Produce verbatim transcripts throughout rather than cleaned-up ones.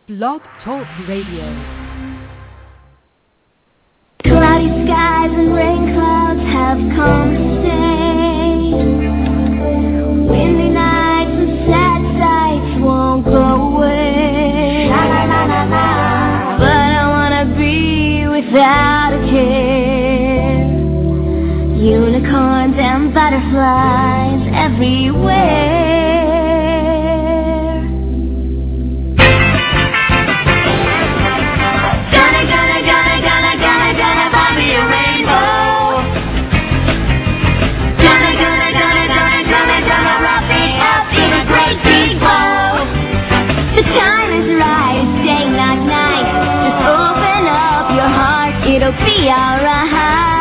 Blog Talk Radio. Cloudy skies and rain clouds have come to stay. Windy nights and sad sights won't go away. La, la, la, la, la. But I wanna be without a care. Unicorns and butterflies everywhere. It'll be alright.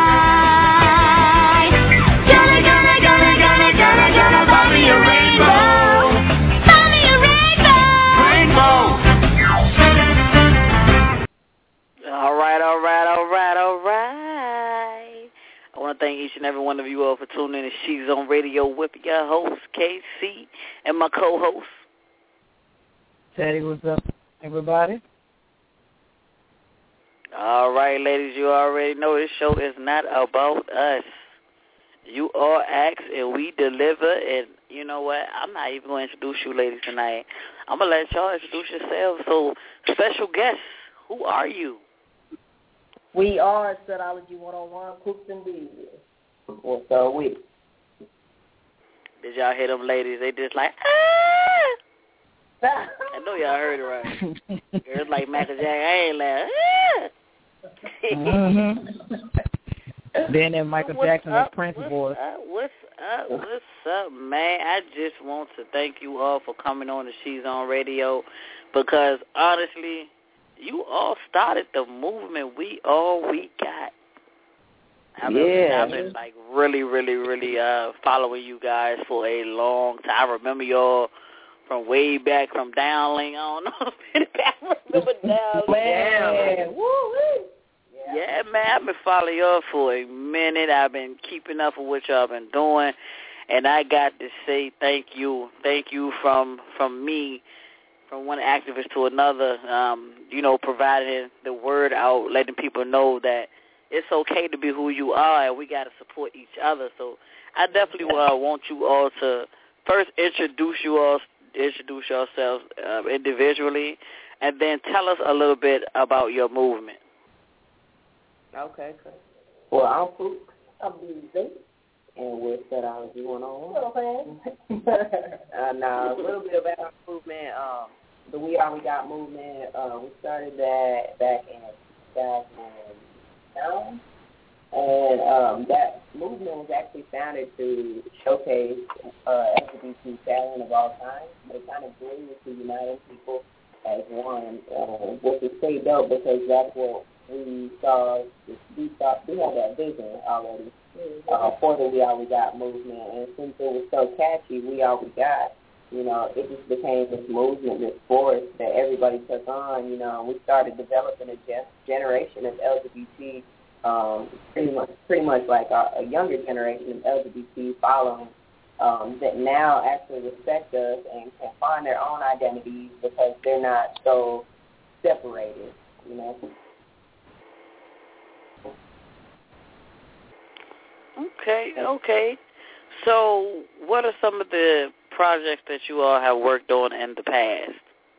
Gonna, gonna, gonna, gonna, gonna, gonna buy me a rainbow. Buy me a rainbow. Rainbow. All right, all right, all right, all right. I want to thank each and every one of you all for tuning in to She's on Radio with your host, K C, and my co-host. Teddy, what's up, everybody? All right, ladies, you already know this show is not about us. You all ask and we deliver, and you know what? I'm not even going to introduce you ladies tonight. I'm going to let y'all introduce yourselves. So, special guests, who are you? We are Setology one oh one, Cooks and Bees. What's up with? Did y'all hear them ladies? They just like, ah! I know y'all heard it right. It's like Michael Jackson. I ain't like, ah! mm-hmm. Then that Michael what's Jackson up? was Prince what's voice. Up? What's up? What's up, man? I just want to thank you all for coming on to She's on Radio, because honestly, you all started the movement we all we got. I've been, yeah. I've been like really, really, really uh, following you guys for a long time. I remember y'all from way back from Downlink. I don't know if I remember Downlink. Man, woo-wee. Yeah. yeah, man, I've been following y'all for a minute. I've been keeping up with what y'all been doing, and I got to say thank you. Thank you from from me, from one activist to another, um, you know, providing the word out, letting people know that it's okay to be who you are, and we got to support each other. So I definitely uh, want you all to first introduce you all introduce yourselves uh, individually, and then tell us a little bit about your movement. Okay, okay. Well, I'm Pook. I'm Beasley, and we're Setology one oh one. uh, now, a little bit about our movement. Um, the We Are We Got movement, uh, we started that back in two thousand nine. And um, that movement was actually founded to showcase uh, L G B T talent of all time. But it kind of grew to uniting people as one, uh, which is pretty dope because that's what we saw. We saw we had that vision already uh, for the We All We Got movement. And since it was so catchy, We All We Got, you know, it just became this movement, this force that everybody took on. You know, we started developing a gen- generation of L G B T. Um, pretty much, pretty much like a, a younger generation of L G B T following um, that now actually respect us and can find their own identities because they're not so separated, you know. Okay, okay. So what are some of the projects that you all have worked on in the past?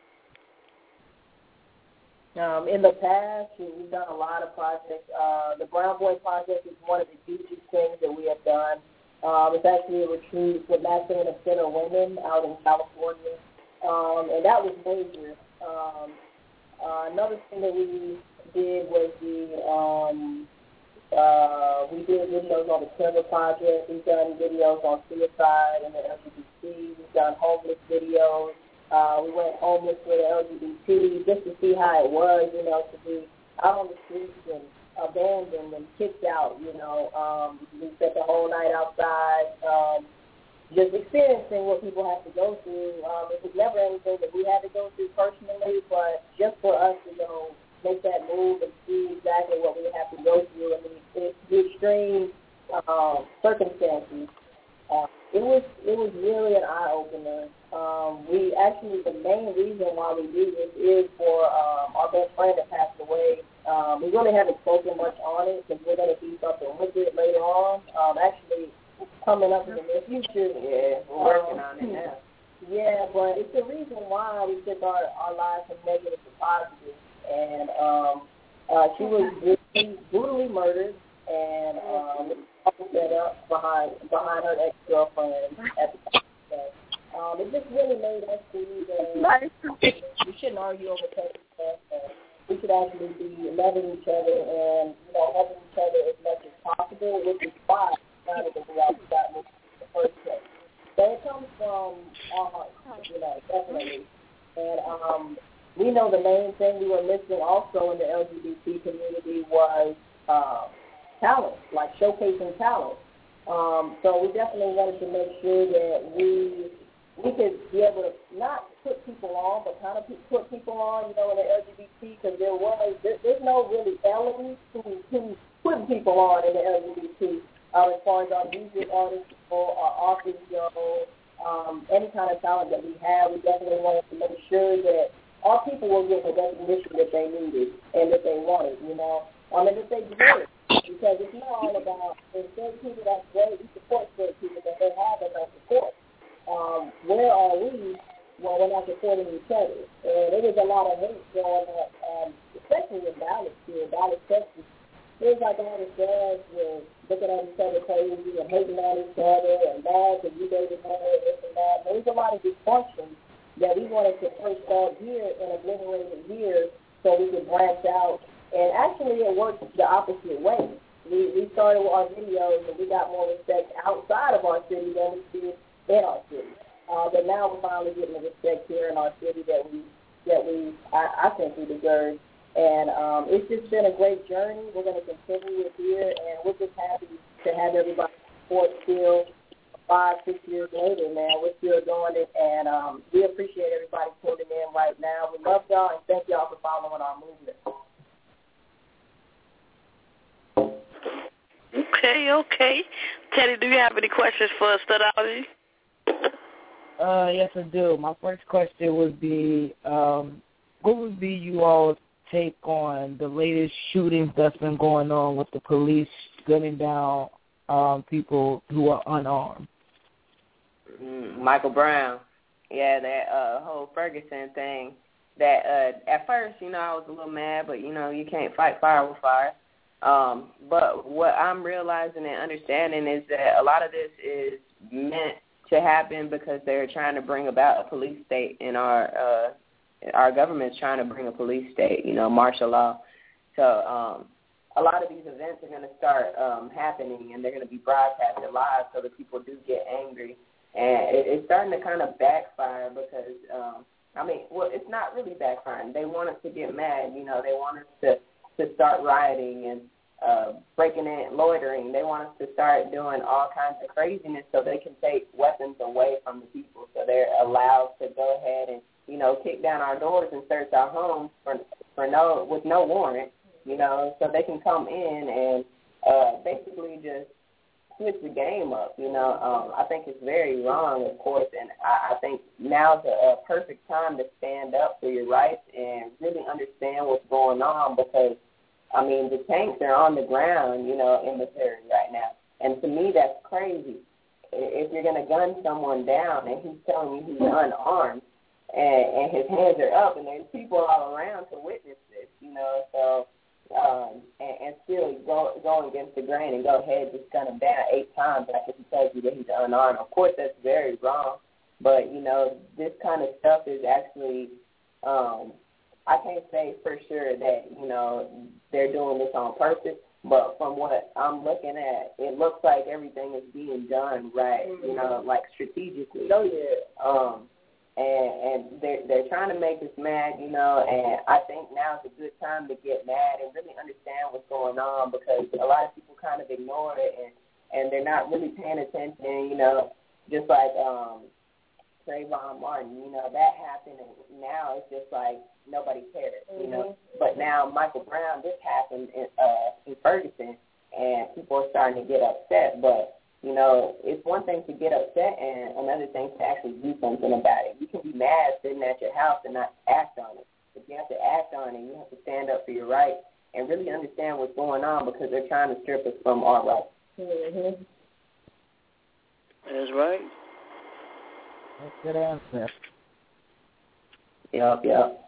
Um, in the past, we've done a lot of projects. Uh, the Brown Boy Project is one of the hugest things that we have done. Um, it's actually a retreat for masculine and center women out in California, um, and that was major. Um, uh, another thing that we did was the um, uh, we did videos on the Timber Project. We've done videos on suicide and the L G B T. We've done homeless videos. Uh, we went homeless with the L G B T just to see how it was, you know, to be out on the streets and abandoned and kicked out, you know. Um, we spent the whole night outside, um, just experiencing what people have to go through. Um, it was never anything that we had to go through personally, but just for us to, you know, make that move and see exactly what we have to go through and the, the extreme uh, circumstances. Uh, it was it was really an eye opener. Um, we actually the main reason why we we do this is for um, our best friend that passed away. Um, we really haven't spoken much on it because we're going to do something with it later on. Um, actually, coming up in the near future. Yeah, we're working um, on it now. Yeah, but it's the reason why we took our, our lives from negative to positive. And um, uh, she was brutally, brutally murdered and um, set up behind behind her ex-girlfriend at the time. Um, it just really made us see that we shouldn't argue over petty stuff. And we should actually be loving each other and, you know, helping each other as much as possible, which is why none of the reality got moved in the first place. So it comes from our hearts, you know, definitely. And um, we know the main thing we were missing also in the L G B T community was uh, talent, like showcasing talent. Um, so we definitely wanted to make sure that we we could be able to not put people on, but kind of put people on, you know, in the L G B T, because there was there, there's no really elements to, to putting people on in the L G B T uh, as far as our music artists or our artists go, um, any kind of talent that we have. We definitely wanted to make sure that our people were getting the recognition that they needed and that they wanted, you know, um, and that they deserved. Because it's not all about, there's certain people that's great, we support certain people that they have and don't support. Um, where are we when we're not supporting each other? And there was a lot of hate going on, um, especially in Dallas here, Dallas, Texas. It was like all the girls were looking at each other crazy and hating on each other and mad because you dated her and this and that. There was a lot of dysfunction that we wanted to first start here and obliterate it here so we could branch out. And actually it worked the opposite way. We we started with our videos and we got more respect outside of our city than we did in our city. Uh, but now we're finally getting the respect here in our city that we that we I, I think we deserve. And um, it's just been a great journey. We're going to continue it here, and we're just happy to have everybody support still. Five, six years later, man, we're still doing it, and um, we appreciate everybody tuning in right now. We love y'all, and thank y'all for following our movement. Okay, okay. Teddy, do you have any questions for us, Studology? Uh, yes, I do. My first question would be, um, what would be you all's take on the latest shootings that's been going on with the police gunning down um, people who are unarmed? Mm, Michael Brown. Yeah, that uh, whole Ferguson thing. That uh, at first, you know, I was a little mad, but, you know, you can't fight fire with fire. Um, but what I'm realizing and understanding is that a lot of this is meant to happen because they're trying to bring about a police state in our uh, our government's trying to bring a police state, you know, martial law. So um, a lot of these events are going to start um, happening, and they're going to be broadcasted live so that people do get angry. And it, it's starting to kind of backfire because, um, I mean, well, it's not really backfiring. They want us to get mad. You know, they want us to, to start rioting and uh, breaking in, loitering. They want us to start doing all kinds of craziness so they can take weapons away from the people. So they're allowed to go ahead and, you know, kick down our doors and search our homes for for no with no warrant, you know, so they can come in and uh, basically just switch the game up, you know. Um, I think it's very wrong, of course, and I, I think now's a, a perfect time to stand up for your rights and really understand what's going on because, I mean, the tanks are on the ground, you know, in Missouri right now. And to me, that's crazy. If you're going to gun someone down and he's telling you he's unarmed, And, and his hands are up, and there's people all around to witness this, you know. So, um, and, and still go go against the grain and go ahead just gun him down eight times after he tells you that he's unarmed. Of course, that's very wrong. But you know, this kind of stuff is actually, um, I can't say for sure that you know they're doing this on purpose. But from what I'm looking at, it looks like everything is being done right, mm-hmm. you know, like strategically. Oh yeah. Um. And, and they're, they're trying to make us mad, you know, and I think now is a good time to get mad and really understand what's going on because a lot of people kind of ignore it and, and they're not really paying attention, you know, just like um, Trayvon Martin, you know, that happened and now it's just like nobody cares, mm-hmm. you know. But now Michael Brown, this happened in, uh, in Ferguson and people are starting to get upset, but You know, it's one thing to get upset and another thing to actually do something about it. You can be mad sitting at your house and not act on it. But you have to act on it. You have to stand up for your rights and really understand what's going on because they're trying to strip us from our rights. Mm-hmm. That's right. That's a good answer. Yep, yep.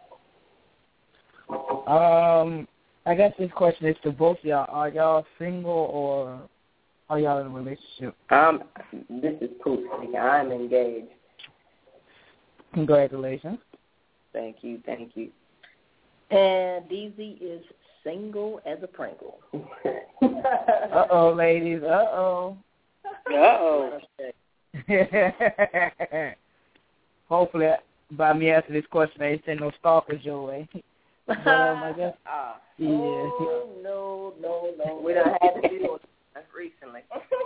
Um, I guess this question is to both of y'all. Are y'all single or are y'all in a relationship? Um, this is Pooh speaking. I'm engaged. Congratulations. Thank you, thank you. And D Z is single as a Pringle. Uh-oh, ladies. Uh-oh. Uh-oh. Hopefully, by me asking this question, I ain't send no stalkers your way. But, um, I guess, uh, yeah. Oh, no, no, no. We done had to deal with that recently.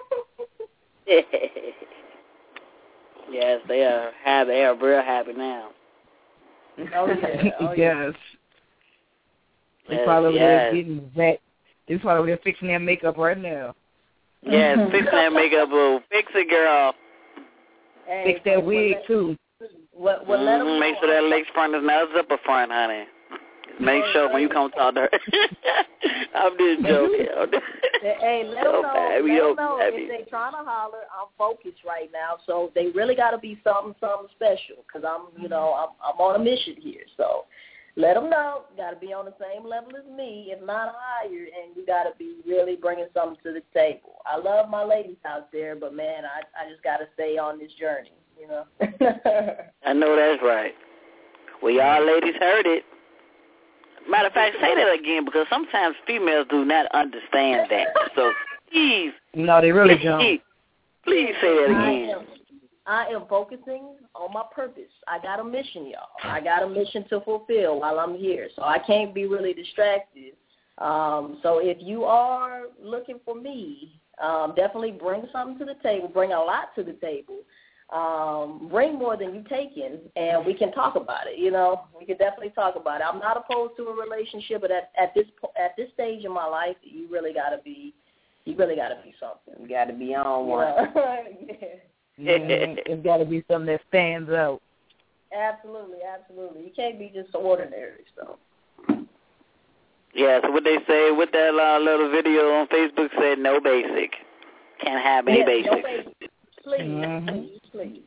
Yes, they are happy. They are real happy now. Oh, yeah. Oh, yeah. Yes. They Yes, probably yes. there getting that. They probably there fixing their makeup right now. Yes, fix that makeup, boo. Fix it, girl. Hey, Fix that but- wig, but too. Well, well, let them Mm-hmm. Make know. sure that lace front is not a zipper front, honey. Make sure when you come talk to her. I'm just joking. Hey, let them So know. bad. We Let them don't- know I if mean- they trying to holler. I'm focused right now, so they really got to be something, something special. Cause I'm, you know, I'm, I'm on a mission here. So let them know. Got to be on the same level as me, if not higher, and you got to be really bringing something to the table. I love my ladies out there, but man, I, I just got to stay on this journey. You know. I know that's right. Well, y'all ladies heard it. Matter of fact, say that again because sometimes females do not understand that. So please, No, they really please, don't. please say that I again. am, I am focusing on my purpose. I got a mission, y'all. I got a mission to fulfill while I'm here, so I can't be really distracted. Um, so if you are looking for me, um, definitely bring something to the table. Bring a lot to the table. Um, bring more than you taking, and we can talk about it. You know, we can definitely talk about it. I'm not opposed to a relationship, but at, at this at this stage in my life, you really gotta be, you really gotta be something. You got to be on one. Yeah. Mm, it's got to be something that stands out. Absolutely, absolutely. You can't be just ordinary. So. Yeah, so what they say with that uh, little video on Facebook said no basic. Can't have any Yes, basics. no basic. Please, Mm-hmm. please, please.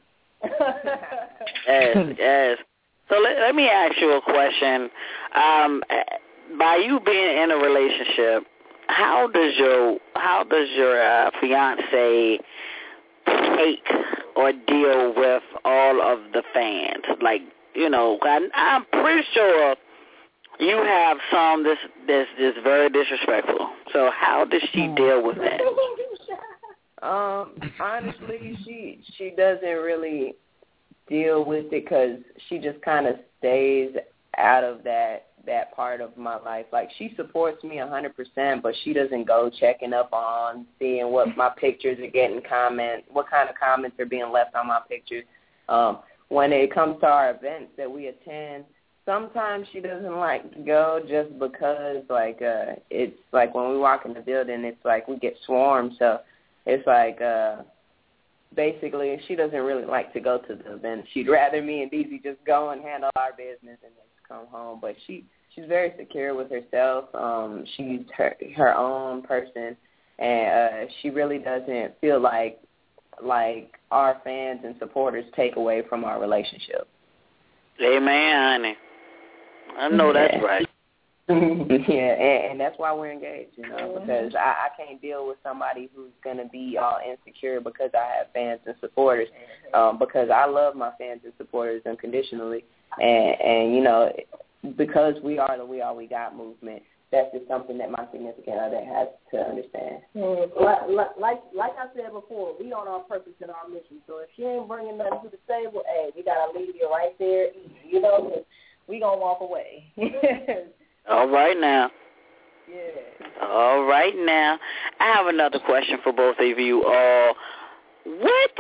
Yes, yes. So let, let me ask you a question. Um, by you being in a relationship, how does your how does your uh, fiance take or deal with all of the fans? Like, you know, I, I'm pretty sure you have some that's that's just very disrespectful. So how does she deal with that? Um, honestly, she she doesn't really deal with it because she just kind of stays out of that that part of my life. Like, she supports me a hundred percent, but she doesn't go checking up on seeing what my pictures are getting comment, what kind of comments are being left on my pictures. Um, when it comes to our events that we attend, sometimes she doesn't like to go just because, like, uh, it's like when we walk in the building, it's like we get swarmed. So it's like uh, basically she doesn't really like to go to the event. She'd rather me and Deezy just go and handle our business and then come home. But she she's very secure with herself. Um, she's her her own person, and uh, she really doesn't feel like like our fans and supporters take away from our relationship. Amen, honey. I know Yeah. that's right. yeah, and, and that's why we're engaged, you know, because I, I can't deal with somebody who's going to be all insecure because I have fans and supporters, um, because I love my fans and supporters unconditionally, and, and, you know, because we are the We Are We Got movement, that's just something that my significant other has to understand. Mm, like, like like I said before, we on our purpose and our mission, so if she ain't bringing nothing to the table, hey, we got to leave you right there, you know, we going to walk away. All right now. Yeah. All right now. I have another question for both of you all. What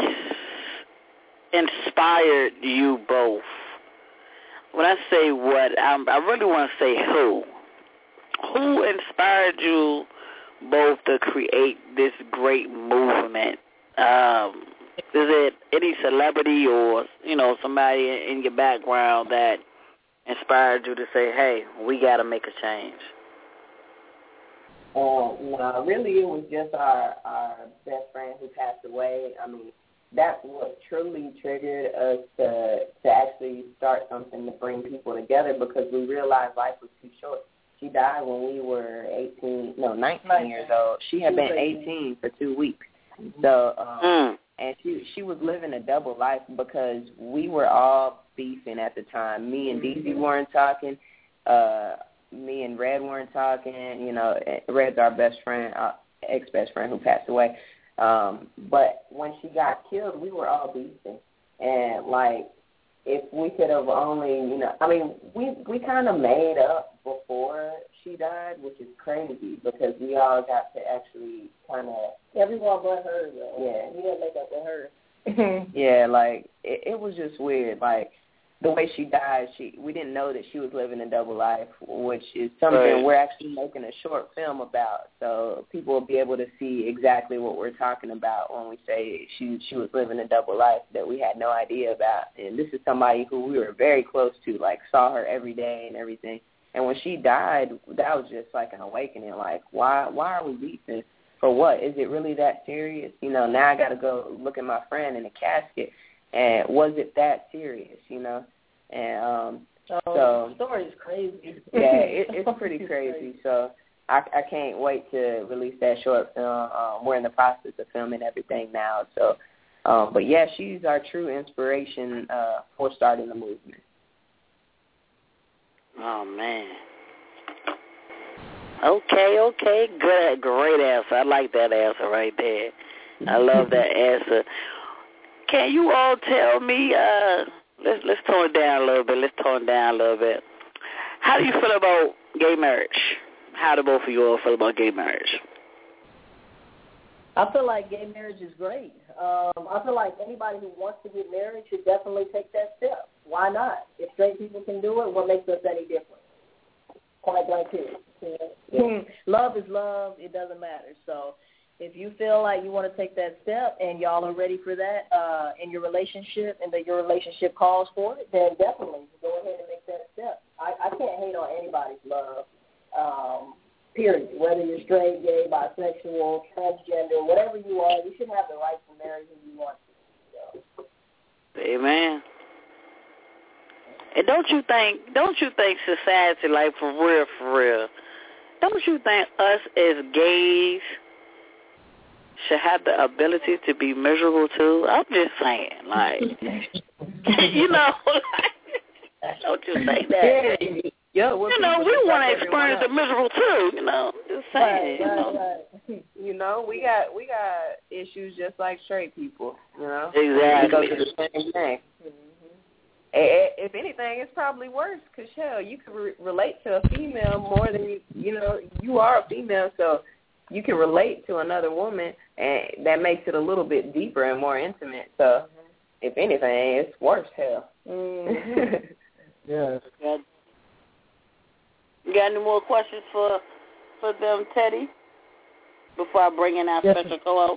inspired you both? When I say what, I, I really want to say who. Who inspired you both to create this great movement? Um, is it any celebrity or, you know, somebody in your background that inspired you to say, hey, we got to make a change? Um, no, really it was just our, our best friend who passed away. I mean, that's what truly triggered us to to actually start something to bring people together, because we realized life was too short. She died when we were eighteen, no, nineteen years old. She had been eighteen for two weeks. So, um, mm. and she she was living a double life, because we were all beefing at the time. Me and D C weren't talking. Uh, me and Red weren't talking. You know, Red's our best friend, uh, ex-best friend who passed away. Um, but when she got killed, we were all beefing. And, like, if we could have only, you know, I mean, we we kind of made up before she died, which is crazy, because we all got to actually kind of. Everyone but her, though. Yeah. We didn't make up with her. Yeah, like, it, it was just weird. Like, the way she died, she we didn't know that she was living a double life, which is something right. we're actually making a short film about, so people will be able to see exactly what we're talking about when we say she she was living a double life that we had no idea about. And this is somebody who we were very close to, like saw her every day and everything. And when she died, that was just like an awakening. Like, why why are we beefing? For what? Is it really that serious? You know, now I got to go look at my friend in a casket. And was it that serious, you know? And um, oh, so the story is crazy. Yeah, it, it's pretty crazy. So I, I can't wait to release that short film. Um, we're in the process of filming everything now. So, um, but yeah, she's our true inspiration uh, for starting the movement. Oh man. Okay, okay, good, great answer. I like that answer right there. I love that answer. Can you all tell me, uh, let's let's tone it down a little bit, let's tone it down a little bit. How do you feel about gay marriage? How do both of you all feel about gay marriage? I feel like gay marriage is great. Um, I feel like anybody who wants to get married should definitely take that step. Why not? If straight people can do it, what makes us any different? Quite like this. Yeah. Love is love. It doesn't matter. So if you feel like you want to take that step and y'all are ready for that uh, in your relationship and that your relationship calls for it, then definitely go ahead and make that step. I, I can't hate on anybody's love, um, period. Whether you're straight, gay, bisexual, transgender, whatever you are, you should have the right to marry who you want to. So. Amen. And don't you think, don't you think society, like for real, for real, don't you think us as gays should have the ability to be miserable too? I'm just saying, like, you know, like, don't you think that? Yeah, yeah, you know, we want to experience the miserable too. You know, just saying. Right, you right, know, right. you know, we got we got issues just like straight people. You know, exactly. We go through the same thing. If anything, it's probably worse because, hell, you can re- relate to a female more than you, you know, you are a female, so you can relate to another woman, and that makes it a little bit deeper and more intimate. So, mm-hmm. if anything, it's worse, hell. Mm-hmm. Yes. You got any more questions for for them, Teddy, before I bring in our yes. special co-host?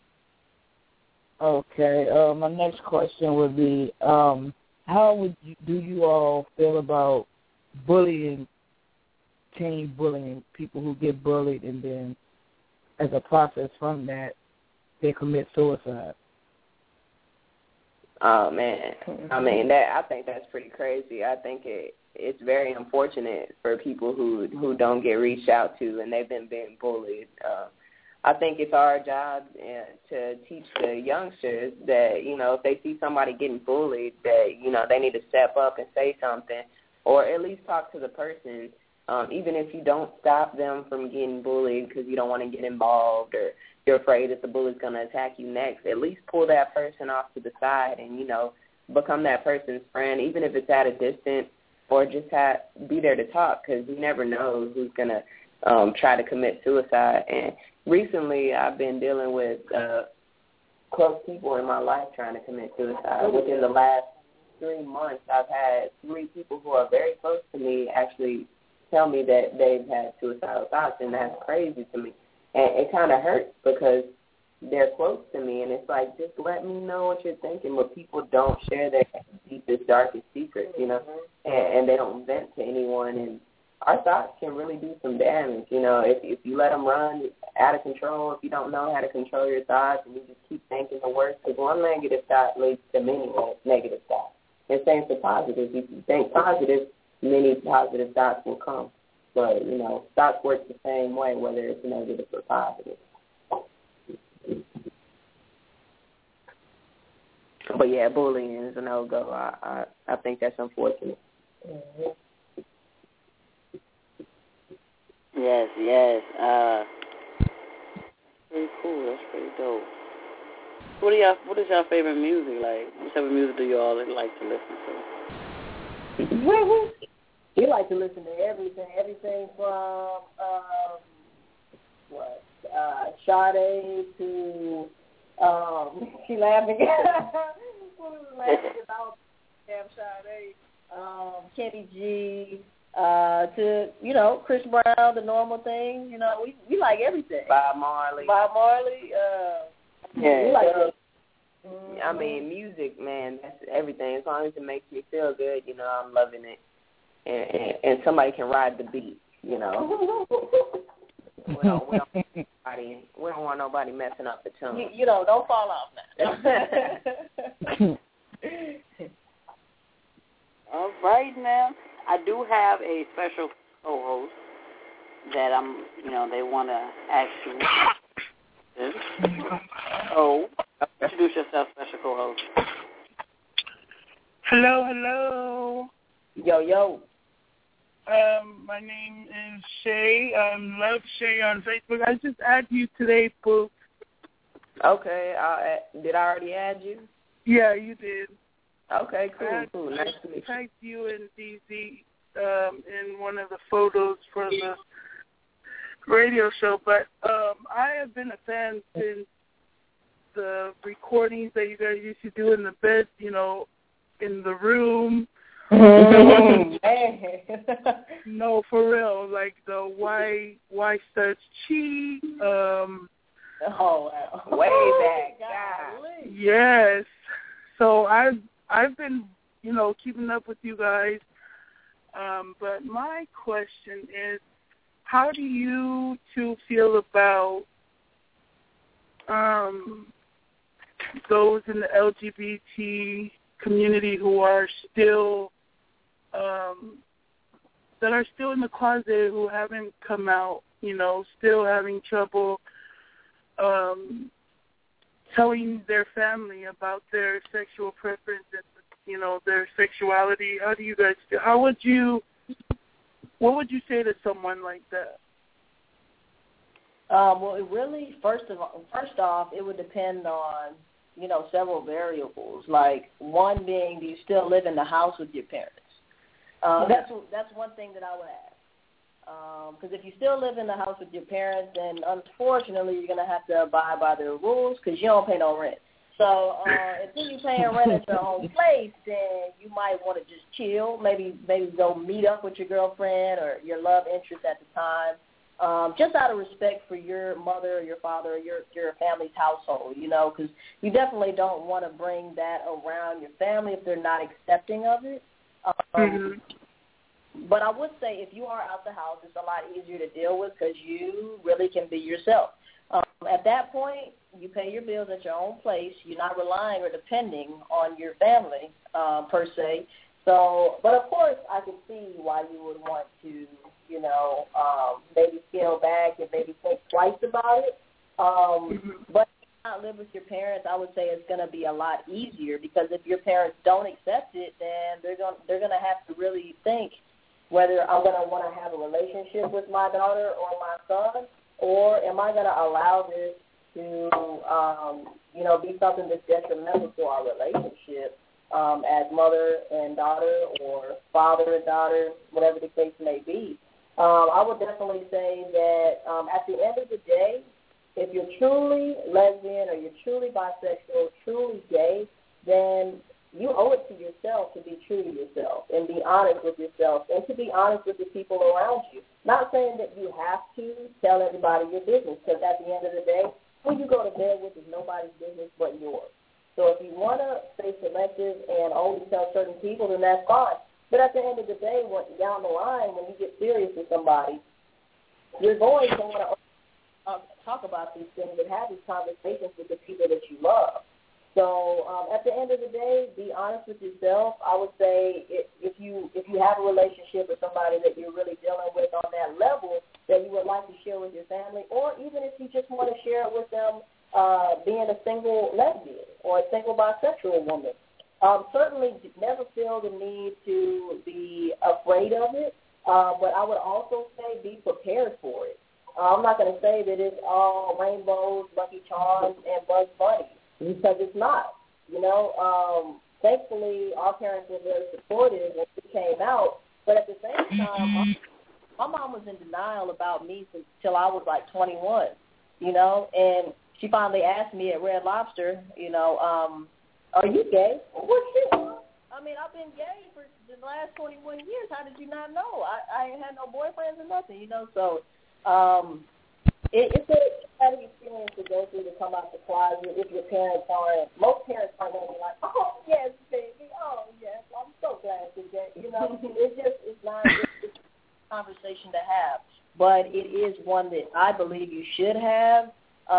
Okay. Uh, my next question would be, um, how would you, do you all feel about bullying, teen bullying, people who get bullied and then as a process from that, they commit suicide? Oh, man. I mean, that I think that's pretty crazy. I think it it's very unfortunate for people who, who don't get reached out to and they've been being bullied. Uh, I think it's our job uh, to teach the youngsters that, you know, if they see somebody getting bullied, that, you know, they need to step up and say something or at least talk to the person, um, even if you don't stop them from getting bullied because you don't want to get involved or you're afraid that the bully's going to attack you next. At least pull that person off to the side and, you know, become that person's friend, even if it's at a distance, or just have, be there to talk because you never know who's going to um, try to commit suicide. And recently, I've been dealing with uh, close people in my life trying to commit suicide. Within the last three months, I've had three people who are very close to me actually tell me that they've had suicidal thoughts, and that's crazy to me. And it kind of hurts because they're close to me, and it's like, just let me know what you're thinking. But people don't share their deepest, darkest secrets, you know, and, and they don't vent to anyone. And our thoughts can really do some damage, you know, if if you let them run out of control, if you don't know how to control your thoughts, and you just keep thinking the worst, because one negative thought leads to many negative thoughts. And same for positive. If you think positive, many positive thoughts will come. But, you know, thoughts work the same way, whether it's negative or positive. But, yeah, bullying is a no-go. I, I, I think that's unfortunate. Mm-hmm. Yes, yes. Uh, pretty cool. That's pretty dope. What are y'all? What is y'all favorite music like? What type of music do you all like to listen to? We like to listen to everything. Everything from um, what uh, Sade to um, she laughing. What was laughing about? Damn Sade. Um, Kenny G. Uh, to, you know, Chris Brown, the normal thing. You know, we we like everything. Bob Marley. Bob Marley. Uh, yeah, we like uh, I mean, music, man, that's everything. As long as it makes me feel good, you know, I'm loving it. And, and, and somebody can ride the beat, you know. we, don't, we, don't want nobody, we don't want nobody messing up the tune. You, you know, don't fall off now. All right, now. I do have a special co-host that I'm, you know, they want to ask you. So, introduce yourself, special co-host. Hello, hello. Yo, yo. Um, my name is Shay. Um, Love Shay on Facebook. I just added you today, Pooh. Okay. I'll, did I already add you? Yeah, you did. Okay, cool, I, cool. Nice to meet you. I tagged you and D Z um, in one of the photos for the radio show, but um, I have been a fan since the recordings that you guys used to do in the bed, you know, in the room. No, for real, like the why why such cheat. Um, oh, wow. Way back, God. Yes. So I've I've been, you know, keeping up with you guys. Um, but my question is, how do you two feel about um, those in the L G B T community who are still um, that are still in the closet, who haven't come out, you know, still having trouble um, telling their family about their sexual preference and, you know, their sexuality? How do you guys feel? How would you, what would you say to someone like that? Um, well, it really, first of all, first off, it would depend on, you know, several variables. Like, one being, do you still live in the house with your parents? Uh, mm-hmm. That's that's one thing that I would ask. Because um, if you still live in the house with your parents, then unfortunately you're going to have to abide by their rules because you don't pay no rent. So uh, if you're paying rent at your own place, then you might want to just chill, maybe maybe go meet up with your girlfriend or your love interest at the time, um, just out of respect for your mother or your father or your, your family's household, you know, because you definitely don't want to bring that around your family if they're not accepting of it. Um, mm-hmm. But I would say if you are out the house, it's a lot easier to deal with because you really can be yourself. Um, at that point, you pay your bills at your own place. You're not relying or depending on your family, uh, per se. So, but of course, I can see why you would want to, you know, um, maybe scale back and maybe think twice about it. Um, mm-hmm. But if you not live with your parents, I would say it's going to be a lot easier because if your parents don't accept it, then they're going they're going to have to really think whether I'm going to want to have a relationship with my daughter or my son, or am I going to allow this to, um, you know, be something that's detrimental to our relationship um, as mother and daughter or father and daughter, whatever the case may be. Um, I would definitely say that um, at the end of the day, if you're truly lesbian or you're truly bisexual, truly gay, then you owe it to yourself to be true to yourself and be honest with yourself and to be honest with the people around you. Not saying that you have to tell everybody your business because at the end of the day, who you go to bed with is nobody's business but yours. So if you want to stay selective and only tell certain people, then that's fine. But at the end of the day, when, down the line, when you get serious with somebody, you're going to want to uh, talk about these things and have these conversations with the people that you love. So um, at the end of the day, be honest with yourself. I would say if, if you if you have a relationship with somebody that you're really dealing with on that level that you would like to share with your family, or even if you just want to share it with them uh, being a single lesbian or a single bisexual woman, um, certainly never feel the need to be afraid of it. Uh, but I would also say be prepared for it. Uh, I'm not going to say that it's all rainbows, Lucky Charms, and Bugs Bunny. Because it's not, you know. Um, thankfully, our parents were very supportive when we came out. But at the same time, my, my mom was in denial about me until I was like twenty-one, you know. And she finally asked me at Red Lobster, you know, um, are you gay? Well, shit, Mom. I mean, I've been gay for the last twenty-one years. How did you not know? I, I ain't had no boyfriends or nothing, you know. So um, it, it's a had an experience to go through to come out the closet if your parents aren't. Most parents aren't going to be like, oh, yes, baby, oh, yes, I'm so glad to get, you know. It's just, it's not it's, it's a conversation to have. But it is one that I believe you should have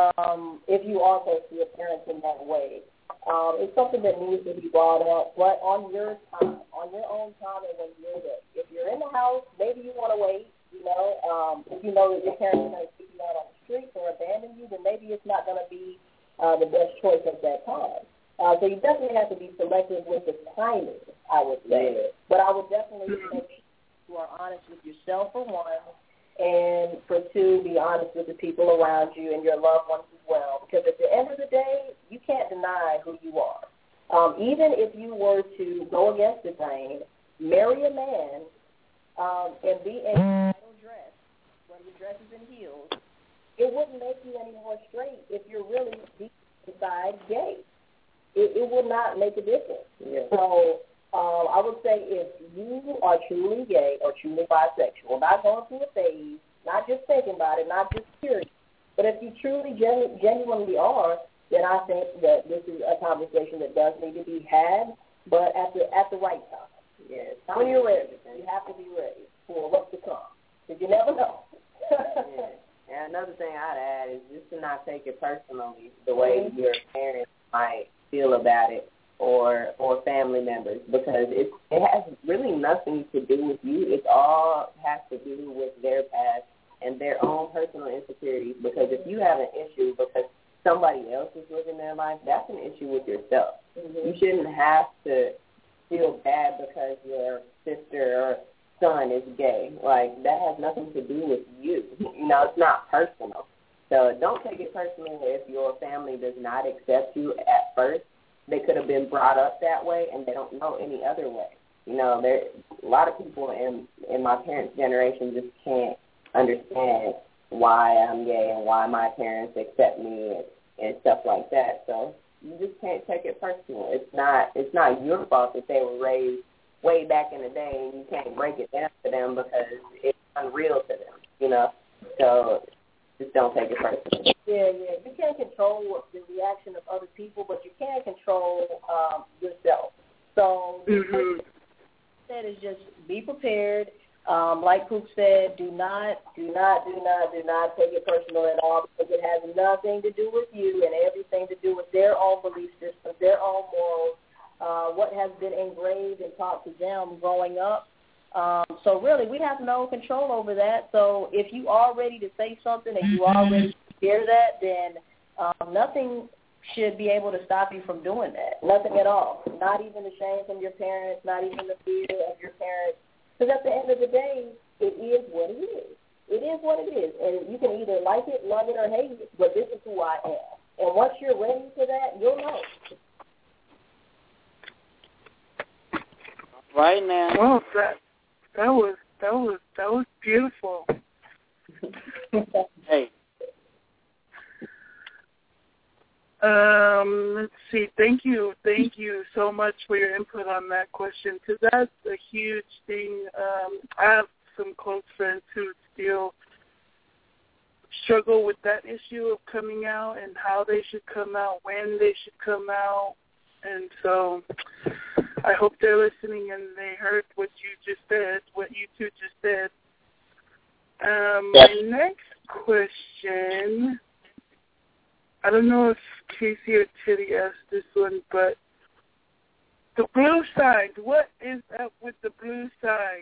um, if you are close to your parents in that way. Um, it's something that needs to be brought up, but on your time, on your own time and when you're ready. If you're in the house, maybe you want to wait, you know. Um, if you know that your parents are going to kick you out on the streets or abandon you, then maybe it's not going to be uh, the best choice at that time. Uh, so you definitely have to be selective with the timing, I would say. But I would definitely make sure you are honest with yourself, for one, and for two, be honest with the people around you and your loved ones as well. Because at the end of the day, you can't deny who you are. Um, even if you were to go against the grain, marry a man, um, and be a bridal dress, whether your dress is in heels, it wouldn't make you any more straight if you're really deep inside gay. It, it would not make a difference. Yeah. So um, I would say if you are truly gay or truly bisexual, not going through a phase, not just thinking about it, not just curious, but if you truly genu- genuinely are, then I think that this is a conversation that does need to be had, but at the at the right time. Yes. When you're ready, you have to be ready for what's to come, because you never know. Yeah. And another thing I'd add is just to not take it personally the way your parents might feel about it or or family members, because it it has really nothing to do with you. It all has to do with their past and their own personal insecurities, because if you have an issue because somebody else is living their life, that's an issue with yourself. Mm-hmm. You shouldn't have to feel bad because your sister or son is gay. Like, that has nothing to do with you. You know, it's not personal. So don't take it personally if your family does not accept you at first. They could have been brought up that way, and they don't know any other way. You know, there a lot of people in in my parents' generation just can't understand why I'm gay and why my parents accept me and, and stuff like that. So you just can't take it personal. It's not it's not your fault that they were raised way back in the day, and you can't break it down to them because it's unreal to them, you know. So just don't take it personally. Yeah, yeah. You can't control the reaction of other people, but you can control um, yourself. So mm-hmm. the first thing that is just be prepared. Um, like Coop said, do not, do not, do not, do not take it personal at all, because it has nothing to do with you and everything to do with their own belief systems, their own morals, uh, what has been engraved and taught to them growing up. Um, so really, we have no control over that. So if you are ready to say something and you are ready to hear that, then um, nothing should be able to stop you from doing that. Nothing at all. Not even the shame from your parents, not even the fear of your parents. Because at the end of the day, it is what it is. It is what it is. And you can either like it, love it, or hate it, but this is who I am. And once you're ready for that, you'll know. Right now. Well, that that was that was that was beautiful. Hey. Um, let's see. Thank you, thank you so much for your input on that question, because that's a huge thing. Um, I have some close friends who still struggle with that issue of coming out and how they should come out, when they should come out. And so I hope they're listening and they heard what you just said, what you two just said. Um, my next question, I don't know if Casey or Titty asked this one, but the blue side, what is up with the blue side?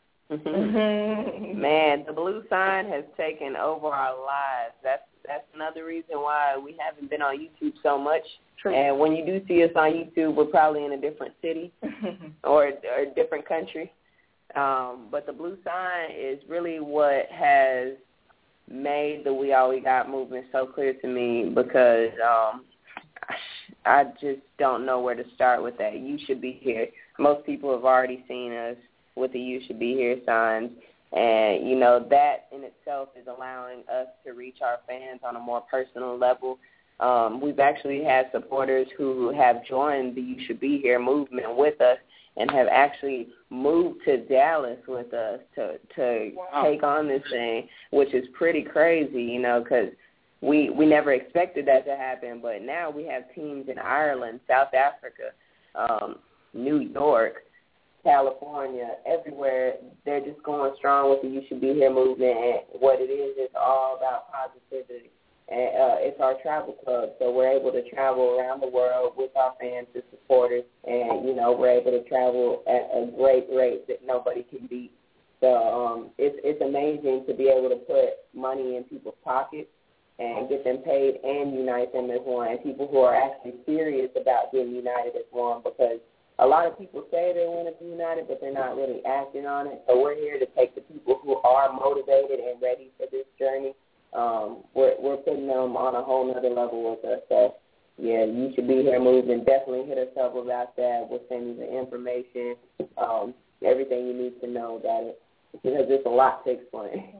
Man, the blue sign has taken over our lives. That's that's another reason why we haven't been on YouTube so much. True. And when you do see us on YouTube, we're probably in a different city or, or a different country. Um, but the blue sign is really what has made the We All We Got movement so clear to me, because um, I just don't know where to start with that. You should be here. Most people have already seen us with the You Should Be Here signs. And, you know, that in itself is allowing us to reach our fans on a more personal level. Um, we've actually had supporters who have joined the You Should Be Here movement with us and have actually moved to Dallas with us to, to wow. take on this thing, which is pretty crazy, you know, because we, we never expected that to happen. But now we have teams in Ireland, South Africa, um, New York, California, everywhere. They're just going strong with the You Should Be Here movement, and what it is is all about positivity. And uh, it's our travel club, so we're able to travel around the world with our fans and supporters, and, you know, we're able to travel at a great rate that nobody can beat. So um, it's, it's amazing to be able to put money in people's pockets and get them paid and unite them as one, and people who are actually serious about getting united as one, because a lot of people say they want to be united, but they're not really acting on it. So we're here to take the people who are motivated and ready for this journey. Um, we're, we're putting them on a whole other level with us. So, yeah, You Should Be Here movement. Definitely hit us up about that. We'll send you the information, um, everything you need to know about it, because there's a lot to explain.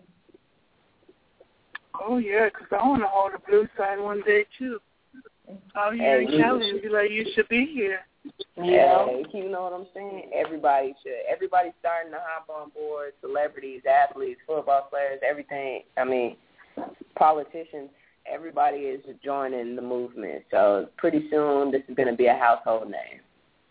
Oh, yeah, because I want to hold a blue sign one day, too. Out here in Cali and be like, you should be here. Yeah, you know what I'm saying? Everybody should. Everybody's starting to hop on board, celebrities, athletes, football players, everything. I mean, politicians, everybody is joining the movement. So pretty soon this is going to be a household name.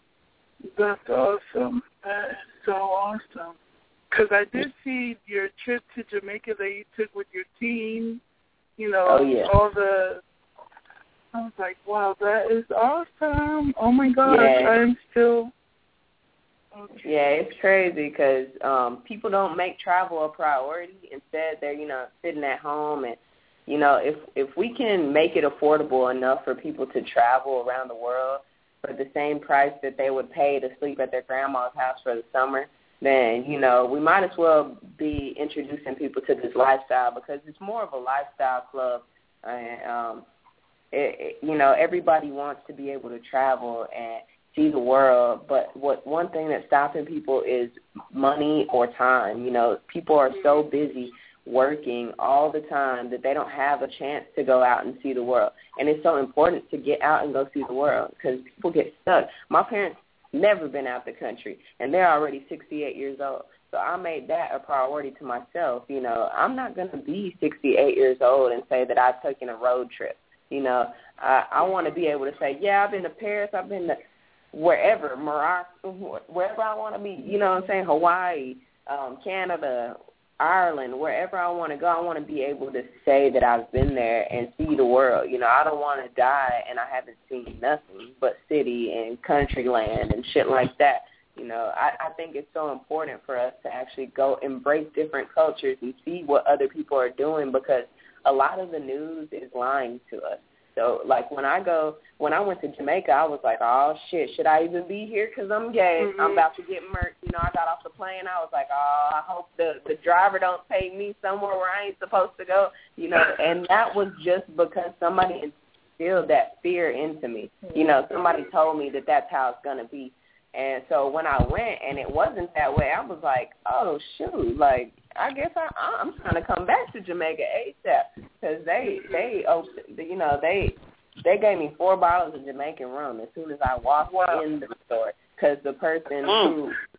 That's awesome. That is so awesome. Because I did see your trip to Jamaica that you took with your team, you know, oh, yeah. all the... I was like, wow, that is awesome. Oh, my gosh, yeah. I'm still... Okay. Yeah, it's crazy because um, people don't make travel a priority. Instead, they're, you know, sitting at home. And, you know, if if we can make it affordable enough for people to travel around the world for the same price that they would pay to sleep at their grandma's house for the summer, then, you know, we might as well be introducing people to this lifestyle, because it's more of a lifestyle club. And, um, it, it, you know, everybody wants to be able to travel and see the world, but what one thing that's stopping people is money or time. You know, people are so busy working all the time that they don't have a chance to go out and see the world. And it's so important to get out and go see the world, because people get stuck. My parents never been out the country, and they're already sixty-eight years old. So I made that a priority to myself. You know, I'm not going to be sixty-eight years old and say that I've taken a road trip. You know, I, I want to be able to say, yeah, I've been to Paris, I've been to wherever, Morocco, wherever I want to be, you know what I'm saying, Hawaii, um, Canada, Ireland, wherever I want to go, I want to be able to say that I've been there and see the world. You know, I don't want to die and I haven't seen nothing but city and country land and shit like that. You know, I, I think it's so important for us to actually go embrace different cultures and see what other people are doing, because a lot of the news is lying to us. So, like, when I go, when I went to Jamaica, I was like, oh, shit, should I even be here because I'm gay? Mm-hmm. I'm about to get murked. You know, I got off the plane. I was like, oh, I hope the, the driver don't take me somewhere where I ain't supposed to go. You know, and that was just because somebody instilled that fear into me. You know, somebody told me that that's how it's going to be. And so when I went and it wasn't that way, I was like, oh, shoot, like, I guess I, I'm trying to come back to Jamaica ASAP, because they, they, you know, they they gave me four bottles of Jamaican rum as soon as I walked wow. in the resort, because the person who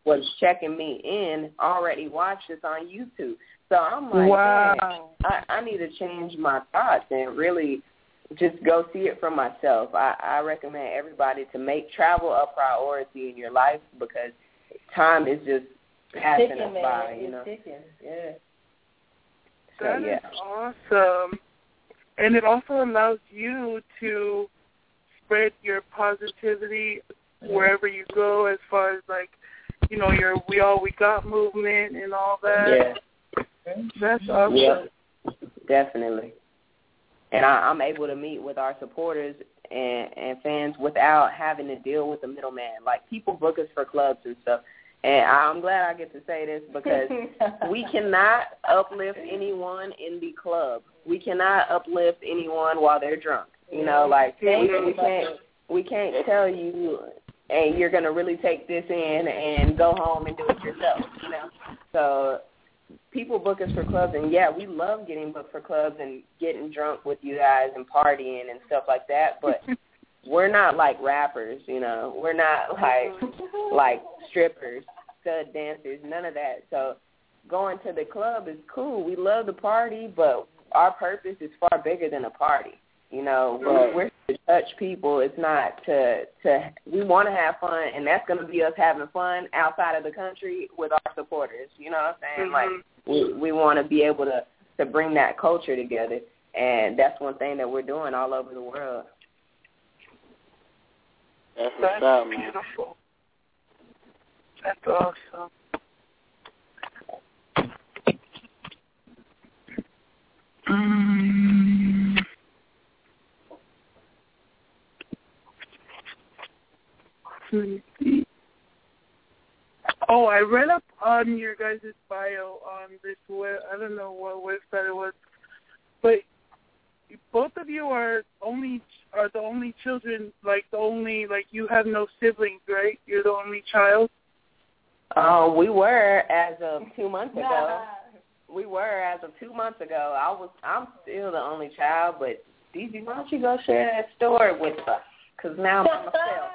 was checking me in already watched this on YouTube. So I'm like, wow. man, I, I need to change my thoughts and really just go see it for myself. I, I recommend everybody to make travel a priority in your life because time is just passing ticking, us man. by, It's you know. ticking. Yeah. So, That yeah. is awesome. And it also allows you to spread your positivity wherever you go as far as, like, you know, your We All We Got movement and all that. Yeah. That's awesome. Yeah, definitely. And I, I'm able to meet with our supporters and, and fans without having to deal with the middleman. Like, people book us for clubs and stuff. And I'm glad I get to say this because we cannot uplift anyone in the club. We cannot uplift anyone while they're drunk. You know, like, we can't, we can't tell you, hey, you're going to really take this in and go home and do it yourself, you know. So people book us for clubs, and, yeah, we love getting booked for clubs and getting drunk with you guys and partying and stuff like that, but we're not like rappers, you know. We're not like like strippers, stud dancers, none of that. So going to the club is cool. We love the party, but our purpose is far bigger than a party. You know, we're, we're to touch people. It's not to, to we want to have fun, and that's going to be us having fun outside of the country with our supporters. You know what I'm saying? Mm-hmm. Like, we, we want to be able to, to bring that culture together, and that's one thing that we're doing all over the world. That's That's what's up, man. beautiful. That's awesome. Um, let me see. Oh, I read up on your guys' bio on this web. I don't know what website it was, but both of you are only are the only children. Like the only like you have no siblings, right? You're the only child. Uh, we were as of two months ago. We were as of two months ago. I was. I'm still the only child, but DeeDee, why don't you go share that story with us? Because now I'm myself.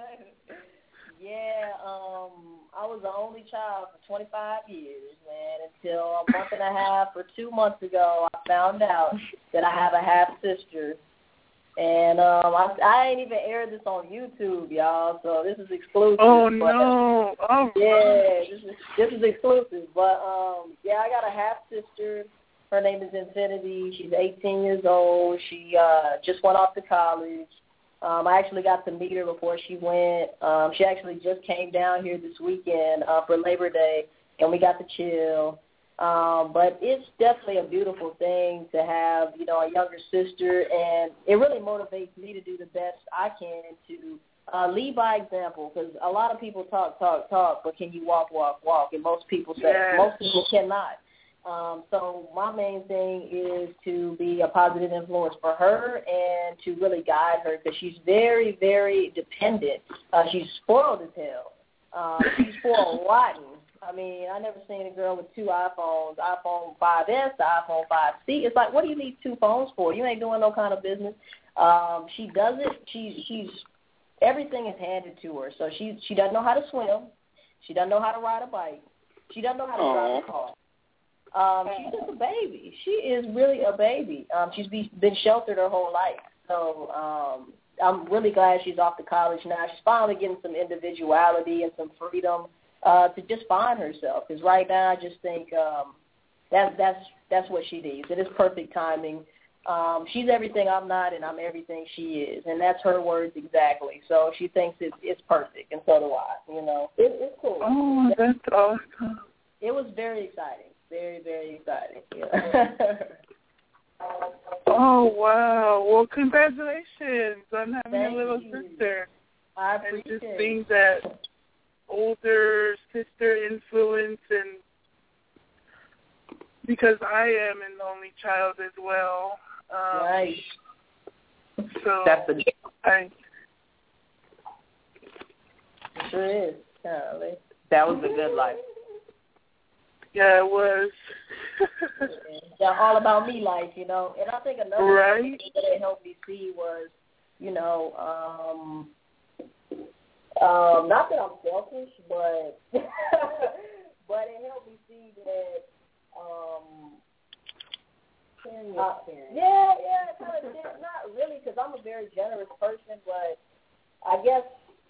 Yeah, um, I was the only child for twenty-five years, man, until a month and a half or two months ago, I found out that I have a half-sister. And um, I, I ain't even aired this on YouTube, y'all, so this is exclusive. Oh, but, no. Oh, yeah, this is, this is exclusive. But, um, yeah, I got a half-sister. Her name is Infinity. She's eighteen years old. She uh, just went off to college. Um, I actually got to meet her before she went. Um, she actually just came down here this weekend uh, for Labor Day, and we got to chill. Um, but it's definitely a beautiful thing to have, you know, a younger sister, and it really motivates me to do the best I can to uh, lead by example, because a lot of people talk, talk, talk, but can you walk, walk, walk? And most people say, yes. most people cannot. Um, so my main thing is to be a positive influence for her and to really guide her because she's very, very dependent. Uh, she's spoiled as hell. Um, she's spoiled rotten. I mean, I never seen a girl with two iPhones, iPhone five S, the iPhone five C. It's like, what do you need two phones for? You ain't doing no kind of business. Um, she does it. She's, she's, everything is handed to her. So she, she doesn't know how to swim. She doesn't know how to ride a bike. She doesn't know how to drive a car. Um, she's just a baby. She is really a baby. Um, she's be, been sheltered her whole life. So um, I'm really glad she's off to college now. She's finally getting some individuality and some freedom uh, to just find herself. Because right now I just think um, that's that's that's what she needs. It is perfect timing. Um, she's everything I'm not, and I'm everything she is, and that's her words exactly. So she thinks it's it's perfect, and so do I. You know, it, it's cool. Oh, that's awesome. It was very exciting. Very, very exciting. Yeah. Oh, wow. Well, congratulations on having Thank a little you. sister. I And appreciate just it. being that older sister influence, and because I am an only child as well. Um, Right. So That's the I, It sure is. Golly. that was a good life. yeah, it was. Yeah, all about me life, you know. And I think another Right. thing that it helped me see was, you know, um, Um, not that I'm selfish, but but it helped me see that. Um, uh, yeah, yeah, kind of. Not really, because I'm a very generous person, but I guess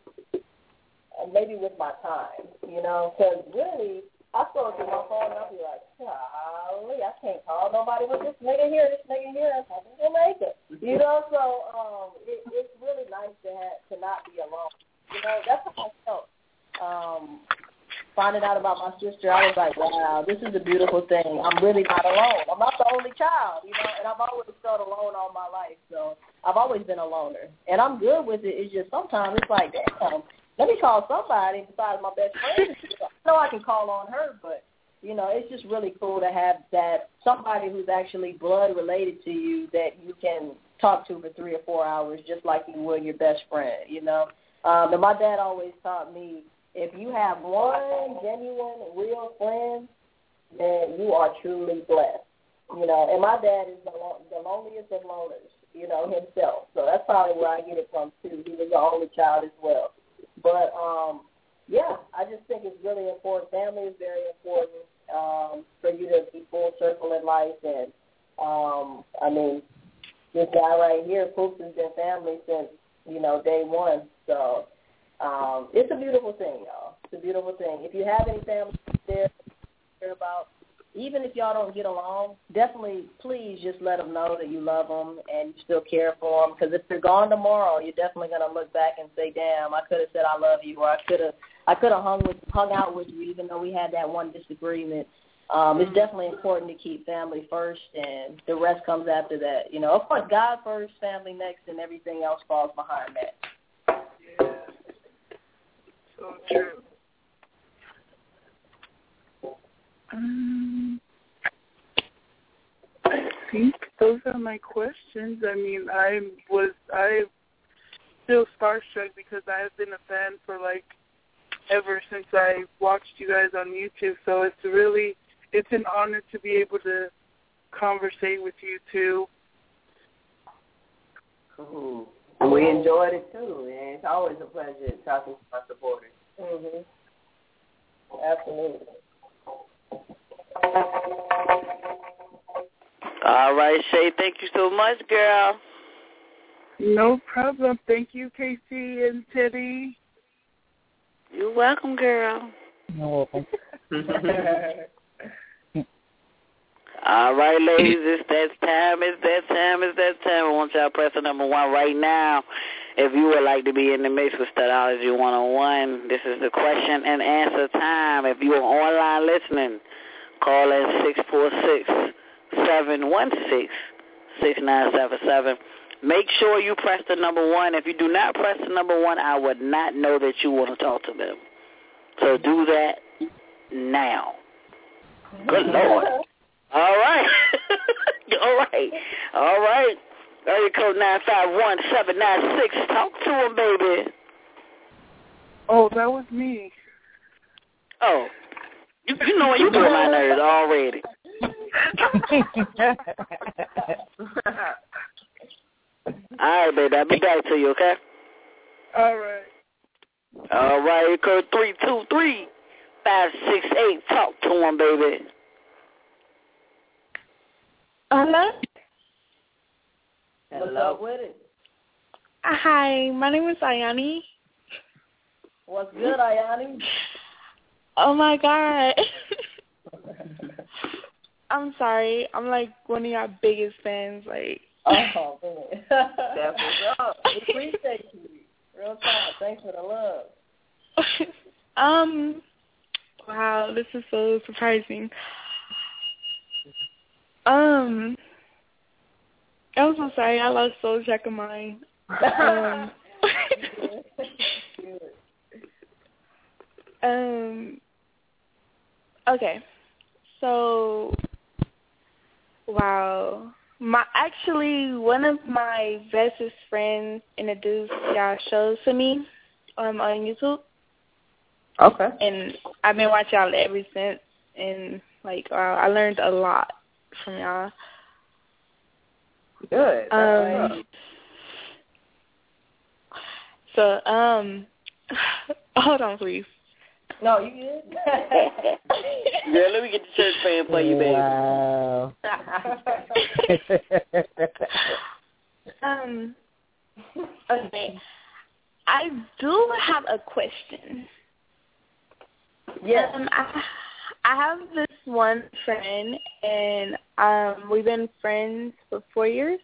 uh, maybe with my time, you know, because really. I scroll through my phone and I'll be like, golly, I can't call nobody with this nigga here, this nigga here. I think we'll make it. You know, so um, it, it's really nice to have to not be alone. You know, that's how I felt. Um, finding out about my sister, I was like, wow, this is a beautiful thing. I'm really not alone. I'm not the only child, you know, and I've always felt alone all my life. So I've always been a loner. And I'm good with it. It's just sometimes it's like, damn. Let me call somebody besides my best friend. I know I can call on her, but, you know, it's just really cool to have that somebody who's actually blood related to you that you can talk to for three or four hours just like you would your best friend, you know. Um, and my dad always taught me if you have one genuine, real friend, then you are truly blessed, you know. And my dad is the, lo- the loneliest of loners, you know, himself. So that's probably where I get it from, too. He was the only child as well. But, um, yeah, I just think it's really important. Family is very important um, for you to be full circle in life. And, um, I mean, this guy right here, Poops, has been family since, you know, day one. So um, it's a beautiful thing, y'all. It's a beautiful thing. If you have any family there care about, even if y'all don't get along, definitely please just let them know that you love them and you still care for them. Because if they're gone tomorrow, you're definitely going to look back and say, "Damn, I could have said I love you," or "I could have, I could have hung with, hung out with you, even though we had that one disagreement." Um, it's definitely important to keep family first, and the rest comes after that. You know, of course, God first, family next, and everything else falls behind that. Yeah, so true. Um, I think those are my questions. I mean, I was, I'm still starstruck because I have been a fan for like ever since I watched you guys on YouTube. So it's really, it's an honor to be able to conversate with you too. Cool. We enjoyed it too, and it's always a pleasure talking to my supporters. Mm-hmm. Absolutely. All right, Shay, thank you so much, girl. No problem. Thank you, Casey and Teddy. You're welcome, girl. You're welcome. All right, ladies, it's that time, it's that time, it's that time. I want y'all to press the number one right now. If you would like to be in the mix with Studology one oh one, this is the question and answer time. If you are online listening, call at six four six, seven one six, six nine seven seven. Make sure you press the number one. If you do not press the number one, I would not know that you want to talk to them. So do that now. Good Lord. All right. All right. All right. Area code nine five one, seven nine six. Talk to him, baby. Oh, that was me. Oh. You, you know what? You doing my nerves already. All right, baby. I'll be back to you, okay? All right. All right. Area code three two three, five six eight. Talk to him, baby. Hello? What's up with it? Hi, my name is Ayani. What's good, Ayani? Oh, my God. I'm sorry. I'm, like, one of your biggest fans. Like. Oh, man. That's what's up. We appreciate you. Real talk. Thanks for the love. um, wow, this is so surprising. Um, I'm so sorry. I lost soul track of mine. Um, um, okay. So, wow. My actually one of my bestest friends introduced y'all shows to me um, on YouTube. Okay. And I've been watching y'all ever since. And like, wow, I learned a lot from y'all. Good. Um, so, um, Hold on, please. No, you good? Girl, let me get the church fan for you, baby. Wow. um. Okay. I do have a question. Yes. Um, I, I have this one friend, and um, we've been friends for four years.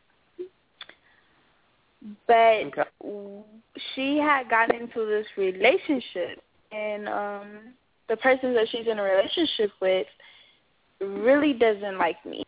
But Okay. she had gotten into this relationship, and um, the person that she's in a relationship with really doesn't like me.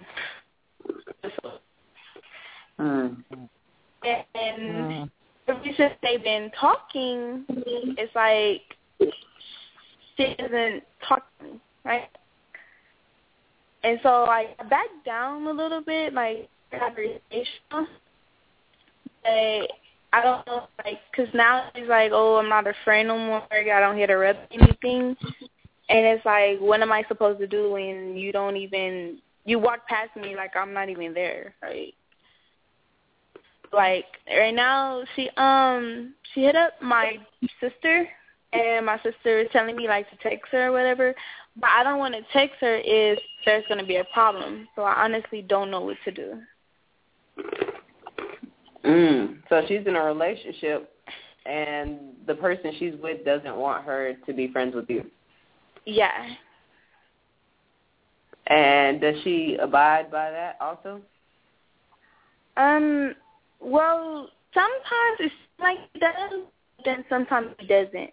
Mm. And Mm. ever since they've been talking, it's like she doesn't talk to me, right? And so I backed down a little bit, like conversation. But I don't know, like, because now it's like, oh, I'm not a friend no more. I don't hit her up anything. And it's like, what am I supposed to do when you don't even, you walk past me like I'm not even there, right? Like, right now, she, um, she hit up my sister, and my sister is telling me, like, to text her or whatever. But I don't want to text her if there's going to be a problem. So I honestly don't know what to do. Mm. So she's in a relationship, and the person she's with doesn't want her to be friends with you. Yeah. And does she abide by that also? Um. Well, sometimes it's like he does, then sometimes he doesn't.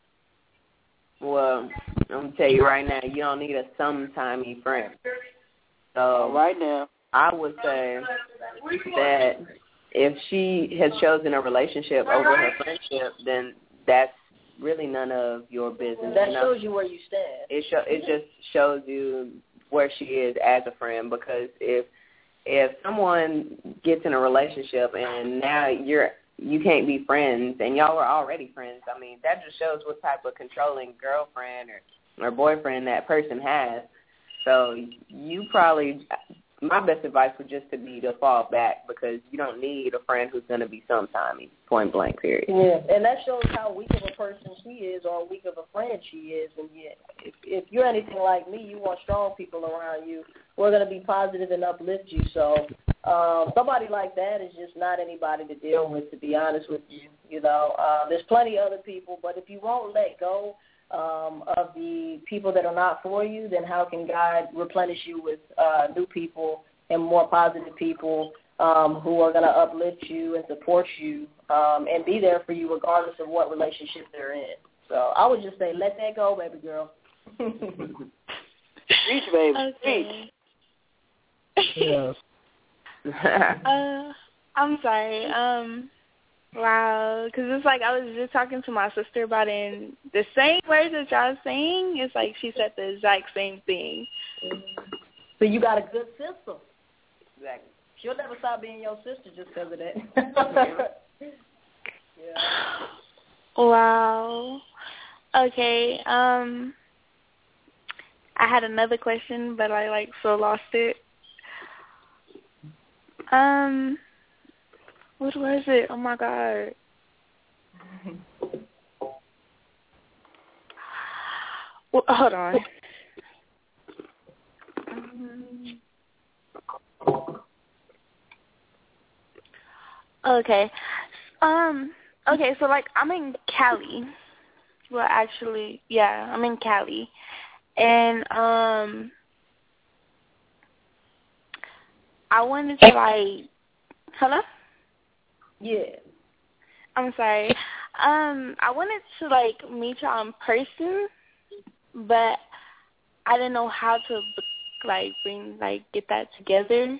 Well, I'm going to tell you right now, you don't need a sometimey friend. So Right now. I would say that if she has chosen a relationship over her friendship, then that's really none of your business. That you know? shows you where you stand. It show, it just shows you where she is as a friend, because if if someone gets in a relationship and now you're you can't be friends and y'all were already friends, I mean, that just shows what type of controlling girlfriend or, or boyfriend that person has. So you probably, my best advice would just to be to fall back, because you don't need a friend who's going to be sometimey, point blank, period. Yeah, and that shows how weak of a person she is, or weak of a friend she is. And yet, if, if you're anything like me, you want strong people around you. We're going to be positive and uplift you. So um, somebody like that is just not anybody to deal with, to be honest with you. You know, uh, there's plenty of other people, but if you won't let go um, of the people that are not for you, then how can God replenish you with uh, new people and more positive people um, who are going to uplift you and support you um, and be there for you regardless of what relationship they're in. So I would just say, let that go, baby girl. Reach, baby. Okay. Yes. uh, I'm sorry. Um, wow, because it's like I was just talking to my sister about it, and the same words that y'all saying, it's like she said the exact same thing. So you got a good sister. Exactly. She'll never stop being your sister just because of that. Yeah. Wow. Okay. Um, I had another question, but I like so lost it. Um, what was it? Oh my god. Well, hold on. Um, okay. Um. Okay. So like, I'm in Cali. Well, actually, yeah, I'm in Cali, and um, I wanted to like, hello? Yeah. I'm sorry. Um, I wanted to like meet y'all in person, but I didn't know how to like bring like get that together.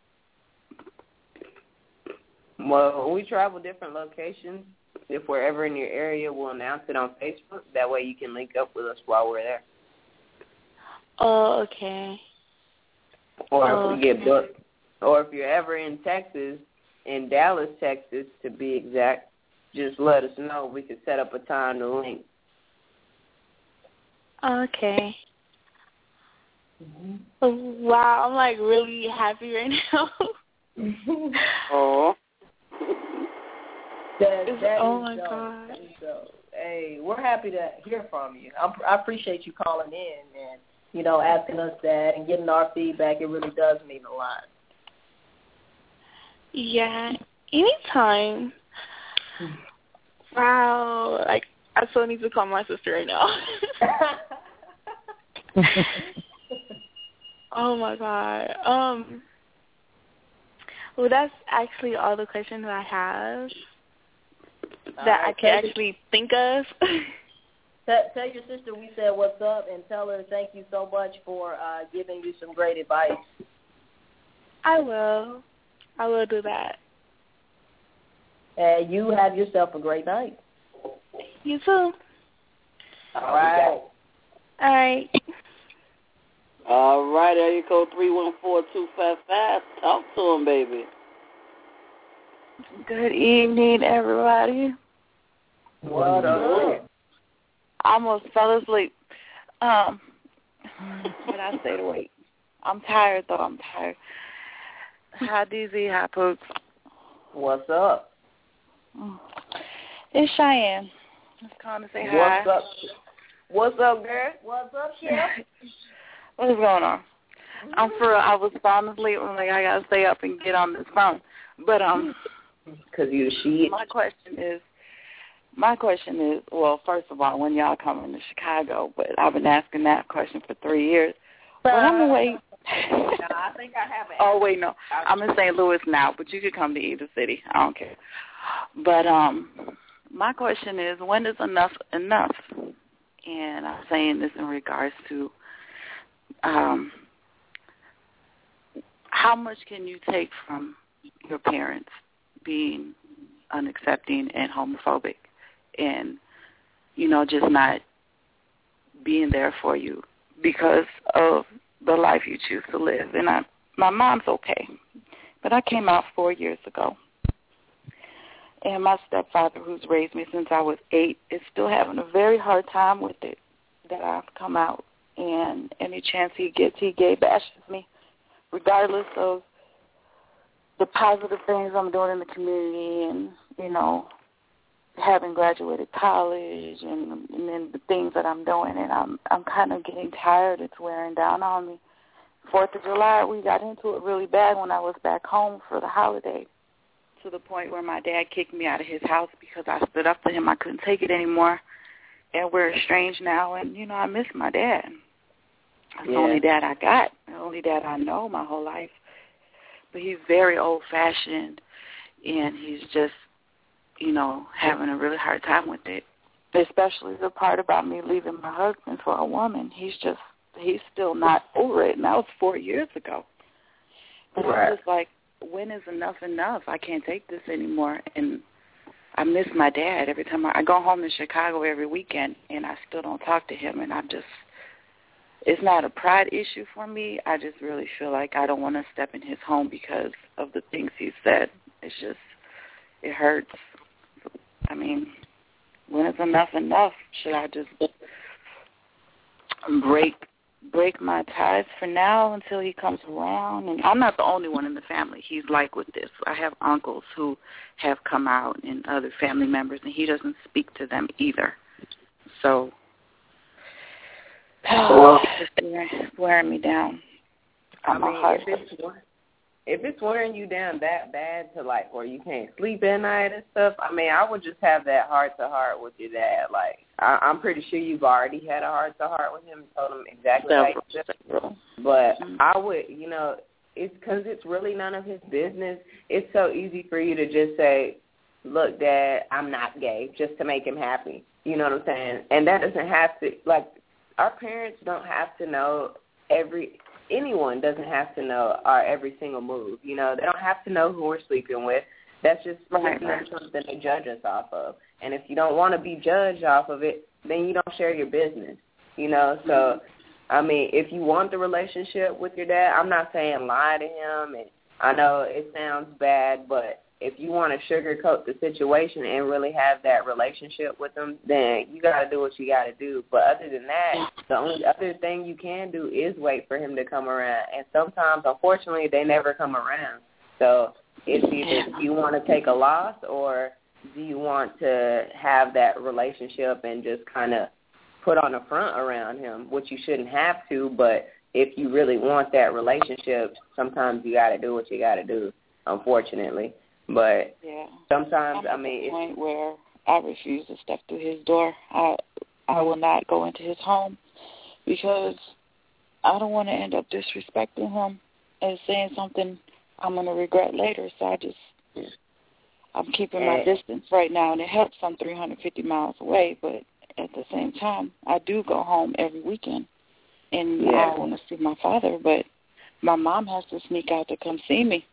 Well, we travel different locations. If we're ever in your area, we'll announce it on Facebook. That way you can link up with us while we're there. Oh, okay. Or oh, if we get okay. booked. Or if you're ever in Texas, in Dallas, Texas, to be exact, just let us know. We could set up a time to link. Okay. Mm-hmm. Wow, I'm like really happy right now. Oh. That, that oh is my dope. god. So hey, we're happy to hear from you. I'm, I appreciate you calling in and, you know, asking us that and getting our feedback. It really does mean a lot. Yeah, anytime. Wow, like I still need to call my sister right now. Oh my God. Um. Well, that's actually all the questions I have that right, I can actually think of. tell, tell your sister we said what's up and tell her thank you so much for uh, giving you some great advice. I will. I will do that. And you have yourself a great night. You too. All right. All right. All right, area code three one four two five five. Talk to him, baby. Good evening, everybody. What up? I almost fell asleep. Um, but I stayed awake. I'm tired, though. I'm tired. Hi, D Z. Hi, Poops. What's up? It's Cheyenne. Just calling to say hi. What's up? What's up, girl? What's up, Chef? What's going on? I'm for real. I was falling asleep. I'm like, I got to stay up and get on this phone. But, um, because you shit. My question is, my question is, well, first of all, when y'all coming to Chicago? But I've been asking that question for three years. But I'm away. No, I think I have it. Oh, wait, no. I'm in Saint Louis now, but you could come to either city. I don't care. But um, my question is, when is enough enough? And I'm saying this in regards to um, how much can you take from your parents being unaccepting and homophobic and, you know, just not being there for you because of the life you choose to live. And I, my mom's okay, but I came out four years ago. And my stepfather, who's raised me since I was eight, is still having a very hard time with it that I've come out. And any chance he gets, he gay bashes me, regardless of the positive things I'm doing in the community and, you know, having graduated college and, and then the things that I'm doing. And I'm I'm kind of getting tired. It's wearing down on me. Fourth of July, we got into it really bad when I was back home for the holiday, to the point where my dad kicked me out of his house because I stood up to him. I couldn't take it anymore. And we're estranged now, and, you know, I miss my dad. That's yeah. the only dad I got, the only dad I know my whole life. But he's very old-fashioned, and he's just, you know, having a really hard time with it, especially the part about me leaving my husband for a woman. He's just, he's still not over it, and that was four years ago. But right. I'm just like, when is enough enough? I can't take this anymore. And I miss my dad every time. I, I go home to Chicago every weekend, and I still don't talk to him. And I just, it's not a pride issue for me. I just really feel like I don't want to step in his home because of the things he said. It's just, it hurts. I mean, when is enough enough? Should I just break break my ties for now until he comes around? And I'm not the only one in the family. He's like with this. I have uncles who have come out and other family members, and he doesn't speak to them either. So oh, it's wearing, wearing me down. I mean, if it's, if it's wearing you down that bad to, like, where you can't sleep at night and stuff, I mean, I would just have that heart-to-heart with your dad. Like, I, I'm pretty sure you've already had a heart-to-heart with him and told him exactly how you feel. But mm-hmm. I would, you know, it's because it's really none of his business. It's so easy for you to just say, look, Dad, I'm not gay, just to make him happy. You know what I'm saying? And that doesn't have to, like, our parents don't have to know every, anyone doesn't have to know our every single move. You know, they don't have to know who we're sleeping with. That's just right, right. something they judge us off of. And if you don't want to be judged off of it, then you don't share your business, you know. So, mm-hmm. I mean, if you want the relationship with your dad, I'm not saying lie to him. And I know it sounds bad, but if you want to sugarcoat the situation and really have that relationship with him, then you got to do what you got to do. But other than that, the only other thing you can do is wait for him to come around. And sometimes, unfortunately, they never come around. So it's either you want to take a loss or do you want to have that relationship and just kind of put on a front around him, which you shouldn't have to, but if you really want that relationship, sometimes you got to do what you got to do, unfortunately. But yeah. sometimes, I'm I mean, at the point where I refuse to step through his door. I I will not go into his home because I don't want to end up disrespecting him and saying something I'm going to regret later. So I just, I'm keeping my distance right now, and it helps I'm three hundred fifty miles away, but at the same time, I do go home every weekend, and yeah. I want to see my father, but my mom has to sneak out to come see me.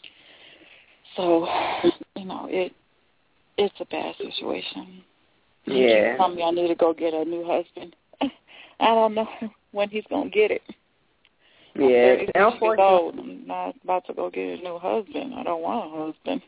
So, you know, it it's a bad situation. Yeah. He told me I need to go get a new husband. I don't know when he's going to get it. Yeah. I'm thirty-six years old. I'm not about to go get a new husband. I don't want a husband.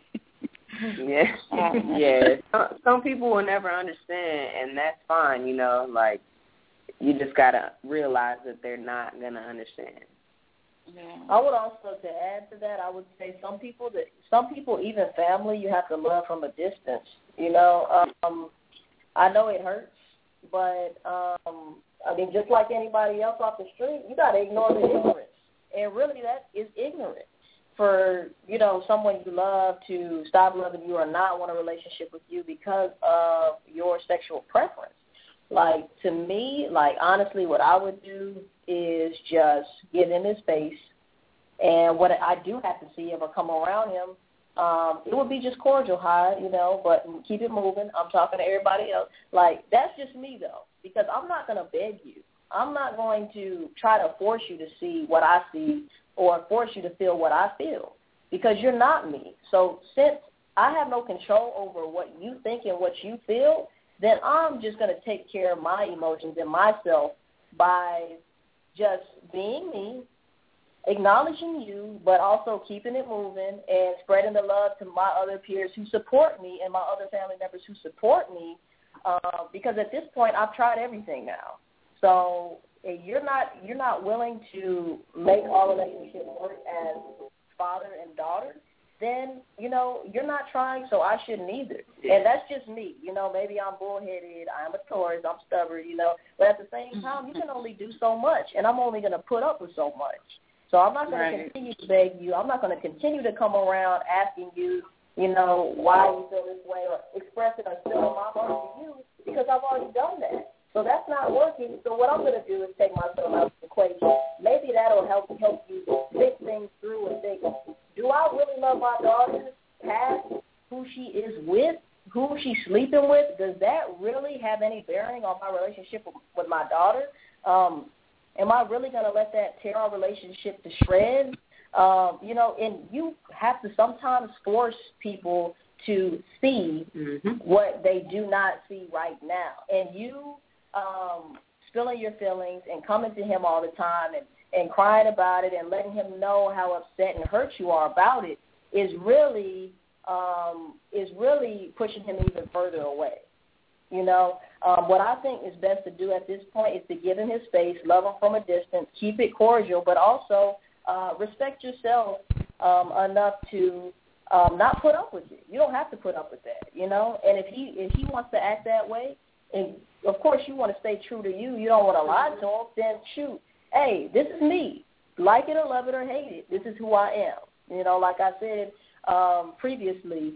Yeah. Um, yeah. Some, some people will never understand, and that's fine, you know. Like, you just got to realize that they're not going to understand. Yeah. I would also, to add to that, I would say some people, that some people, even family, you have to love from a distance. You know, um, I know it hurts, but, um, I mean, just like anybody else off the street, you got to ignore the ignorance. And really that is ignorant for, you know, someone you love to stop loving you or not want a relationship with you because of your sexual preference. Like, to me, like, honestly, what I would do is just give him his space. And what I do have to see if I come around him, um, it would be just cordial, hi, you know, but keep it moving. I'm talking to everybody else. Like, that's just me, though, because I'm not going to beg you. I'm not going to try to force you to see what I see or force you to feel what I feel because you're not me. So since I have no control over what you think and what you feel, then I'm just going to take care of my emotions and myself by just being me, acknowledging you, but also keeping it moving and spreading the love to my other peers who support me and my other family members who support me uh, because at this point I've tried everything now. So if you're not you're not willing to make our relationship work as father and daughter, then, you know, you're not trying, so I shouldn't either. And that's just me. You know, maybe I'm bullheaded, I'm a Taurus, I'm stubborn, you know. But at the same time, you can only do so much, and I'm only going to put up with so much. So I'm not going right. to continue to beg you. I'm not going to continue to come around asking you, you know, why you feel this way or expressing or spilling my heart to you because I've already done that. So that's not working. So what I'm going to do is take myself out of the equation. Maybe that'll help help you think things through and think, do I really love my daughter past who she is with, who she's sleeping with? Does that really have any bearing on my relationship with, with my daughter? Um, am I really going to let that tear our relationship to shreds? Um, you know, and you have to sometimes force people to see mm-hmm. what they do not see right now. And you um, spilling your feelings and coming to him all the time and, and crying about it and letting him know how upset and hurt you are about it is really um, is really pushing him even further away. You know, um, what I think is best to do at this point is to give him his space, love him from a distance, keep it cordial, but also uh, respect yourself um, enough to um, not put up with it. You don't have to put up with that, you know. And if he if he wants to act that way, and of course you want to stay true to you, you don't want to lie to him, then shoot. Hey, this is me. Like it or love it or hate it, this is who I am. You know, like I said um, previously,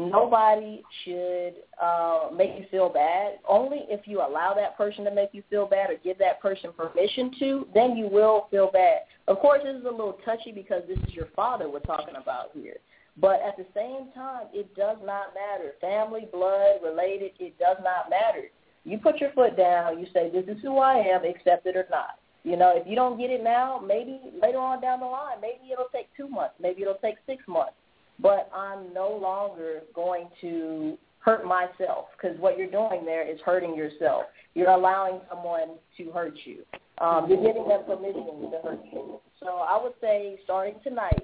nobody should uh, make you feel bad. Only if you allow that person to make you feel bad or give that person permission to, then you will feel bad. Of course, this is a little touchy because this is your father we're talking about here. But at the same time, it does not matter. Family, blood, related, it does not matter. You put your foot down. You say, this is who I am, accept it or not. You know, if you don't get it now, maybe later on down the line, maybe it'll take two months. Maybe it'll take six months. But I'm no longer going to hurt myself because what you're doing there is hurting yourself. You're allowing someone to hurt you. Um, you're giving them permission to hurt you. So I would say starting tonight,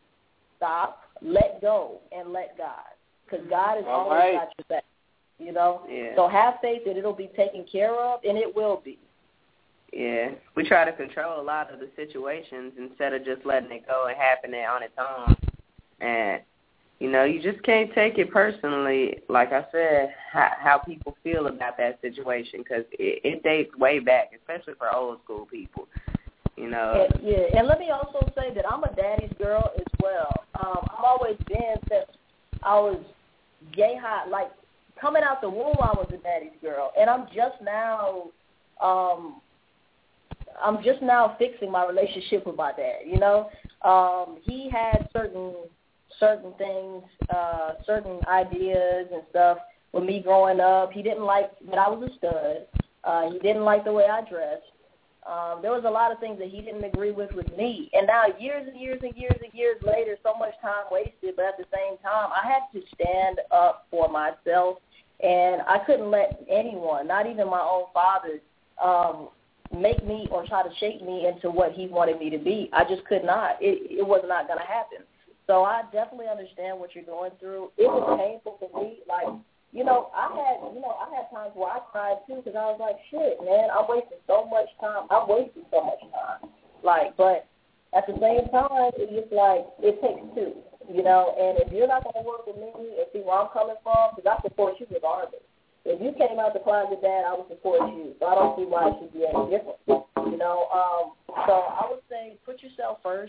stop, let go, and let God because God has All always right. got your back. You know? Yeah. So have faith that it'll be taken care of, and it will be. Yeah. We try to control a lot of the situations instead of just letting it go and happen on its own. And you know, you just can't take it personally, like I said, how, how people feel about that situation, because it, it dates way back, especially for old school people, you know. And, yeah, and let me also say that I'm a daddy's girl as well. Um, I've always been, since I was gay hot, like, coming out the womb, I was a daddy's girl, and I'm just now, um, I'm just now fixing my relationship with my dad. You know, um, he had certain certain things, uh, certain ideas and stuff with me growing up. He didn't like that I was a stud. Uh, he didn't like the way I dressed. Um, there was a lot of things that he didn't agree with with me. And now years and years and years and years later, so much time wasted, but at the same time, I had to stand up for myself. And I couldn't let anyone, not even my own father, um, make me or try to shape me into what he wanted me to be. I just could not. It, it was not going to happen. So I definitely understand what you're going through. It was painful for me. Like, you know, I had, you know, I had times where I cried too, because I was like, shit, man, I'm wasting so much time. I'm wasting so much time. Like, but at the same time, it's just like, it takes two. You know, and if you're not going to work with me and see where I'm coming from, because I support you regardless. If you came out the closet, Dad, I would support you. So I don't see why it should be any different. You know, um, so I would say put yourself first.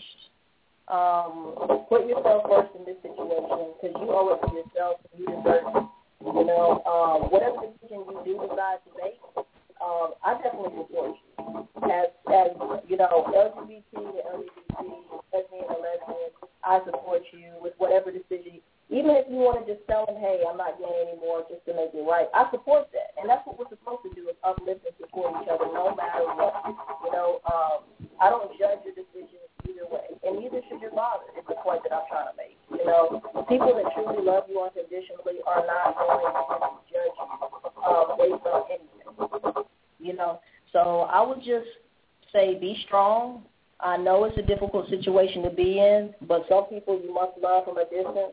Um, put yourself first in this situation, because you owe it to yourself and you deserve it. You know, um, whatever decision you do decide to make, um, I definitely support you. As, as you know, L G B T to L G B T, lesbian to lesbian, I support you with whatever decision. Even if you want to just tell them, hey, I'm not gay anymore, just to make it right, I support that. And that's what we're supposed to do, is uplift and support each other no matter what. You know, um, I don't judge your decisions either way. And neither should your father, is the point that I'm trying to make. You know, people that truly love you unconditionally are not going to judge you um, based on anything. You know, so I would just say be strong. I know it's a difficult situation to be in, but some people you must love from a distance,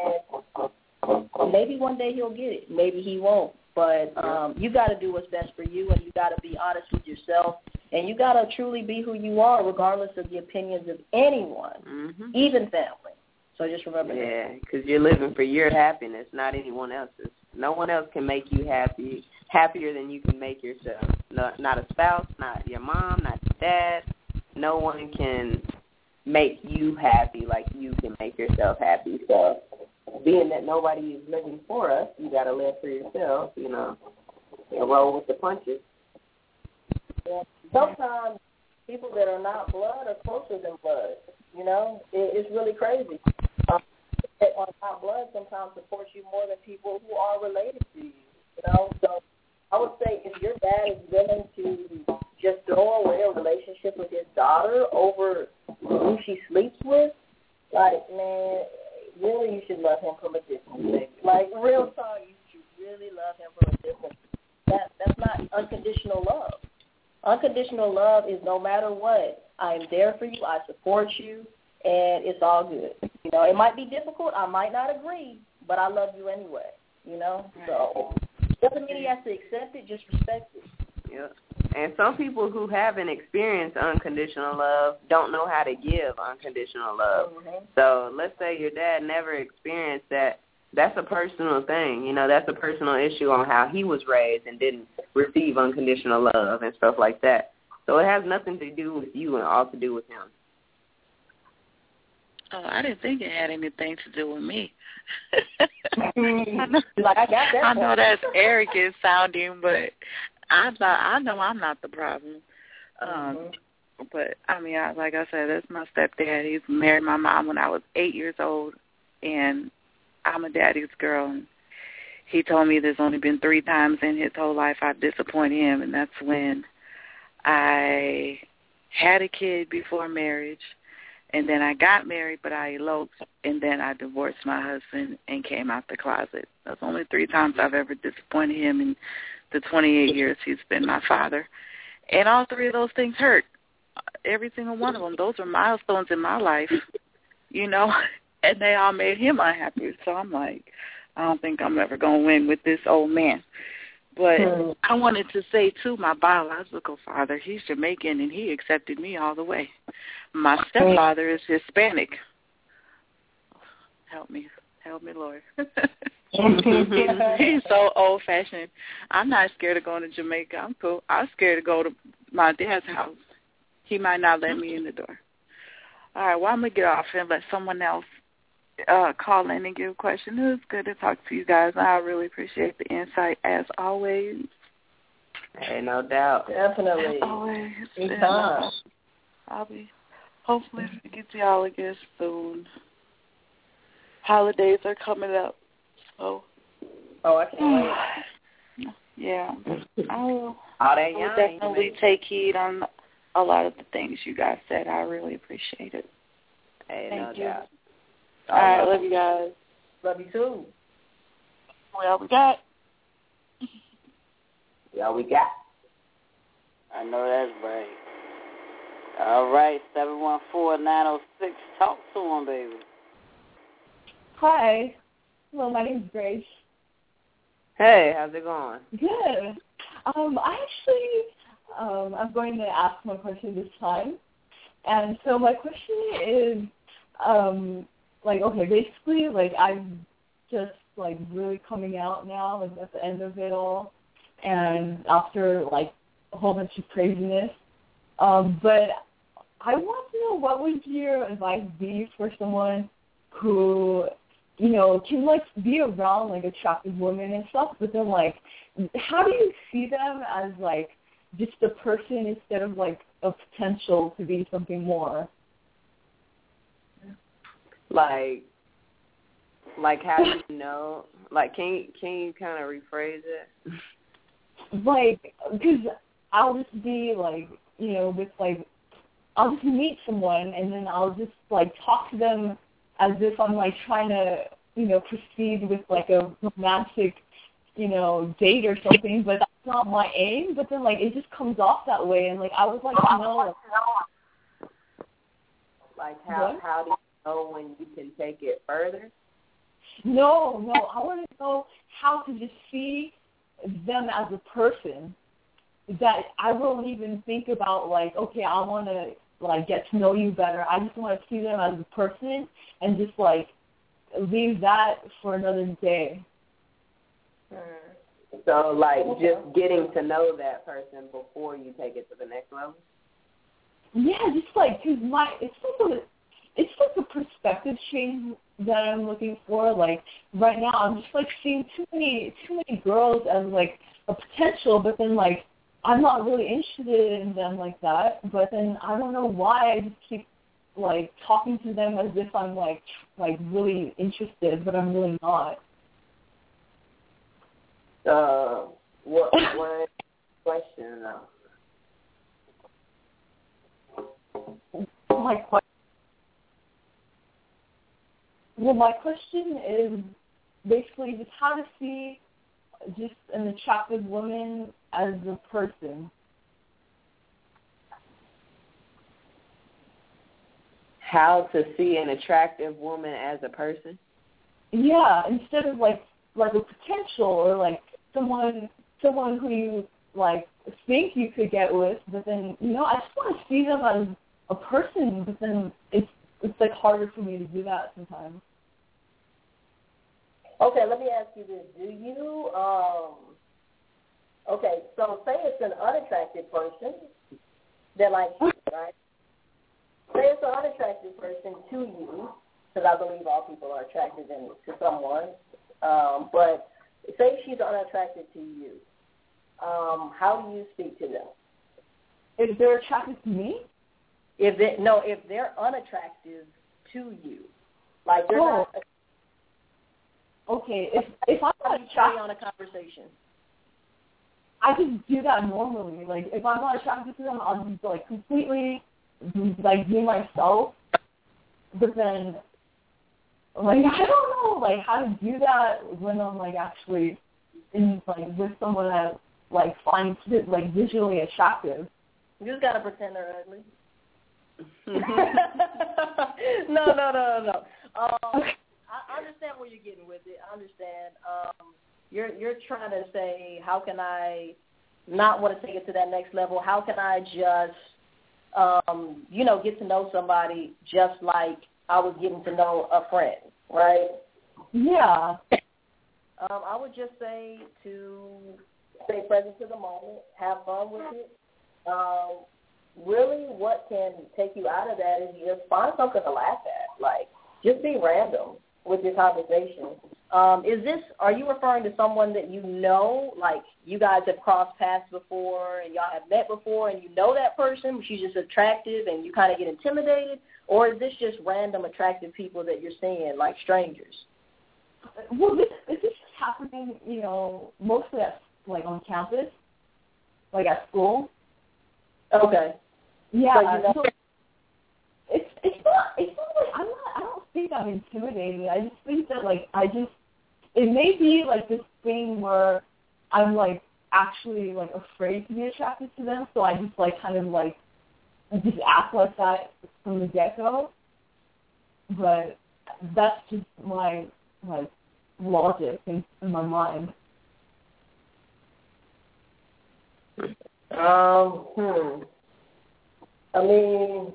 and maybe one day he'll get it. Maybe he won't. But um, you got to do what's best for you, and you got to be honest with yourself, and you got to truly be who you are, regardless of the opinions of anyone, mm-hmm. even family. So just remember yeah, that. Yeah, because you're living for your happiness, not anyone else's. No one else can make you happy, happier than you can make yourself. No, not a spouse, not your mom, not your dad. No one can make you happy like you can make yourself happy. So being that nobody is living for us, you got to live for yourself, you know, and roll with the punches. Yeah. Sometimes people that are not blood are closer than blood, you know. It, it's really crazy. Um, people that are not blood sometimes support you more than people who are related to you, you know. So I would say if your dad is willing to just throw away a relationship with his daughter over who she sleeps with, like, man, really you should love him from a distance, baby. Like, real talk, you should really love him from a distance. That, that's not unconditional love. Unconditional love is no matter what, I am there for you, I support you, and it's all good. You know, it might be difficult, I might not agree, but I love you anyway, you know? So doesn't mean he has to accept it, just respect it. Yep. And some people who haven't experienced unconditional love don't know how to give unconditional love. Mm-hmm. So let's say your dad never experienced that. That's a personal thing. You know, that's a personal issue on how he was raised and didn't receive unconditional love and stuff like that. So it has nothing to do with you and all to do with him. Oh, I didn't think it had anything to do with me. I know, like, I, got that I know that's arrogant sounding, but I thought I know I'm not the problem. Um, mm-hmm. But I mean, I, like I said, that's my stepdad. He's married my mom when I was eight years old, and I'm a daddy's girl. And he told me there's only been three times in his whole life I've disappointed him, and that's when I had a kid before marriage, and then I got married, but I eloped, and then I divorced my husband and came out the closet. That's only three times I've ever disappointed him in the twenty-eight years he's been my father. And all three of those things hurt. Every single one of them. Those are milestones in my life, you know, and they all made him unhappy. So I'm like, I don't think I'm ever going to win with this old man. But mm. I wanted to say, too, my biological father, he's Jamaican, and he accepted me all the way. My stepfather is Hispanic. Help me. Help me, Lord. he's, he's so old-fashioned. I'm not scared of going to Jamaica. I'm cool. I'm scared to go to my dad's house. He might not let me in the door. All right, well, I'm going to get off and let someone else uh, call in and give a question. It was good to talk to you guys. I really appreciate the insight, as always. Hey, no doubt. Definitely. As always. Anytime. I'll be hopefully speaking to y'all again soon. Holidays are coming up, so. Oh, I can't wait. Yeah. I will, All that I will definitely take heed on a lot of the things you guys said. I really appreciate it. Hey, Thank no you. doubt. All right, love you guys. Love you too. Well, we got. Yeah, we got. I know that's right. All right, seven one four, nine oh six. Talk to him, baby. Hi. Hello, my name's Grace. Hey, how's it going? Good. Um, I actually, um, I'm going to ask my question this time. And so my question is, um, like, okay, basically, like, I'm just, like, really coming out now, like, at the end of it all, and after, like, a whole bunch of craziness. Um, but I want to know, what would your advice be for someone who, you know, can, like, be around, like, attractive women and stuff, but then, like, how do you see them as, like, just a person instead of, like, a potential to be something more? Like, like how do you know? Like, can you, can you kind of rephrase it? Like, because I'll just be, like, you know, with, like, I'll just meet someone, and then I'll just, like, talk to them as if I'm, like, trying to, you know, proceed with, like, a romantic, you know, date or something, but that's not my aim. But then, like, it just comes off that way, and, like, I would like to know. Like, how, what? how do you know when you can take it further? No, no, I want to know how to just see them as a person, that I won't even think about, like, okay, I want to, like, get to know you better. I just want to see them as a person and just, like, leave that for another day. So, like, just getting to know that person before you take it to the next level? Yeah, just, like, because my, it's like a, it's like a perspective change that I'm looking for. Like, right now, I'm just, like, seeing too many, too many girls as, like, a potential, but then, like, I'm not really interested in them like that. But then I don't know why I just keep, like, talking to them as if I'm, like, like really interested, but I'm really not. Uh, what, what question, though? My question, well, my question is basically just how to see just an attractive woman as a person. How to see an attractive woman as a person? Yeah, instead of like like a potential or like someone someone who you like think you could get with, but then you know I just want to see them as a person, but then it's it's like harder for me to do that sometimes. Okay, let me ask you this: do you um? Okay, so say it's an unattractive person that likes you, right? Say it's an unattractive person to you, because I believe all people are attracted in, to someone. Um, but say she's unattracted to you. Um, how do you speak to them? If they're attracted to me? If they, no, if they're unattractive to you, like they're oh. not. Okay, if if I'm not attracted on a conversation, I just do that normally. Like if I'm not attracted to them, I'll just like completely like be myself. But then, like I don't know, like how to do that when I'm like actually in like with someone that like finds it like visually attractive. You just gotta pretend they're ugly. no, no, no, no, no. Um, I understand where you're getting with it. I understand. Um, you're you're trying to say, how can I not want to take it to that next level? How can I just, um, you know, get to know somebody just like I was getting to know a friend, right? Yeah. Um, I would just say to stay present to the moment, have fun with it. Um, really, what can take you out of that is just find something to laugh at. Like, just be random with your conversation. Um, is this, are you referring to someone that you know, like you guys have crossed paths before and y'all have met before and you know that person, but she's just attractive and you kind of get intimidated? Or is this just random attractive people that you're seeing, like strangers? Well, this, this is happening, you know, mostly at, like, on campus, like at school. Okay. Yeah, so, you know, so it's it's not it's not like I'm not I don't think I'm intimidated. I just think that like I just it may be like this thing where I'm like actually like afraid to be attracted to them, so I just like kind of like just act like that from the get go. But that's just my like logic in, in my mind. Um, hmm. I mean,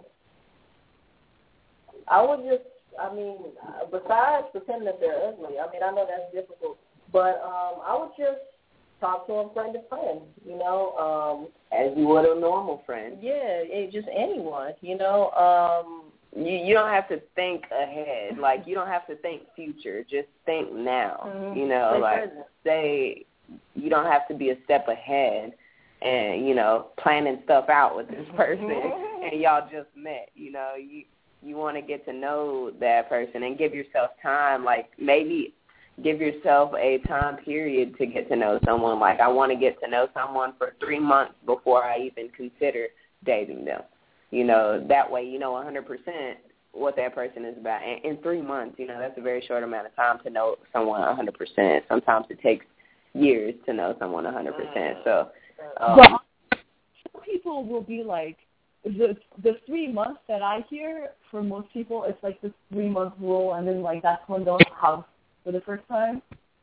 I would just, I mean, besides pretending that they're ugly, I mean, I know that's difficult, but um, I would just talk to them friend to friend, you know. Um, As you would a normal friend. Yeah, it, just anyone, you know. Um, you, you don't have to think ahead. Like, you don't have to think future. Just think now, mm-hmm. you know. Stay like, present. say you don't have to be a step ahead and, you know, planning stuff out with this person and y'all just met, you know. You you want to get to know that person and give yourself time, like maybe give yourself a time period to get to know someone. Like, I want to get to know someone for three months before I even consider dating them. You know, that way you know one hundred percent what that person is about. And in three months, you know, that's a very short amount of time to know someone one hundred percent. Sometimes it takes years to know someone one hundred percent. So, um, well, some people will be like, the the three months that I hear for most people, it's like this three month rule, and then like that's when they'll have for the first time.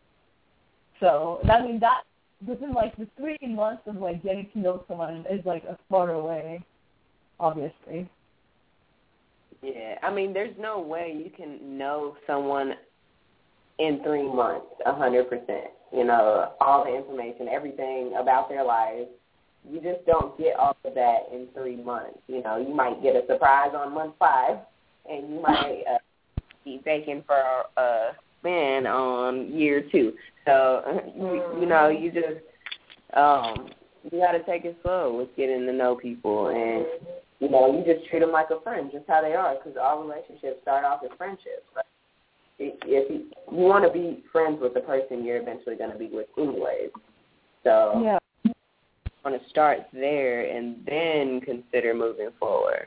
So I mean that within like the three months of like getting to know someone is like a far away, obviously. Yeah, I mean, there's no way you can know someone in three months, a hundred percent. You know, all the information, everything about their lives. You just don't get all of that in three months. You know, you might get a surprise on month five, and you might uh, be baking for a spin on year two. So, you, you know, you just, um, you got to take it slow with getting to know people. And, you know, you just treat them like a friend, just how they are, because all relationships start off as friendships. Right? If you, you want to be friends with the person you're eventually going to be with anyways. So, yeah. want to start there and then consider moving forward.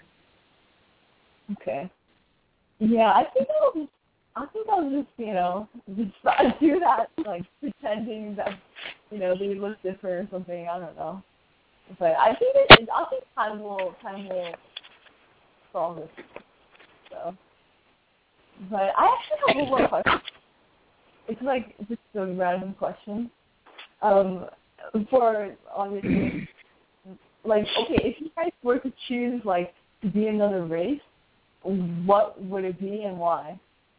Okay. Yeah, I think I'll just, I think I'll just, you know, just do that, like pretending that, you know, they look different or something. I don't know, but I think it, I think time will, time will solve this. So, but I actually have one more question. It's like just a random question. Um. For obviously, like, okay, if you guys were to choose, like, to be another race, what would it be and why?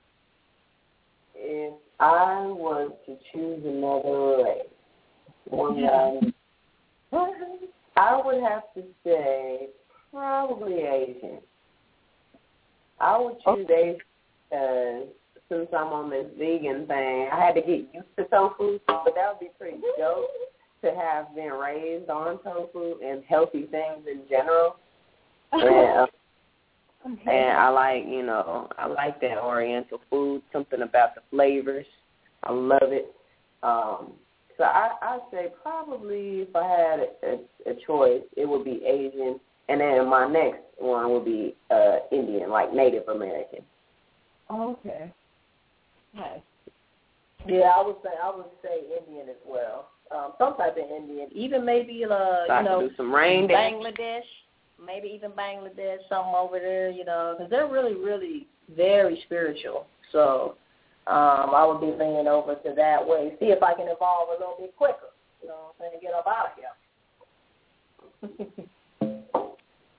If I was to choose another race, one yeah. that I would have to say probably Asian. I would choose okay. Asian because since I'm on this vegan thing, I had to get used to tofu, but that would be pretty dope. To have been raised on tofu and healthy things in general, and, uh, okay. and I like, you know, I like that Oriental food. Something about the flavors, I love it. Um, so I, I'd say probably if I had a, a choice, it would be Asian, and then my next one would be uh, Indian, like Native American. Okay. Nice. Yeah, I would say I would say Indian as well. Um, some type of Indian, even maybe uh, so you know, do some rain Bangladesh, maybe even Bangladesh, something over there, you know, because they're really, really very spiritual. So um, I would be leaning over to that way, see if I can evolve a little bit quicker, you know, what I'm saying, get up out of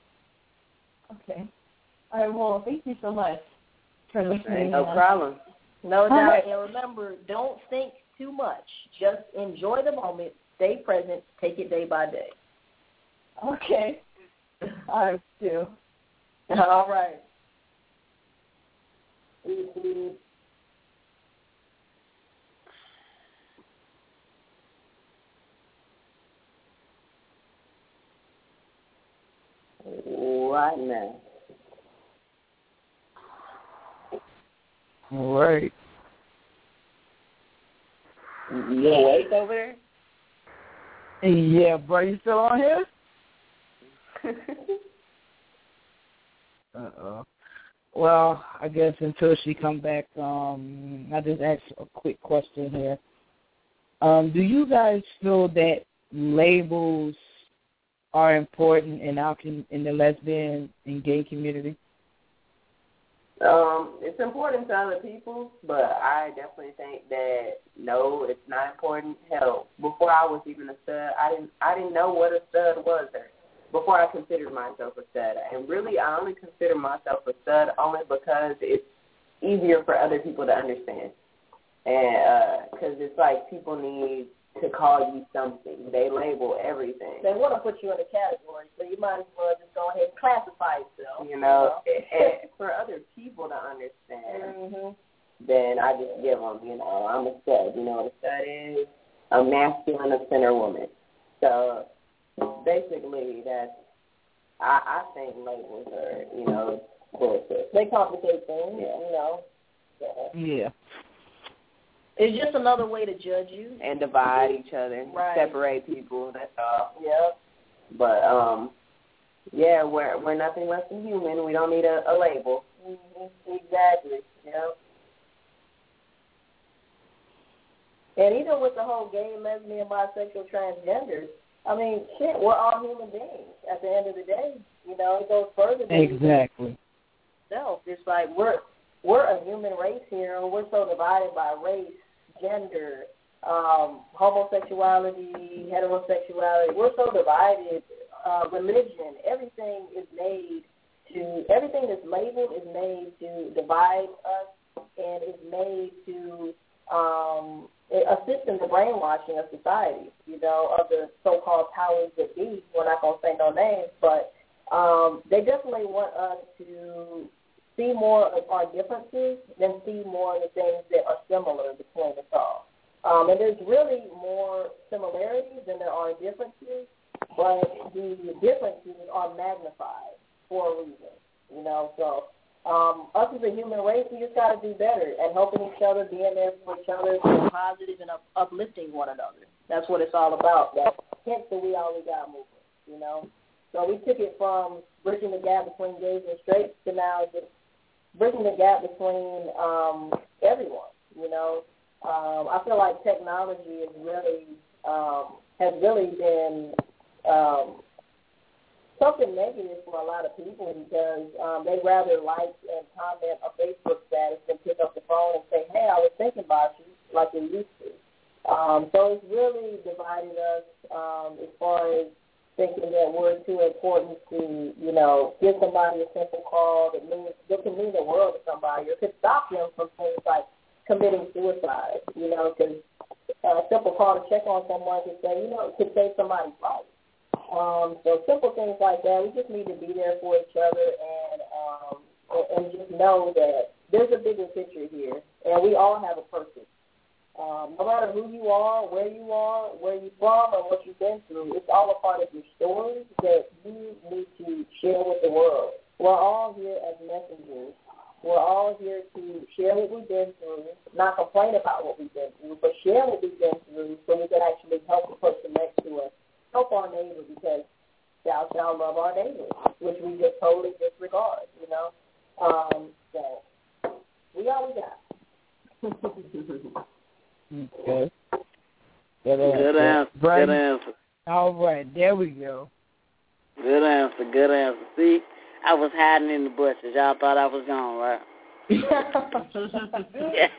here. Okay. All right. Well, thank you so much for listening. No problem. No doubt. And remember, don't think too much. Just enjoy the moment. Stay present. Take it day by day. Okay. I do. All right. Mm-hmm. Right now. All right. You awake over there? Yeah, bro. You still on here? Uh-oh. Well, I guess until she come back, um, I just ask a quick question here. Um, do you guys feel that labels are important in our in the lesbian and gay community? Um, it's important to other people, but I definitely think that no, it's not important. Hell, before I was even a stud, I didn't I didn't know what a stud was there. Before I considered myself a stud, and really I only consider myself a stud only because it's easier for other people to understand, and because uh, it's like people need to call you something. They label everything. They want to put you in a category, so you might as well just go ahead and classify yourself. You know, you know? and, and for other people to understand, mm-hmm. then I just give them, you know, I'm a stud. You know what a stud is? A masculine of center woman. So basically, that's, I, I think labels are, you know, bullshit. They complicate things, yeah. you know. Yeah. yeah. It's just another way to judge you. And divide each other, right. separate people, that's all. Yep. But, um, yeah, we're we're nothing less than human. We don't need a, a label. Mm-hmm. Exactly, yep. And even with the whole gay, lesbian, bisexual, transgenders, I mean, shit, we're all human beings at the end of the day. You know, it goes further than exactly. Self. It's like we're we're a human race here, and we're so divided by race, gender, um, homosexuality, heterosexuality. We're so divided. Uh, religion, everything is made to, everything that's labeled is made to divide us and is made to um, assist in the brainwashing of society, you know, of the so-called powers that be. We're not going to say no names, but um, they definitely want us to see more of our differences than see more of the things that are similar between us all. Um, and there's really more similarities than there are differences, but the differences are magnified for a reason, you know. So um, us as a human race, we just got to do better at helping each other, being there for each other, being positive and up- uplifting one another. That's what it's all about. That's hence the We All We Got movement, you know. So we took it from bridging the gap between gays and straights to now just bridging the gap between um, everyone, you know. Um, I feel like technology is really um, has really been um, something negative for a lot of people because um, they'd rather like and comment a Facebook status than pick up the phone and say, hey, I was thinking about you, like they used to. Um, so it's really divided us um, as far as thinking that we're too important to, you know, give somebody a simple call that means that can mean the world to somebody or could stop them from things like committing suicide, you know, because a simple call to check on someone could say, you know, could save somebody's life. Um, so simple things like that, we just need to be there for each other and um, and just know that there's a bigger picture here, and we all have a purpose. Um, no matter who you are, where you are, where you're from, or what you've been through, it's all a part of your story that you need to share with the world. We're all here as messengers. We're all here to share what we've been through, not complain about what we've been through, but share what we've been through so we can actually help the person next to us, help our neighbor, because thou shalt love our neighbor, which we just totally disregard, you know. Um, so we all we got. Okay. Good answer. Good answer. Brian? Good answer. All right, there we go. Good answer. Good answer. See, I was hiding in the bushes. Y'all thought I was gone, right? Yeah.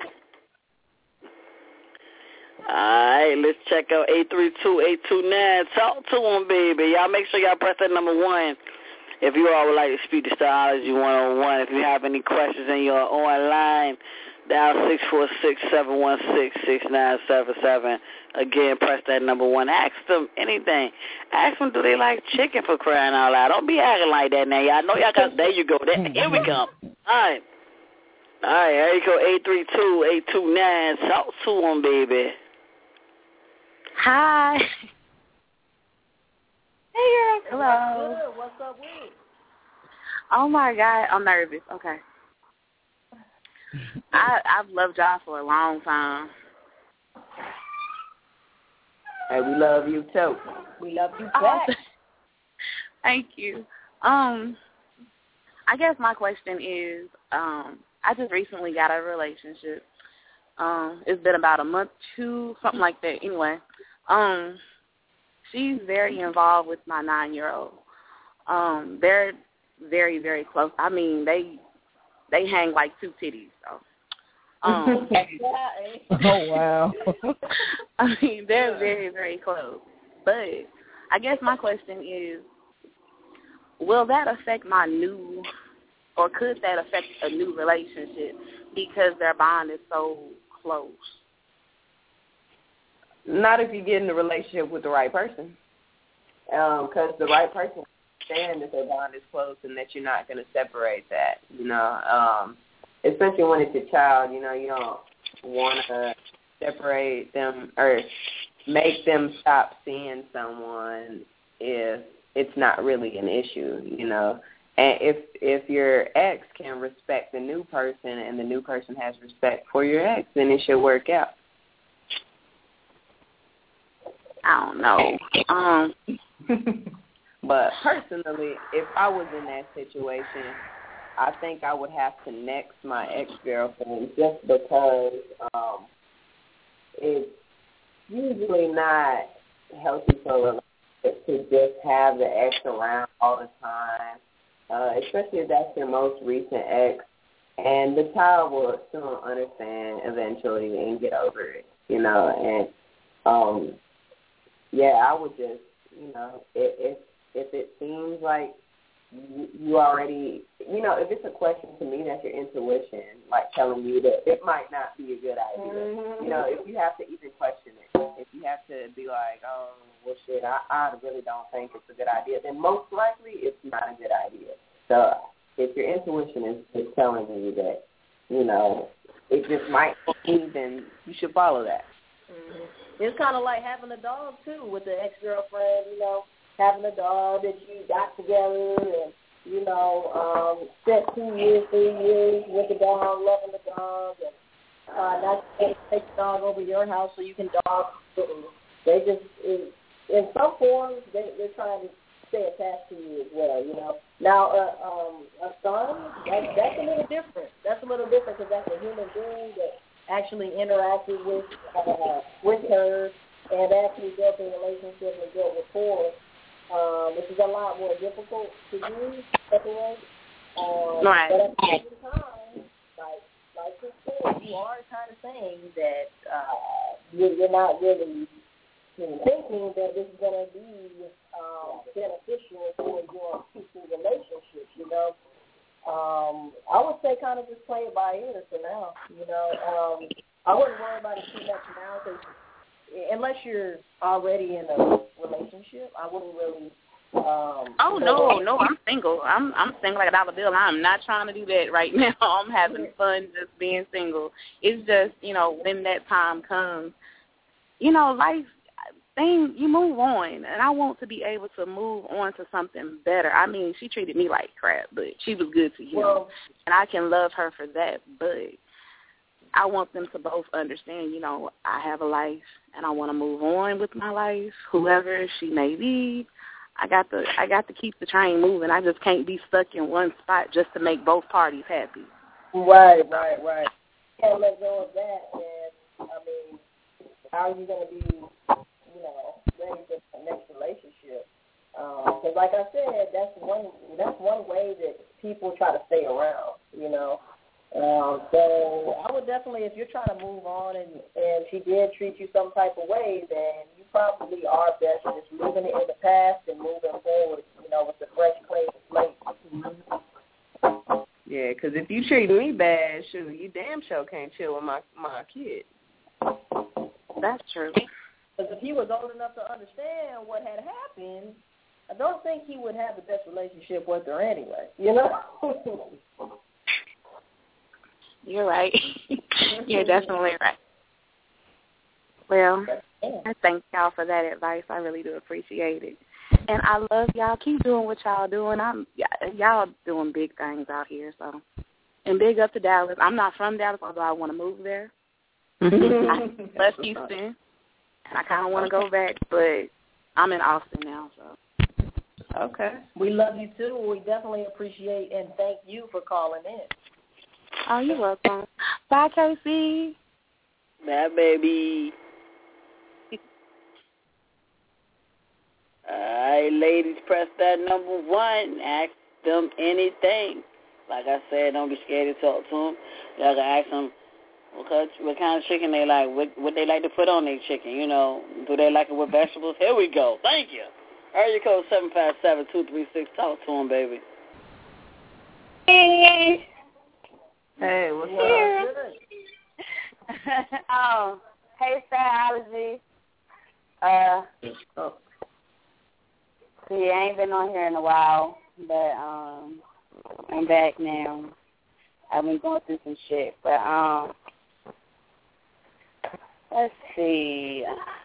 All right, let's check out eight three two, eight two nine. Talk to them, baby. Y'all make sure y'all press that number one if you all would like to speak to Styleology one oh one, if you have any questions and you're online, dial six four six, seven one six, six nine seven seven. Again, press that number one. Ask them anything. Ask them, do they like chicken, for crying out loud? Don't be acting like that now. Y'all know y'all got, there you go. There, here we come. All right. All right, here you go, eight three two, eight two nine. Talk to them, baby. Hi. Hey, girl. Hello. What's, What's up with it? Oh, my God. I'm nervous. Okay. I, I've loved y'all for a long time. Hey, we love you, too. We love you Oh, back. thank you. Um, I guess my question is, um, I just recently got a relationship. Um, it's been about a month, two, something like that. Anyway, um, she's very involved with my nine-year-old. Um, they're very, very close. I mean, they they hang like two titties. So. Um, oh, wow. I mean, they're very, very close. But I guess my question is, will that affect my new, or could that affect a new relationship because their bond is so close? Not if you get in a relationship with the right person. Because um, the right person understands that their bond is close and that you're not going to separate that, you know. Um, especially when it's a child, you know, you don't want to separate them or make them stop seeing someone if it's not really an issue, you know. And if if your ex can respect the new person and the new person has respect for your ex, then it should work out. I don't know. Um, but personally, if I was in that situation, I think I would have to next my ex-girlfriend just because um, it's usually not healthy for a relationship to just have the ex around all the time, uh, especially if that's your most recent ex. And the child will soon understand eventually and get over it, you know. And, um, yeah, I would just, you know, if, if, if it seems like you already, you know, if it's a question to me, that's your intuition, like telling you that it might not be a good idea. Mm-hmm. You know, if you have to even question it, if you have to be like, oh, well, shit, I, I really don't think it's a good idea, then most likely it's not a good idea. So if your intuition is, is telling you that, you know, it just might be, then you should follow that. Mm-hmm. It's kind of like having a dog, too, with the ex-girlfriend, you know. Having a dog that you got together and, you know, um, spent two years, three years with the dog, loving the dog, and uh, not take the dog over your house so you can dog sit. They just, in, in some forms, they, they're trying to stay attached to you as well, you know. Now, uh, um, a son, that, that's a little different. That's a little different because that's a human being that actually interacted with, uh, with her and actually built a relationship and built rapport. Um, which is a lot more difficult to do, separate. Um, right. But at the same time, like like you said, you are kind of saying that uh, you're, you're not really you know, thinking that this is going to be um, beneficial for your future relationships. You know, um, I would say kind of just play it by ear for now. You know, um, I wouldn't worry about it too much now because. Unless you're already in a relationship, I wouldn't really. Um, oh no, no, I'm single. I'm I'm single like a dollar bill. I'm not trying to do that right now. I'm having fun just being single. It's just you know when that time comes, you know, life thing you move on, and I want to be able to move on to something better. I mean, she treated me like crap, but she was good to you, well, and I can love her for that, but. I want them to both understand, you know, I have a life and I want to move on with my life, whoever she may be. I got to I got to keep the train moving. I just can't be stuck in one spot just to make both parties happy. Right, right, right. You can't let go of that, and I mean, how are you going to be, you know, ready for the next relationship? Because, um, like I said, that's one that's one way that people try to stay around, you know. Um, so I would definitely, if you're trying to move on and, and she did treat you some type of way, then you probably are best just leaving it in the past and moving forward, you you know, with the fresh, clean slate. Yeah, because if you treat me bad, shoot, you damn sure can't chill with my my kid. That's true. Because if he was old enough to understand what had happened, I don't think he would have the best relationship with her anyway, you know? You're right. You're definitely right. Well, I thank y'all for that advice. I really do appreciate it. And I love y'all. Keep doing what y'all doing. I'm y- y'all doing big things out here. So, and big up to Dallas. I'm not from Dallas, although I want to move there. I left Houston, and I kind of want to go back, but I'm in Austin now. So, okay. We love you too. We definitely appreciate and thank you for calling in. Oh, you're welcome. Bye, Casey. Bye, baby. All right, ladies, press that number one. Ask them anything. Like I said, don't be scared to talk to them. Y'all can ask them what, what kind of chicken they like, what, what they like to put on their chicken. You know, do they like it with vegetables? Here we go. Thank you. Area code seven five seven, two three six. Talk to them, baby. Hey. Hey, what's Here. up? um, hey, Styleology. Uh, oh. See, I ain't been on here in a while, but um, I'm back now. I've been going through some shit, but um, let's see.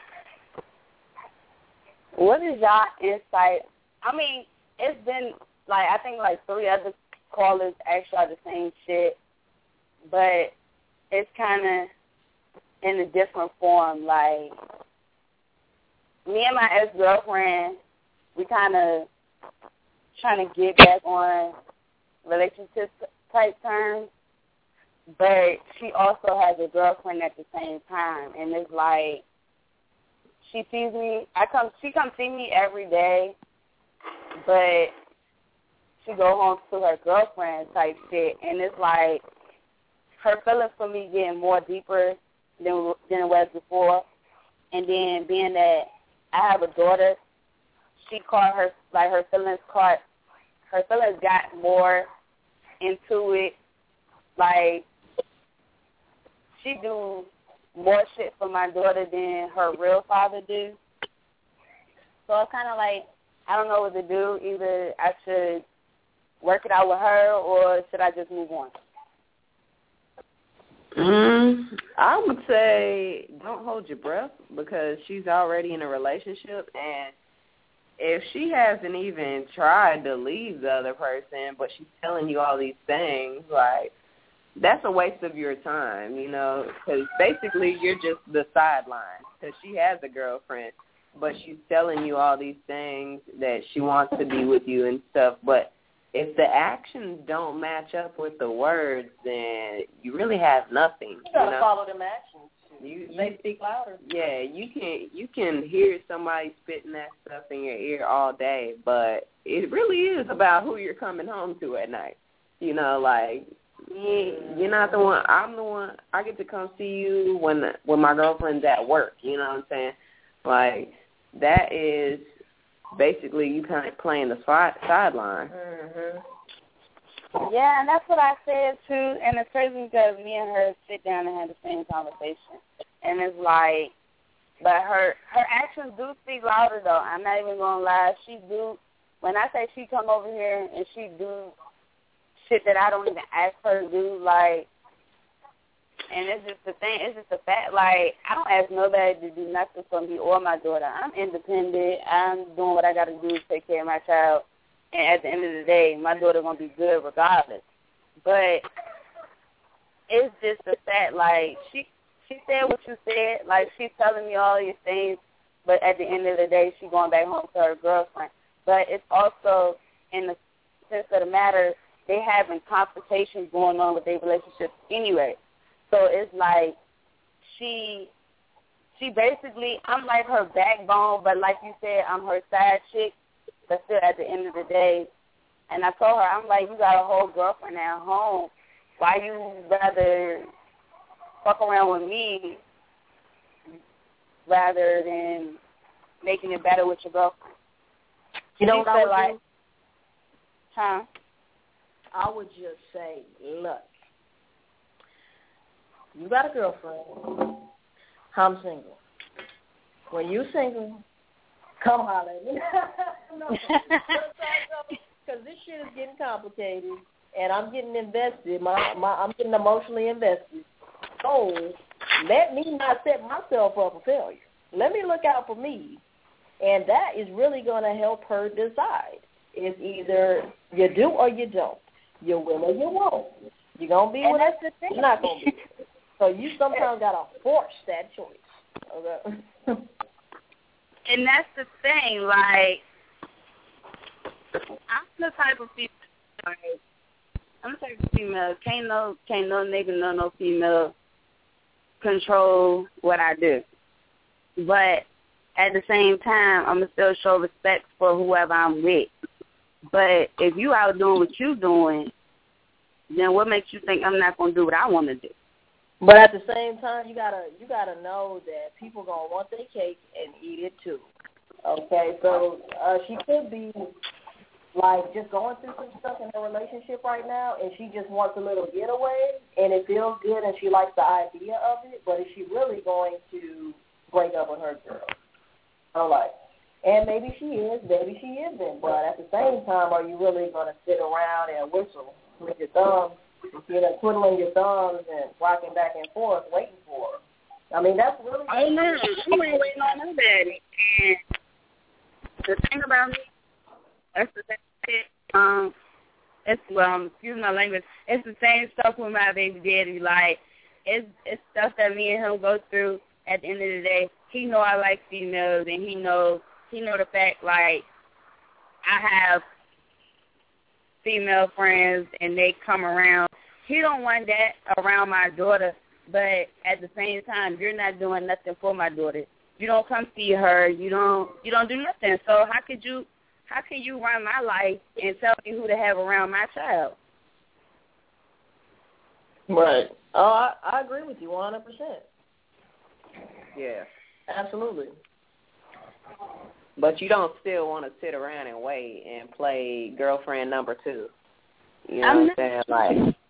What is y'all insight? I mean, it's been like I think like three other callers asked y'all the same shit, but it's kind of in a different form. Like me and my ex-girlfriend, we kind of trying to get back on relationship type terms, but she also has a girlfriend at the same time, and it's like she sees me. I come, she comes see me every day, but she go home to her girlfriend type shit, and it's like her feelings for me getting more deeper than than it was before, and then being that I have a daughter. She caught her, like her feelings caught, her feelings got more into it. Like, she do more shit for my daughter than her real father do. So it's kind of like, I don't know what to do. Either I should work it out with her or should I just move on? Mm, I would say don't hold your breath because she's already in a relationship, and if she hasn't even tried to leave the other person, but she's telling you all these things, like, that's a waste of your time, you know, because basically you're just the sideline because she has a girlfriend, but she's telling you all these things that she wants to be with you and stuff. But if the actions don't match up with the words, then you really have nothing. You got to you know? follow them actions. You, they you, speak louder. Yeah, you can you can hear somebody spitting that stuff in your ear all day, but it really is about who you're coming home to at night. You know, like you, you're not the one. I'm the one. I get to come see you when when my girlfriend's at work. You know what I'm saying? Like that is basically you kind of playing the side sideline. Mm-hmm. Yeah, and that's what I said, too. And it's crazy because me and her sit down and have the same conversation. And it's like, but her her actions do speak louder, though. I'm not even going to lie. She do, when I say she come over here and she do shit that I don't even ask her to do, like, and it's just the thing, it's just the fact, like, I don't ask nobody to do nothing for me or my daughter. I'm independent. I'm doing what I got to do to take care of my child. And at the end of the day, my daughter going to be good regardless. But it's just the fact, like, she she said what you said. Like, she's telling me all these things, but at the end of the day, she's going back home to her girlfriend. But it's also, in the sense of the matter, they having confrontations going on with their relationship anyway. So it's like she she basically, I'm like her backbone, but like you said, I'm her side chick. But still, at the end of the day, and I told her, I'm like, you got a whole girlfriend at home. Why you rather fuck around with me rather than making it better with your girlfriend? You know what I would like, do? Huh? I would just say, look, you got a girlfriend. I'm single. When you single, come holler at me. No, because this shit is getting complicated, and I'm getting invested. My, my, I'm getting emotionally invested. So let me not set myself up for failure. Let me look out for me, and that is really going to help her decide. It's either you do or you don't. You will or you won't. You're going to be with us, you're not going to be with us. So you sometimes got to force that choice. Okay? And that's the thing, like, I'm the type of female, like, I'm the type of female, can't no, can't no nigga, no, no female control what I do. But at the same time, I'm going to still show respect for whoever I'm with. But if you out doing what you doing, then what makes you think I'm not going to do what I want to do? But at the same time, you gotta you gotta know that people gonna want their cake and eat it too. Okay, so uh, she could be like just going through some stuff in her relationship right now, and she just wants a little getaway, and it feels good, and she likes the idea of it. But is she really going to break up with her girl? So like, and maybe she is, maybe she isn't. But at the same time, are you really gonna sit around and whistle with your thumbs? You know, twiddling your thumbs and rocking back and forth, waiting for her. I mean, that's really. Oh no, I'm ain't waiting on nobody. And the thing about me, that's the thing. Um, it's well, excuse my language. It's the same stuff with my baby daddy. Like, it's it's stuff that me and him go through. At the end of the day, he know I like females, and he know he know the fact like I have female friends and they come around. He don't want that around my daughter, but at the same time, you're not doing nothing for my daughter. You don't come see her. You don't. You don't do nothing. So how could you? How can you run my life and tell me who to have around my child? Right. Oh, I, I agree with you one hundred percent. Yeah. Absolutely. But you don't still want to sit around and wait and play girlfriend number two. You know I'm what I'm saying? Like,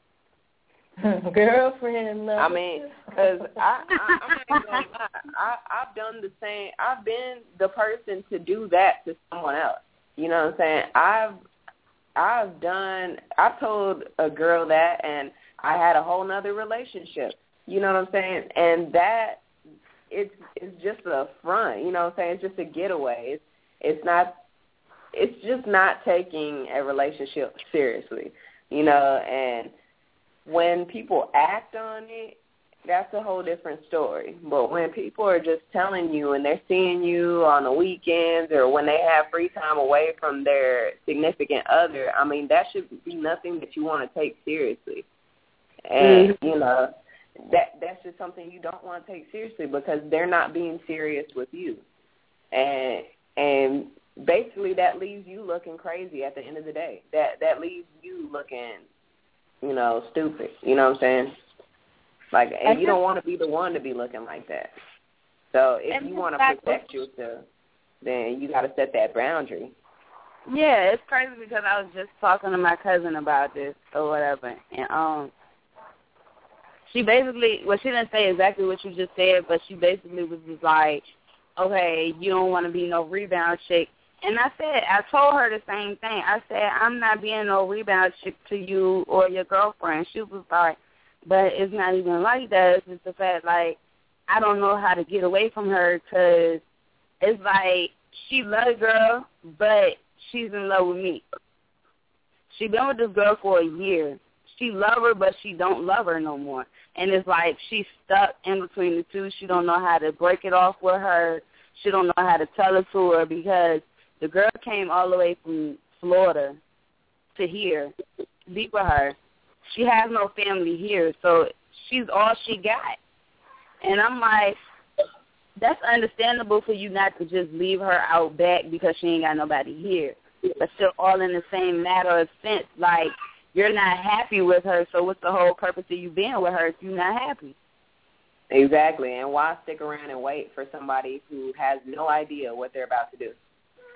girlfriend number I mean, because I, I, I'm not gonna lie. I, I've done the same. I've been the person to do that to someone else. You know what I'm saying? I've, I've done, I've told a girl that, and I had a whole nother relationship. You know what I'm saying? And that, it's it's just a front. You know what I'm saying? It's just a getaway. It's it's not. It's just not taking a relationship seriously. You know, and when people act on it, that's a whole different story. But when people are just telling you and they're seeing you on the weekends or when they have free time away from their significant other, I mean, that should be nothing that you want to take seriously. And, mm-hmm. you know, that that's just something you don't want to take seriously because they're not being serious with you. And and basically that leaves you looking crazy at the end of the day. That that leaves you looking, you know, stupid. You know what I'm saying? Like, and you don't want to be the one to be looking like that. So if you want to protect yourself, then you got to set that boundary. Yeah, it's crazy because I was just talking to my cousin about this or whatever, and um, she basically, well, she didn't say exactly what you just said, but she basically was just like, okay, you don't want to be no rebound chick. And I said, I told her the same thing. I said, I'm not being no rebound chick to you or your girlfriend. She was like, but it's not even like that. It's just the fact, like, I don't know how to get away from her because it's like she loves a girl, but she's in love with me. She been with this girl for a year. She love her, but she don't love her no more. And it's like she's stuck in between the two. She don't know how to break it off with her. She don't know how to tell it to her because the girl came all the way from Florida to here to be with her. She has no family here, so she's all she got. And I'm like, that's understandable for you not to just leave her out back because she ain't got nobody here. But still all in the same matter of sense, like, you're not happy with her, so what's the whole purpose of you being with her if you're not happy? Exactly, and why stick around and wait for somebody who has no idea what they're about to do?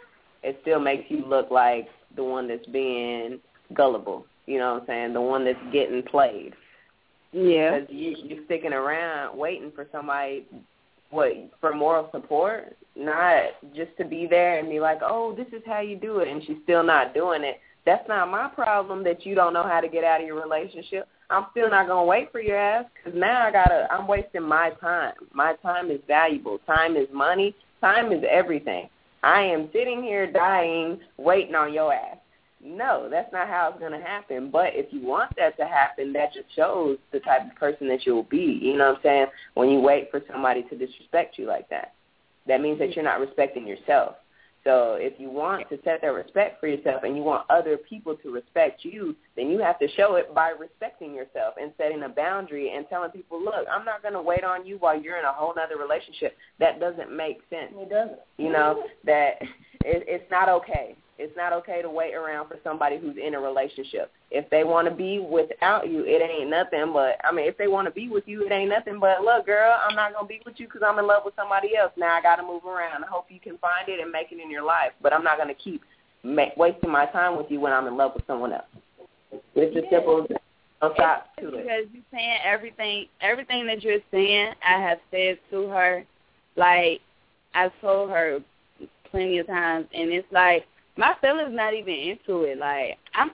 it still makes you look like the one that's being gullible. You know what I'm saying? The one that's getting played. Yeah. Because you, you're sticking around waiting for somebody, what, for moral support, not just to be there and be like, oh, this is how you do it, and she's still not doing it. That's not my problem that you don't know how to get out of your relationship. I'm still not going to wait for your ass because now I gotta, I'm wasting my time. My time is valuable. Time is money. Time is everything. I am sitting here dying waiting on your ass. No, that's not how it's going to happen. But if you want that to happen, that just shows the type of person that you'll be. You know what I'm saying? When you wait for somebody to disrespect you like that, that means that you're not respecting yourself. So if you want to set that respect for yourself and you want other people to respect you, then you have to show it by respecting yourself and setting a boundary and telling people, look, I'm not going to wait on you while you're in a whole other relationship. That doesn't make sense. It doesn't. You know, that it, it's not okay. It's not okay to wait around for somebody who's in a relationship. If they want to be without you, it ain't nothing but, I mean, if they want to be with you, it ain't nothing but, look, girl, I'm not going to be with you because I'm in love with somebody else. Now I got to move around. I hope you can find it and make it in your life, but I'm not going to keep ma- wasting my time with you when I'm in love with someone else. It's as simple as that. No stop to it. Because you're saying everything, everything that you're saying, I have said to her. Like, I've told her plenty of times, and it's like, my feelings not even into it. Like, I'm,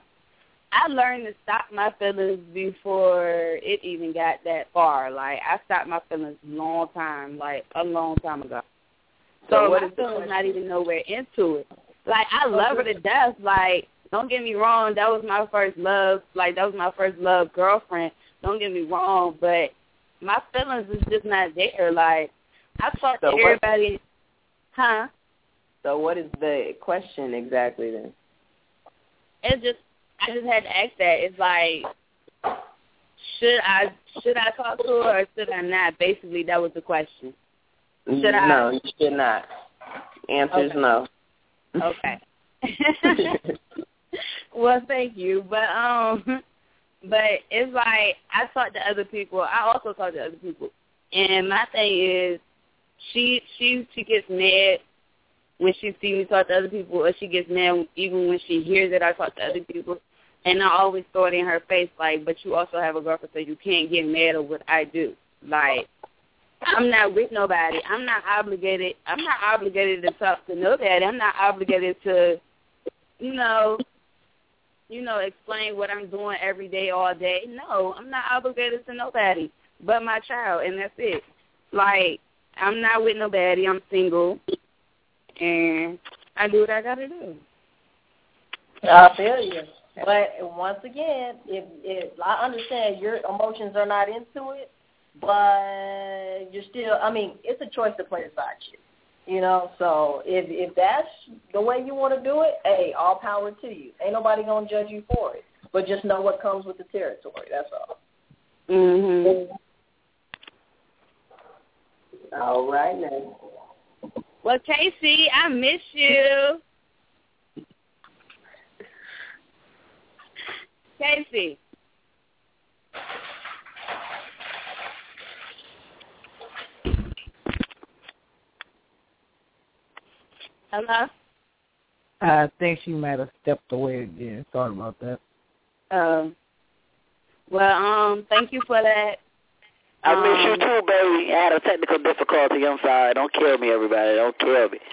I learned to stop my feelings before it even got that far. Like, I stopped my feelings a long time, like a long time ago. So, so what my feelings not even nowhere into it. Like, I love her to death. Like, don't get me wrong, that was my first love. Like, that was my first love girlfriend. Don't get me wrong, but my feelings is just not there. Like, I talk so to what, everybody, huh? So what is the question exactly then? It's just, I just had to ask that. It's like, should I should I talk to her or should I not? Basically, that was the question. Should I? No, you should not. Answer's okay. no. Okay. Well, thank you, but um, but it's like I talk to other people. I also talk to other people, and my thing is, she she she gets mad when she sees me talk to other people, or she gets mad even when she hears that I talk to other people. And I always throw it in her face, like, but you also have a girlfriend, so you can't get mad at what I do. Like, I'm not with nobody. I'm not obligated. I'm not obligated to talk to nobody. I'm not obligated to, you know, you know, explain what I'm doing every day, all day. No, I'm not obligated to nobody but my child, and that's it. Like, I'm not with nobody. I'm single. And I do what I gotta do. I feel you. But once again, if, if I understand your emotions are not into it, but you're still, I mean, it's a choice to play the side chick. You know, so if if that's the way you want to do it, hey, all power to you. Ain't nobody gonna judge you for it. But just know what comes with the territory. That's all. Mhm. All right now. Well, Casey, I miss you. Casey. Hello? I think she might have stepped away again. Sorry about that. Um. Well, um, thank you for that. I um, miss you too, baby. I had a technical difficulty. I'm sorry. Don't kill me, everybody. Don't kill me.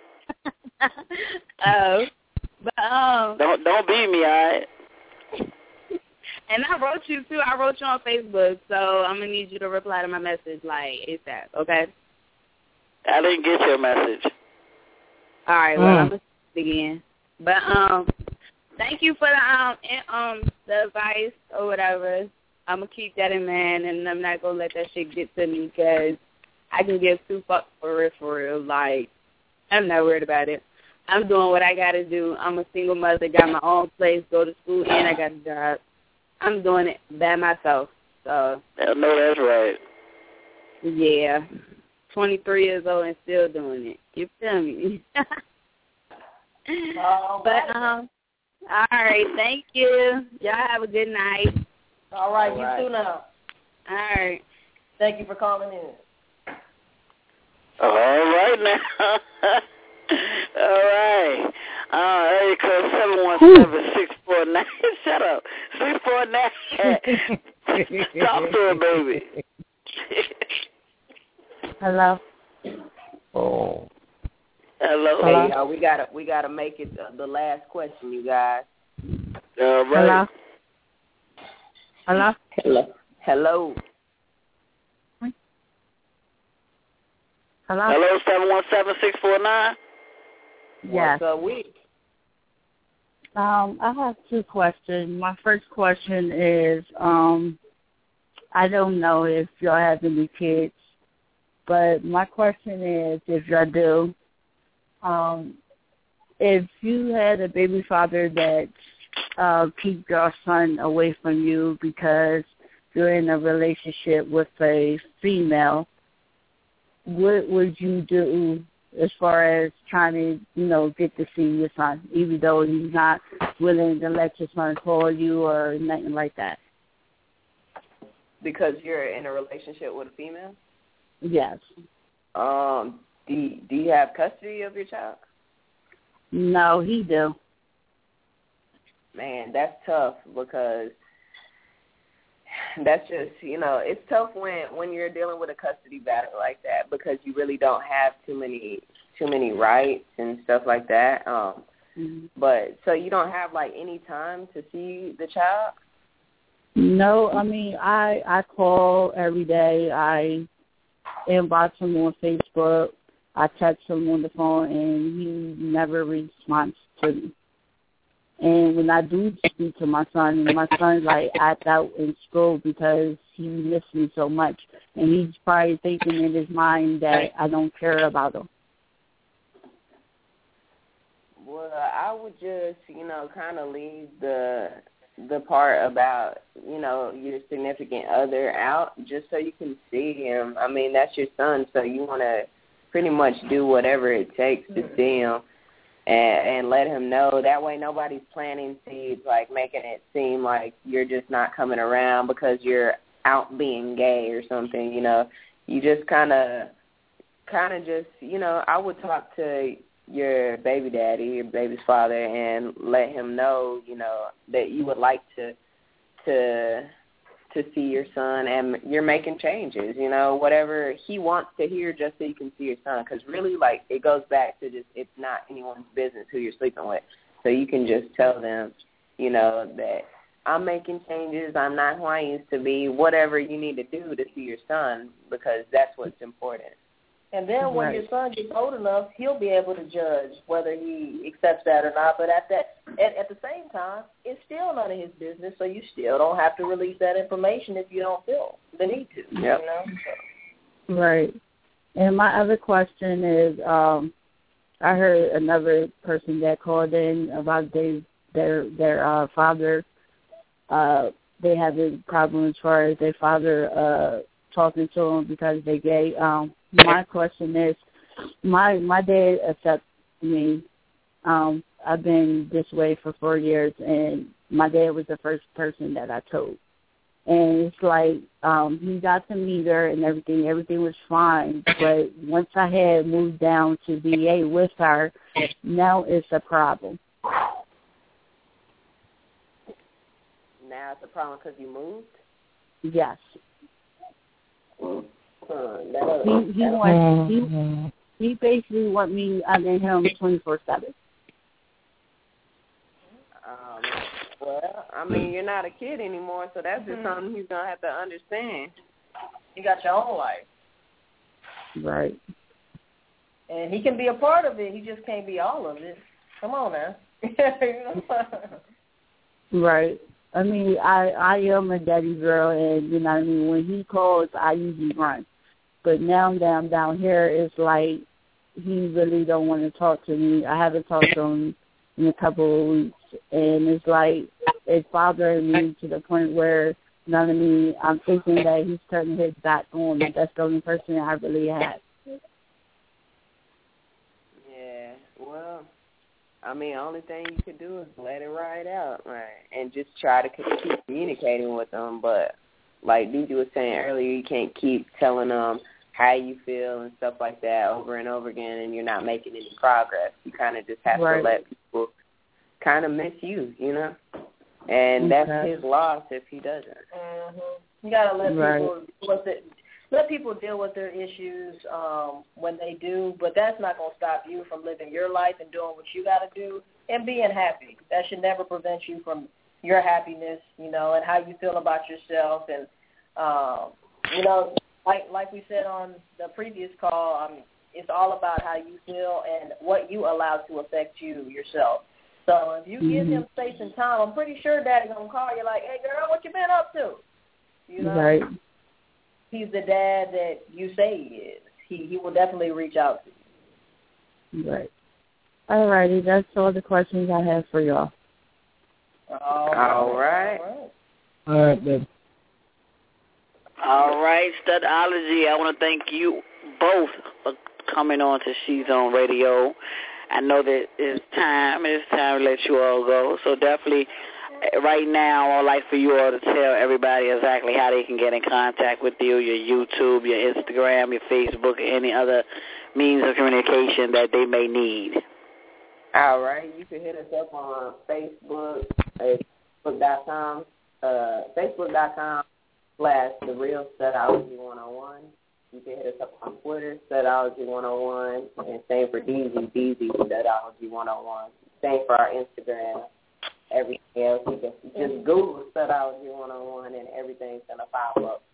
Oh, but um. Don't don't beat me, all right? And I wrote you too. I wrote you on Facebook, so I'm gonna need you to reply to my message like ASAP. Okay? I didn't get your message. All right. Well, Mm. I'm gonna see it again. But um, thank you for the um in, um the advice or whatever. I'm gonna keep that in mind, and I'm not gonna let that shit get to me because I can give two fucks for real, for real. Like, I'm not worried about it. I'm doing what I gotta do. I'm a single mother, got my own place, go to school, and I got a job. I'm doing it by myself. So. I know that's right. Yeah. twenty-three years old and still doing it. You feel me? But um, all right. Thank you. Y'all have a good night. All right, All you right. too now. All right. Thank you for calling in. All right now. All right. Uh, area code seven one seven, six four nine. Shut up. six four nine. Talk to her, baby. Hello. Oh. Hello. Hey, y'all, we gotta we gotta make it uh, the last question, you guys. All right. Hello. Hello. Hello. Hello. Hello, seven one seven, six four nine. Yes. What's up, week? Um, I have two questions. My first question is, um, I don't know if y'all have any kids, but my question is, if y'all do, um, if you had a baby father that uh, keep your son away from you because you're in a relationship with a female, what would you do as far as trying to, you know, get to see your son, even though he's not willing to let your son call you or nothing like that? Because you're in a relationship with a female? Yes. Um, do you, do you have custody of your child? No, he do. Man, that's tough because that's just, you know, it's tough when, when you're dealing with a custody battle like that because you really don't have too many too many rights and stuff like that. Um, mm-hmm. But so you don't have like any time to see the child? No, I mean I I call every day. I inbox him on Facebook. I text him on the phone, and he never responds to me. And when I do speak to my son, my son like act out in school because he misses me so much, and he's probably thinking in his mind that I don't care about him. Well, I would just, you know, kind of leave the the part about, you know, your significant other out just so you can see him. I mean, that's your son, so you want to pretty much do whatever it takes to see him. And, and let him know. That way nobody's planting seeds, like making it seem like you're just not coming around because you're out being gay or something, you know. You just kind of, kind of just, you know, I would talk to your baby daddy, your baby's father, and let him know, you know, that you would like to, to, to see your son, and you're making changes, you know, whatever he wants to hear just so you can see your son. Because really, like, it goes back to just it's not anyone's business who you're sleeping with. So you can just tell them, you know, that I'm making changes, I'm not who I used to be, whatever you need to do to see your son, because that's what's important. And then when Right. your son gets old enough, he'll be able to judge whether he accepts that or not. But at that, at, at the same time, it's still none of his business, so you still don't have to release that information if you don't feel the need to. Yep. You know? So. Right. And my other question is, um, I heard another person that called in about they, their their uh, father. Uh, they have a problem as far as their father uh, talking to them because they're gay. Um, my question is, my my dad accepts me. Um, I've been this way for four years, and my dad was the first person that I told. And it's like um, he got to meet her and everything. Everything was fine. But once I had moved down to V A with her, now it's a problem. Now it's a problem because you moved? Yes. Uh, He he wants he he basically want me under him twenty four seven. Um, well, I mean, you're not a kid anymore, so that's just something he's gonna have to understand. You got your own life, Right. and he can be a part of it. He just can't be all of it. Come on now. You know? Right. I mean, I I am a daddy girl, and you know what I mean. When he calls, I usually run. But now that I'm down here, it's like he really don't want to talk to me. I haven't talked to him in a couple of weeks, and it's like it's bothering me to the point where, you know what I mean, I'm thinking that he's turning his back on me. That's the only person I really have. Yeah, well, I mean, the only thing you could do is let it ride out, right, and just try to keep communicating with them. But like D J was saying earlier, you can't keep telling them how you feel and stuff like that over and over again, and you're not making any progress. You kind of just have Right. to let people people kind of miss you, you know? And that's Okay. his loss if he doesn't. Mm-hmm. You gotta let Right. people deal with it. Let people deal with their issues um, when they do, but that's not gonna stop you from living your life and doing what you gotta do and being happy. That should never prevent you from your happiness, you know, and how you feel about yourself. And um, you know, like like we said on the previous call, I mean, it's all about how you feel and what you allow to affect you yourself. So if you give Mhm. him space and time, I'm pretty sure Daddy's gonna call you like, "Hey, girl, what you been up to?" You know, Right. he's the dad that you say he is. He he will definitely reach out to you. Right. All righty. That's all the questions I have for y'all. All All right. All right, then. All right, Studology, I want to thank you both for coming on to She's on Radio. I know that it's time, it's time to let you all go. So definitely, right now, I would like for you all to tell everybody exactly how they can get in contact with you, your YouTube, your Instagram, your Facebook, or any other means of communication that they may need. All right. You can hit us up on Facebook, Facebook dot com, uh, Facebook dot com slash The Real Studology one oh one. You can hit us up on Twitter, Studology one oh one, and same for D Z, D Z Studology one oh one. Same for our Instagram. Everything else, you can just Google Studology one oh one, and everything's going to pop up.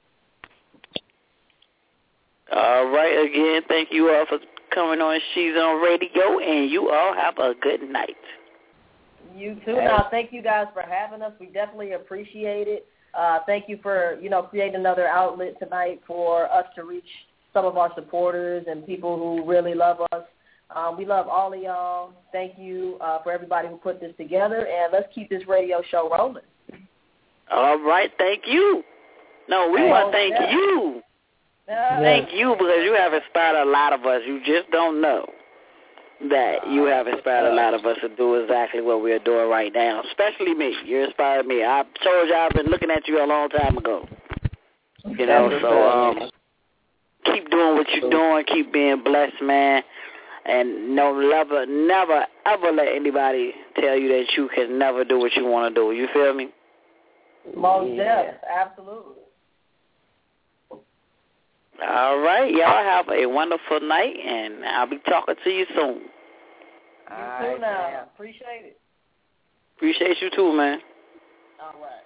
All right, again, thank you all for coming on She's on Radio, and you all have a good night. You too. Now, thank you guys for having us. We definitely appreciate it. Uh, thank you for, you know, creating another outlet tonight for us to reach some of our supporters and people who really love us. Um, we love all of y'all. Thank you uh, for everybody who put this together, and let's keep this radio show rolling. All right, thank you. No, we Hey, want to thank yeah. you. Uh, Thank you, because you have inspired a lot of us. You just don't know that you have inspired a lot of us to do exactly what we're doing right now, especially me. You inspired me. I told you I've been looking at you a long time ago. You know, so um, keep doing what you're doing. Keep being blessed, man. And no, never, never, ever let anybody tell you that you can never do what you want to do. You feel me? Most Yeah. definitely. Absolutely. All right. Y'all have a wonderful night, and I'll be talking to you soon. You too now. Appreciate it. Appreciate you too, man. All right.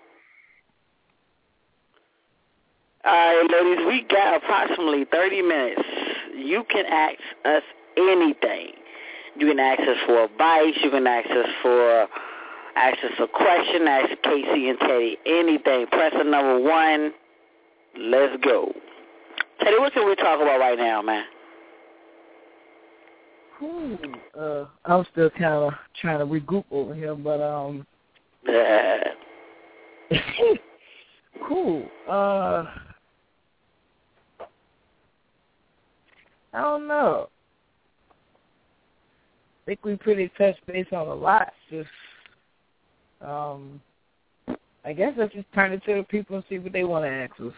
All right, ladies, we got approximately thirty minutes. You can ask us anything. You can ask us for advice. You can ask us for ask us a question. Ask Casey and Teddy anything. Press the number one. Let's go. Teddy, what can we talk about right now, man? Cool. Uh, I'm still kind of trying to regroup over here, but um. Yeah. Cool. Uh, I don't know. I think we pretty touched base on a lot. Just, um, I guess let's just turn it to the people and see what they want to ask us.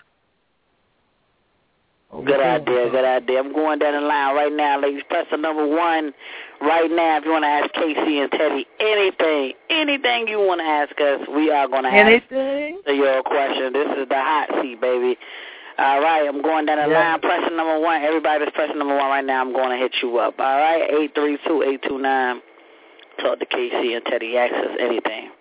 Good idea, good idea. I'm going down the line right now, ladies. Press the number one right now if you want to ask Casey and Teddy anything, anything you want to ask us, we are going to anything? answer your question. This is the hot seat, baby. All right, I'm going down the Yeah. line, pressing number one. Everybody that's pressing number one right now, I'm going to hit you up. All right, eight three two, eight two nine. Talk to Casey and Teddy. Ask us anything.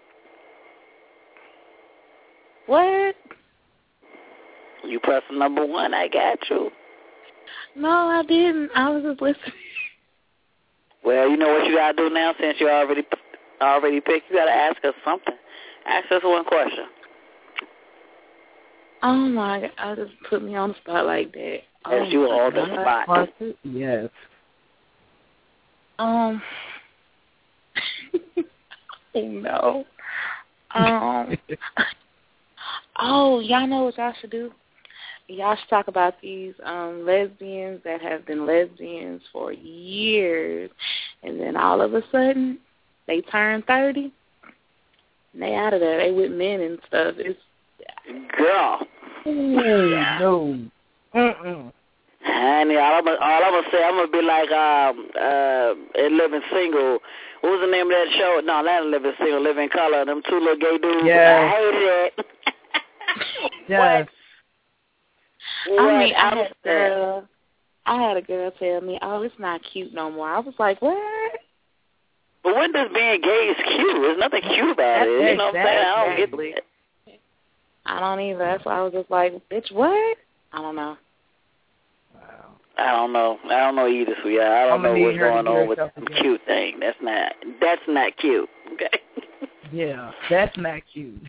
What? You press number one, I got you. No, I didn't. I was just listening. Well, you know what you got to do now since you already already picked. You got to ask us something. Ask us one question. Oh, my God. I just put me on the spot like that. Oh, Yes, you my on the God. spot. Yes. Um, oh, no. Um, oh, y'all know what y'all should do? Y'all should talk about these um, lesbians that have been lesbians for years, and then all of a sudden they turn thirty, and they out of there. They with men and stuff. It's Girl. Ooh, no. Mm-mm. Honey, all I'm, all I'm going to say, I'm going to be like um, uh, in Living Single what was the name of that show? No, that Living Single, Living Color. Them two little gay dudes. Yes. I hated it. Yes. What? I mean, I What? had a girl, I had a girl tell me, "Oh, it's not cute no more." I was like, "What?" But when does being gay is cute? There's nothing cute about it. You know what I'm saying? I don't get it. I don't either. That's why I was just like, "Bitch, what?" I don't know. I don't know. I don't know either, so yeah, I don't know what's going on with the cute thing. That's not that's not cute. Okay. Yeah, that's not cute.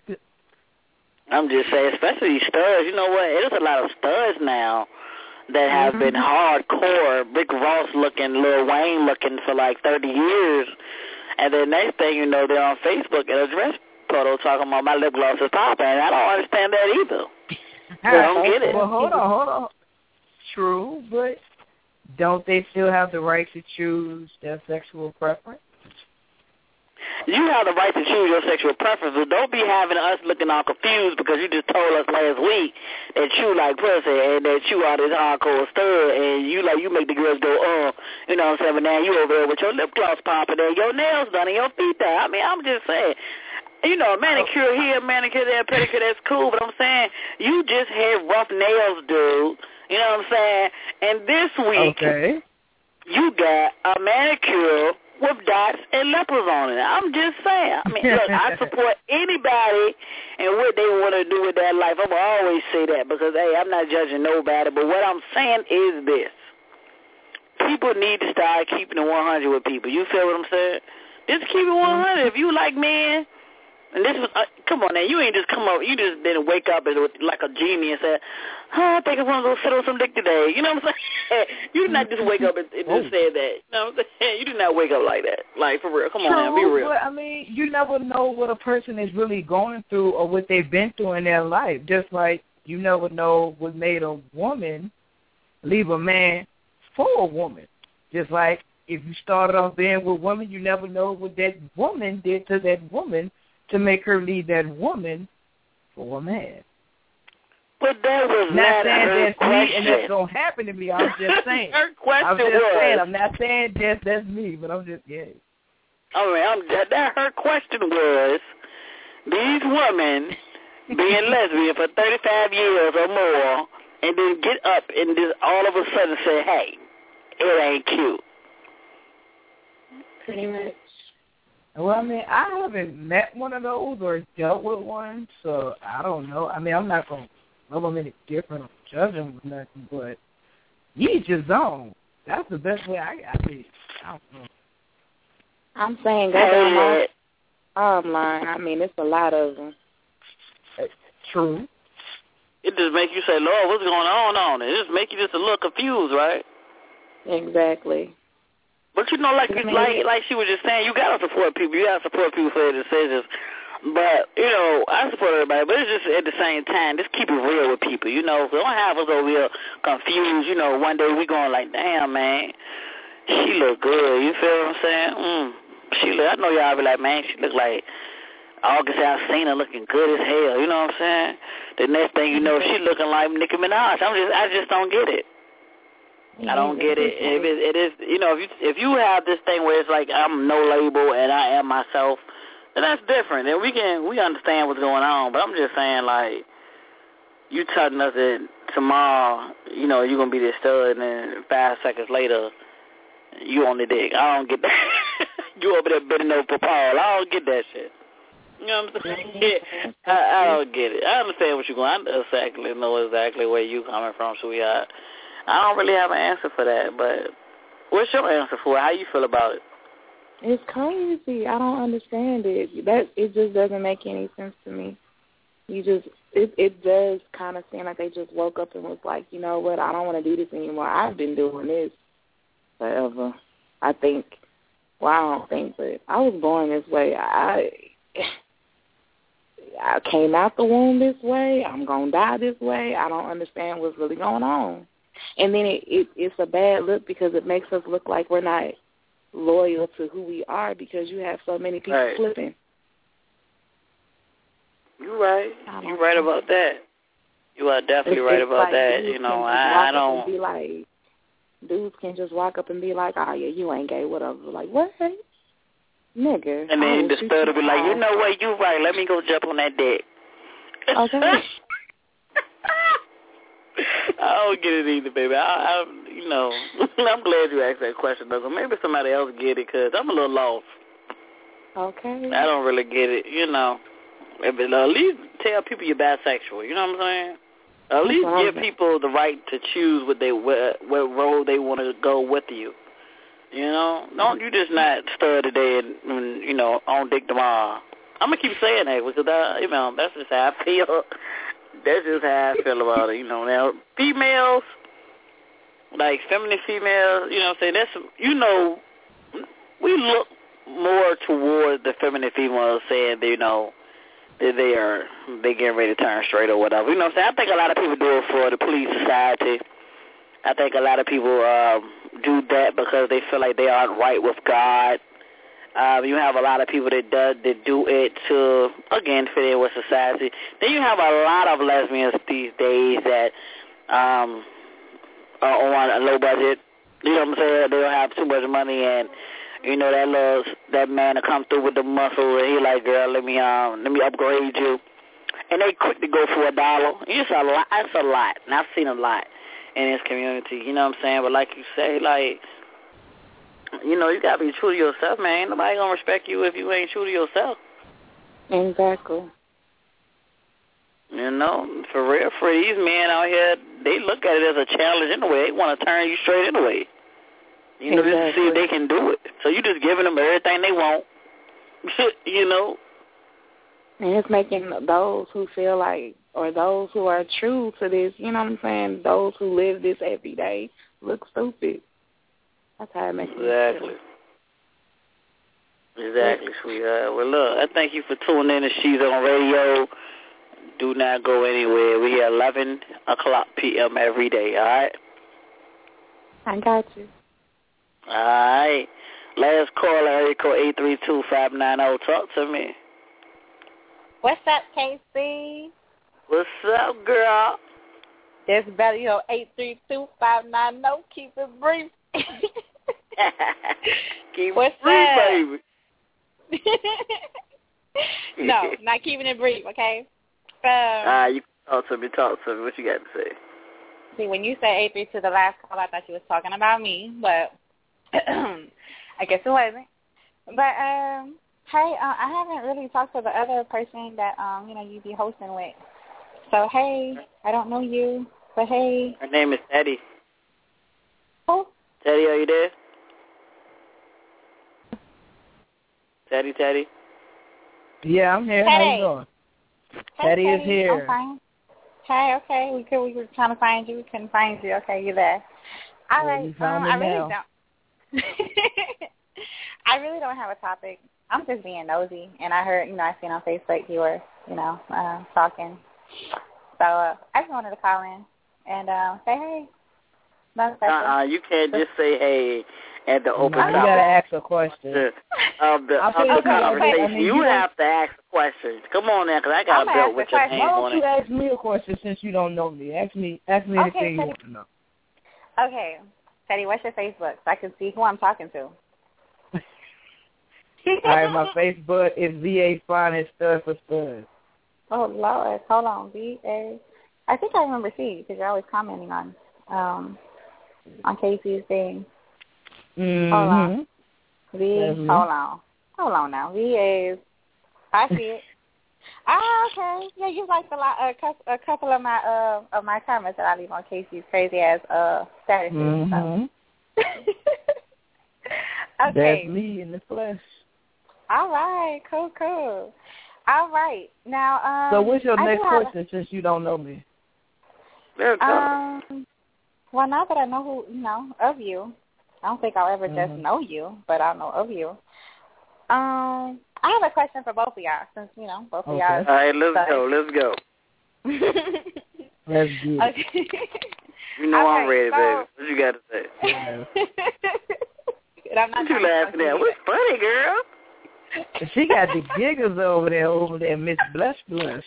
I'm just saying, especially these studs. You know what? There's a lot of studs now that have mm-hmm. been hardcore, Rick Ross looking, Lil Wayne looking for like thirty years, and then next thing you know, they're on Facebook in a dress photo talking about my lip gloss is popping. I don't understand that either. I don't get it. Well, hold on, hold on. True, but don't they still have the right to choose their sexual preference? You have the right to choose your sexual preference, but don't be having us looking all confused because you just told us last week that you like pussy and that you are this hardcore stud and you like you make the girls go, oh, you know what I'm saying, but now you over there with your lip gloss popping and your nails done and your feet down. I mean, I'm just saying, you know, manicure here, manicure there, pedicure, that's cool, but I'm saying you just had rough nails, dude. You know what I'm saying? And this week, okay. you got a manicure with dots and leopards on it. I'm just saying. I mean, look, I support anybody and what they want to do with their life. I'm going to always say that because, hey, I'm not judging nobody. But what I'm saying is this. People need to start keeping it one hundred with people. You feel what I'm saying? Just keep it one hundred. If you like men, and this was, uh, come on now, you ain't just come up, you just didn't wake up as like a genie and say, oh, I think I'm going to go sit on some dick today. You know what I'm saying? You did not just wake up and, and oh. just say that. You know what I'm saying? You did not wake up like that. Like, for real. Come True, on now, be real. But, I mean, you never know what a person is really going through or what they've been through in their life. Just like you never know what made a woman leave a man for a woman. Just like if you started off being with women, you never know what that woman did to that woman to make her leave that woman for a man. But that was not not saying her that's question. me and that's gonna happen to me. I'm just saying. Her question I'm just was. saying. I'm not saying just that's me, but I'm just yeah. I mean, I'm, that, that her question was: these women being lesbian for thirty-five years or more, and then get up and just all of a sudden say, "Hey, it ain't cute." Pretty much. Well, I mean, I haven't met one of those or dealt with one, so I don't know. I mean, I'm not going to love them any different or judge them with nothing, but each his own. That's the best way I, I mean, I don't know. I'm saying go down my bottom line. I mean, it's a lot of them. It's true. It just makes you say, Lord, what's going on on it? It just make you just a little confused, right? Exactly. But, you know, like you, like like she was just saying, you got to support people. You got to support people for their decisions. But, you know, I support everybody, but it's just at the same time, just keep it real with people, you know. Don't have us over here confused. You know, one day we going like, damn, man, she look good. You feel what I'm saying? Mm. She look, I know y'all be like, man, she look like August Alsina looking good as hell. You know what I'm saying? The next thing you know, she looking like Nicki Minaj. I'm just, I just don't get it. I don't get it. If it, it is, you know, if you if you have this thing where it's like I'm no label and I am myself, then that's different. And we can we understand what's going on. But I'm just saying, like, you telling us that tomorrow, you know, you're gonna be this stud, and then five seconds later, you on the dick. I don't get that. You over there bidding over Paul. I don't get that shit. You know what I'm saying? Yeah, I, I don't get it. I understand what you're going. I exactly know exactly where you coming from, sweetheart. I don't really have an answer for that, but what's your answer for it? How you feel about it? It's crazy. I don't understand it. That it just doesn't make any sense to me. You just it it does kind of seem like they just woke up and was like, you know what? I don't want to do this anymore. I've been doing this forever. I think. Well, I don't think, but I was born this way. I I came out the womb this way. I'm gonna die this way. I don't understand what's really going on. And then it, it it's a bad look because it makes us look like we're not loyal to who we are because you have so many people right. flipping. You're right. You're right about that. You are definitely it's, right it's about like that. You know, I, I don't. Be like, dudes can just walk up and be like, "Oh yeah, you ain't gay, whatever." Like what? Nigga. And then oh, the stud will be like, you know what, you right, let me go jump on that deck. Okay. I don't get it either, baby. I, I you know, I'm glad you asked that question, though. Maybe somebody else get it, because I'm a little lost. Okay. I don't really get it, you know. At least tell people you're bisexual, you know what I'm saying? At least give people the right to choose what they what, what role they want to go with you. You know? Don't you just not stir today and, and, you know, on dick tomorrow. I'm going to keep saying that because, I, you know, that's just how I feel. That's just how I feel about it, you know. Now, females, like feminine females, you know what I'm saying, that's, you know, we look more towards the feminine females saying, you know, that they are, they getting ready to turn straight or whatever. You know what I'm saying? I think a lot of people do it for the police society. I think a lot of people um, do that because they feel like they aren't right with God. Um, you have a lot of people that do, that do it to, again, fit in with society. Then you have a lot of lesbians these days that um, are on a low budget. You know what I'm saying? They don't have too much money, and you know that little that man will come through with the muscle, and he like, girl, let me um let me upgrade you, and they quick to go for a dollar. It's a lot. It's a lot, and I've seen a lot in this community. You know what I'm saying? But like you say, like, you know, you gotta be true to yourself, man. Ain't nobody gonna respect you if you ain't true to yourself. Exactly. You know, for real, for these men out here, they look at it as a challenge anyway. They want to turn you straight anyway. You know, exactly. just to see if they can do it. So you just giving them everything they want. You know. And it's making those who feel like, or those who are true to this, you know what I'm saying, those who live this every day, look stupid. That's how it makes me Exactly. feel. Exactly, sweetheart. Well, look, I thank you for tuning in to She's on Radio. Do not go anywhere. We are eleven o'clock p.m. every day, all right? I got you. All right. Last call, area code eight three two, five nine zero. Talk to me. What's up, K C? What's up, girl? It's Bellio eight three two, five nine zero. Keep it brief. Keep What's it brief, up? baby. No, not keeping it brief, okay? Um, All right, you talk to me, talk to me. What you got to say? See, when you said eight three two the last call, I thought you was talking about me, but I guess it wasn't. But, um, hey, uh, I haven't really talked to the other person that, um, you know, you be hosting with. So, hey, I don't know you, but hey. Her name is Teddy. Who? Teddy, are you there? Teddy, Teddy? Yeah, I'm here. Teddy. How you doing? Hey, Teddy, Teddy is here. I'm fine. Hey, okay. We could we were trying to find you. We couldn't find you. Okay, you're there. All well, right. You found Um, me I really now. don't. I really don't have a topic. I'm just being nosy, and I heard, you know, I seen on Facebook you were, you know, uh, talking. So uh, I just wanted to call in and uh, say hey. Uh-uh, you can't just say hey at the open no, you topic. gotta ask a question. Of the, of the okay, conversation. I mean, you you have to ask a question. Come on now, because I got a belt with your name Why on don't it. you ask me a question since you don't know me? Ask me, ask me Okay, anything you Teddy. want to know. Okay. Teddy, what's your Facebook so I can see who I'm talking to? All right, my Facebook is V A Finest Stud for Stud. Oh, Lord. Hold on. V A. I think I remember seeing you because you're always commenting on um on Casey's thing. Mm-hmm. Hold on. V. That's me. Hold on. Hold on now. V A's. I see it. Ah, okay. Yeah, you liked a lot. A couple, a couple of my uh of my comments that I leave on Casey's crazy ass uh statuses. Mm-hmm. So. Okay. That's me in the flesh. All right. Cool. Cool. All right. Now, um. So what's your I next do have question since you don't know me? There Um. Well, now that I know who you know of you, I don't think I'll ever Mhm. just know you, but I'll know of you. Um. I have a question for both of y'all, since you know both of Okay. y'all. All right, let's So- go. Let's go. Let's get it. Okay. You know All I'm right, ready, so- baby. What you got to say? And I'm not What you trying to laughing at? What's funny, girl? She got the giggles over there, over there, Miss Blush Blush.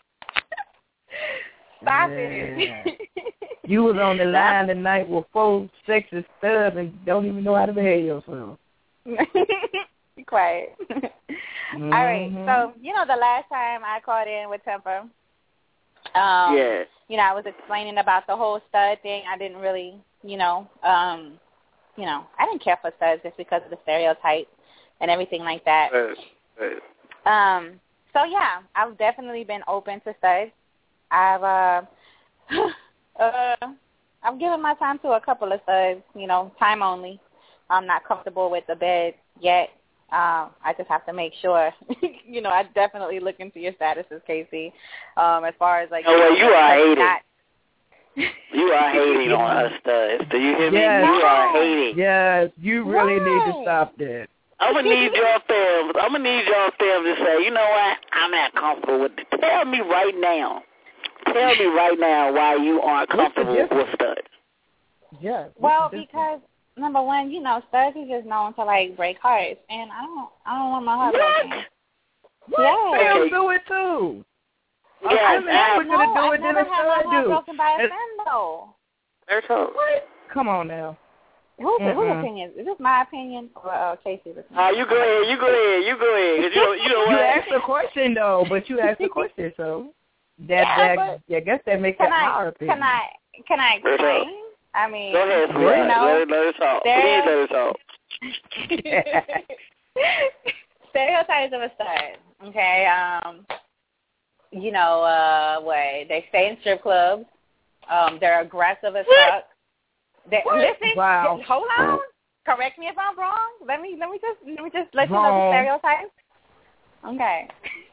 Stop Yeah. it. You was on the line tonight with four sexy studs and don't even know how to behave yourself. Be quiet. Mm-hmm. All right. So, you know, the last time I called in with Temper, um, yes. you know, I was explaining about the whole stud thing. I didn't really, you know, um, you know, I didn't care for studs just because of the stereotype and everything like that. Right. Right. Um, so, yeah, I've definitely been open to studs. I've, uh, uh, I've given my time to a couple of studs, you know, time only. I'm not comfortable with the bed yet. Um, I just have to make sure. you know, I definitely look into your statuses, Casey. Um, as far as like, oh, well, you you know, are hating. not... you are hating on us studs. Do you hear me? Yes. You are hating. Yes, you really Why? need to stop that. I'm gonna need your fam. I'm gonna need your fam to say, you know what? I'm not comfortable with it. Tell me right now. Tell me right now why you aren't comfortable with studs. Yeah. Well, because number one, you know, studs is just known to like break hearts, and I don't, I don't want my heart broken. What? Yeah. Fam do it too. Yes, I mean, I was no, gonna do I've it than never a had my stud heart do. broken by a And- femme though. There's hope. What? Come on now. Whose, whose Mm-mm. opinion? Is this my opinion or uh, Casey's opinion? Uh, you go ahead. You go ahead. You go ahead. 'Cause you, you know You what? asked a question though, but you asked a question, so that Yeah, that but yeah, I guess that makes Can it I, our opinion. can I, can I explain? I mean, Go ahead, you sweetheart. know, Let, let us talk. there- Please let us talk. stereotypes of a stud. Okay, um, you know, uh, what they stay in strip clubs. Um, they're aggressive as fuck. They, listen, Wow. just hold on. Correct me if I'm wrong. Let me let me just let me just let you know Wrong. the stereotypes. Okay.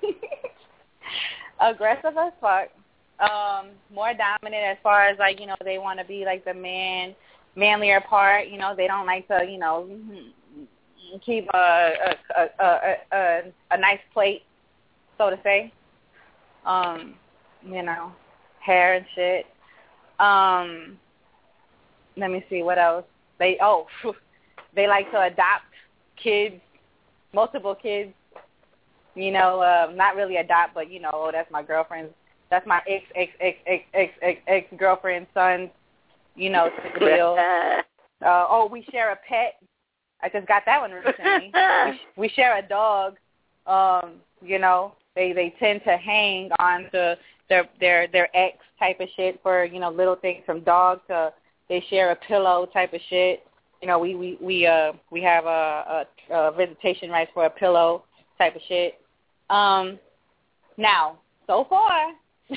Aggressive as fuck. Um, more dominant as far as like, you know, they want to be like the man, manlier part. You know, they don't like to, you know, keep a a a a, a, a nice plate, so to say. Um, you know, hair and shit. Um, let me see what else. They oh, they like to adopt kids, multiple kids. You know, uh, not really adopt, but you know, oh, that's my girlfriend's. That's my ex ex ex ex ex ex ex girlfriend's son. You know, type of deal. Uh, oh, we share a pet. I just got that one recently. we, we share a dog. Um, you know, they they tend to hang on to their their their ex type of shit for, you know, little things from dog to they share a pillow type of shit. You know, we we we uh we have a, a, a visitation rights for a pillow type of shit. Um, now so far,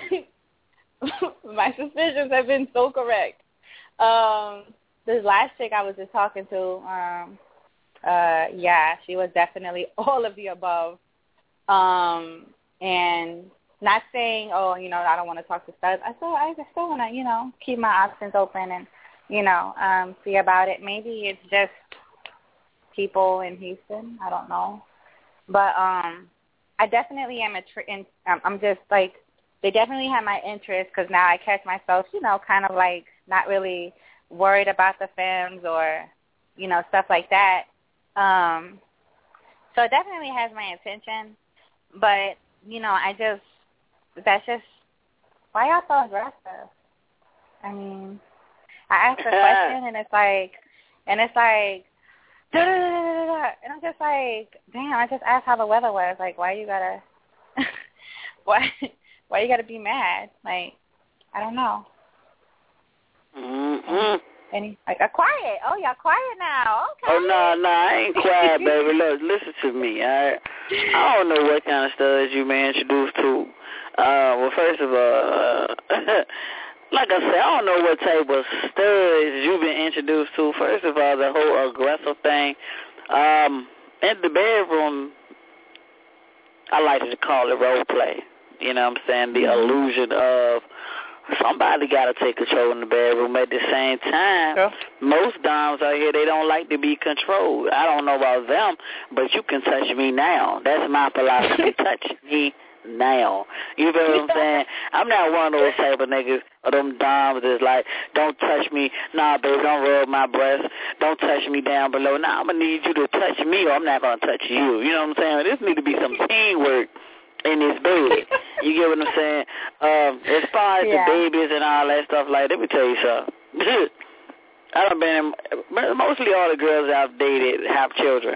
my suspicions have been so correct. Um, this last chick I was just talking to, um, uh, yeah, she was definitely all of the above. Um, and not saying, oh, you know, I don't want to talk to studs. I still, I still want to, you know, keep my options open and, you know, um, see about it. Maybe it's just people in Houston. I don't know. But um, I definitely am a, tr- in, um, I'm just like, they definitely have my interest because now I catch myself, you know, kind of like not really worried about the femmes or, you know, stuff like that. Um, so it definitely has my attention. But, you know, I just, that's just, why y'all so aggressive? I mean, I asked a question and it's like, and it's like, da, da, da, da, da, and I'm just like, damn, I just asked how the weather was. Like, why you gotta, why, why you gotta be mad? Like, I don't know. Mm-mm. Any, like, uh, quiet. Oh, y'all quiet now. Okay. Oh, no, no, I ain't quiet, baby. Look, listen to me, all right? I don't know what kind of studs you been introduced to. Uh, well, first of all, uh, like I said, I don't know what type of studs you've been introduced to. First of all, the whole aggressive thing. Um, in the bedroom, I like to call it role play. You know what I'm saying? The illusion of somebody got to take control in the bedroom. At the same time, yeah. Most doms out here, they don't like to be controlled. I don't know about them, but you can touch me now. That's my philosophy. Touch me now. You feel what I'm saying? I'm not one of those type of niggas or them doms that's like, don't touch me. Nah, baby, don't rub my breast. Don't touch me down below. Nah, I'm going to need you to touch me or I'm not going to touch you. You know what I'm saying? This need to be some teamwork in this bed. You get what I'm saying? Um, as far as yeah. the babies and all that stuff, like, let me tell you something. I've been in, mostly all the girls I've dated have children.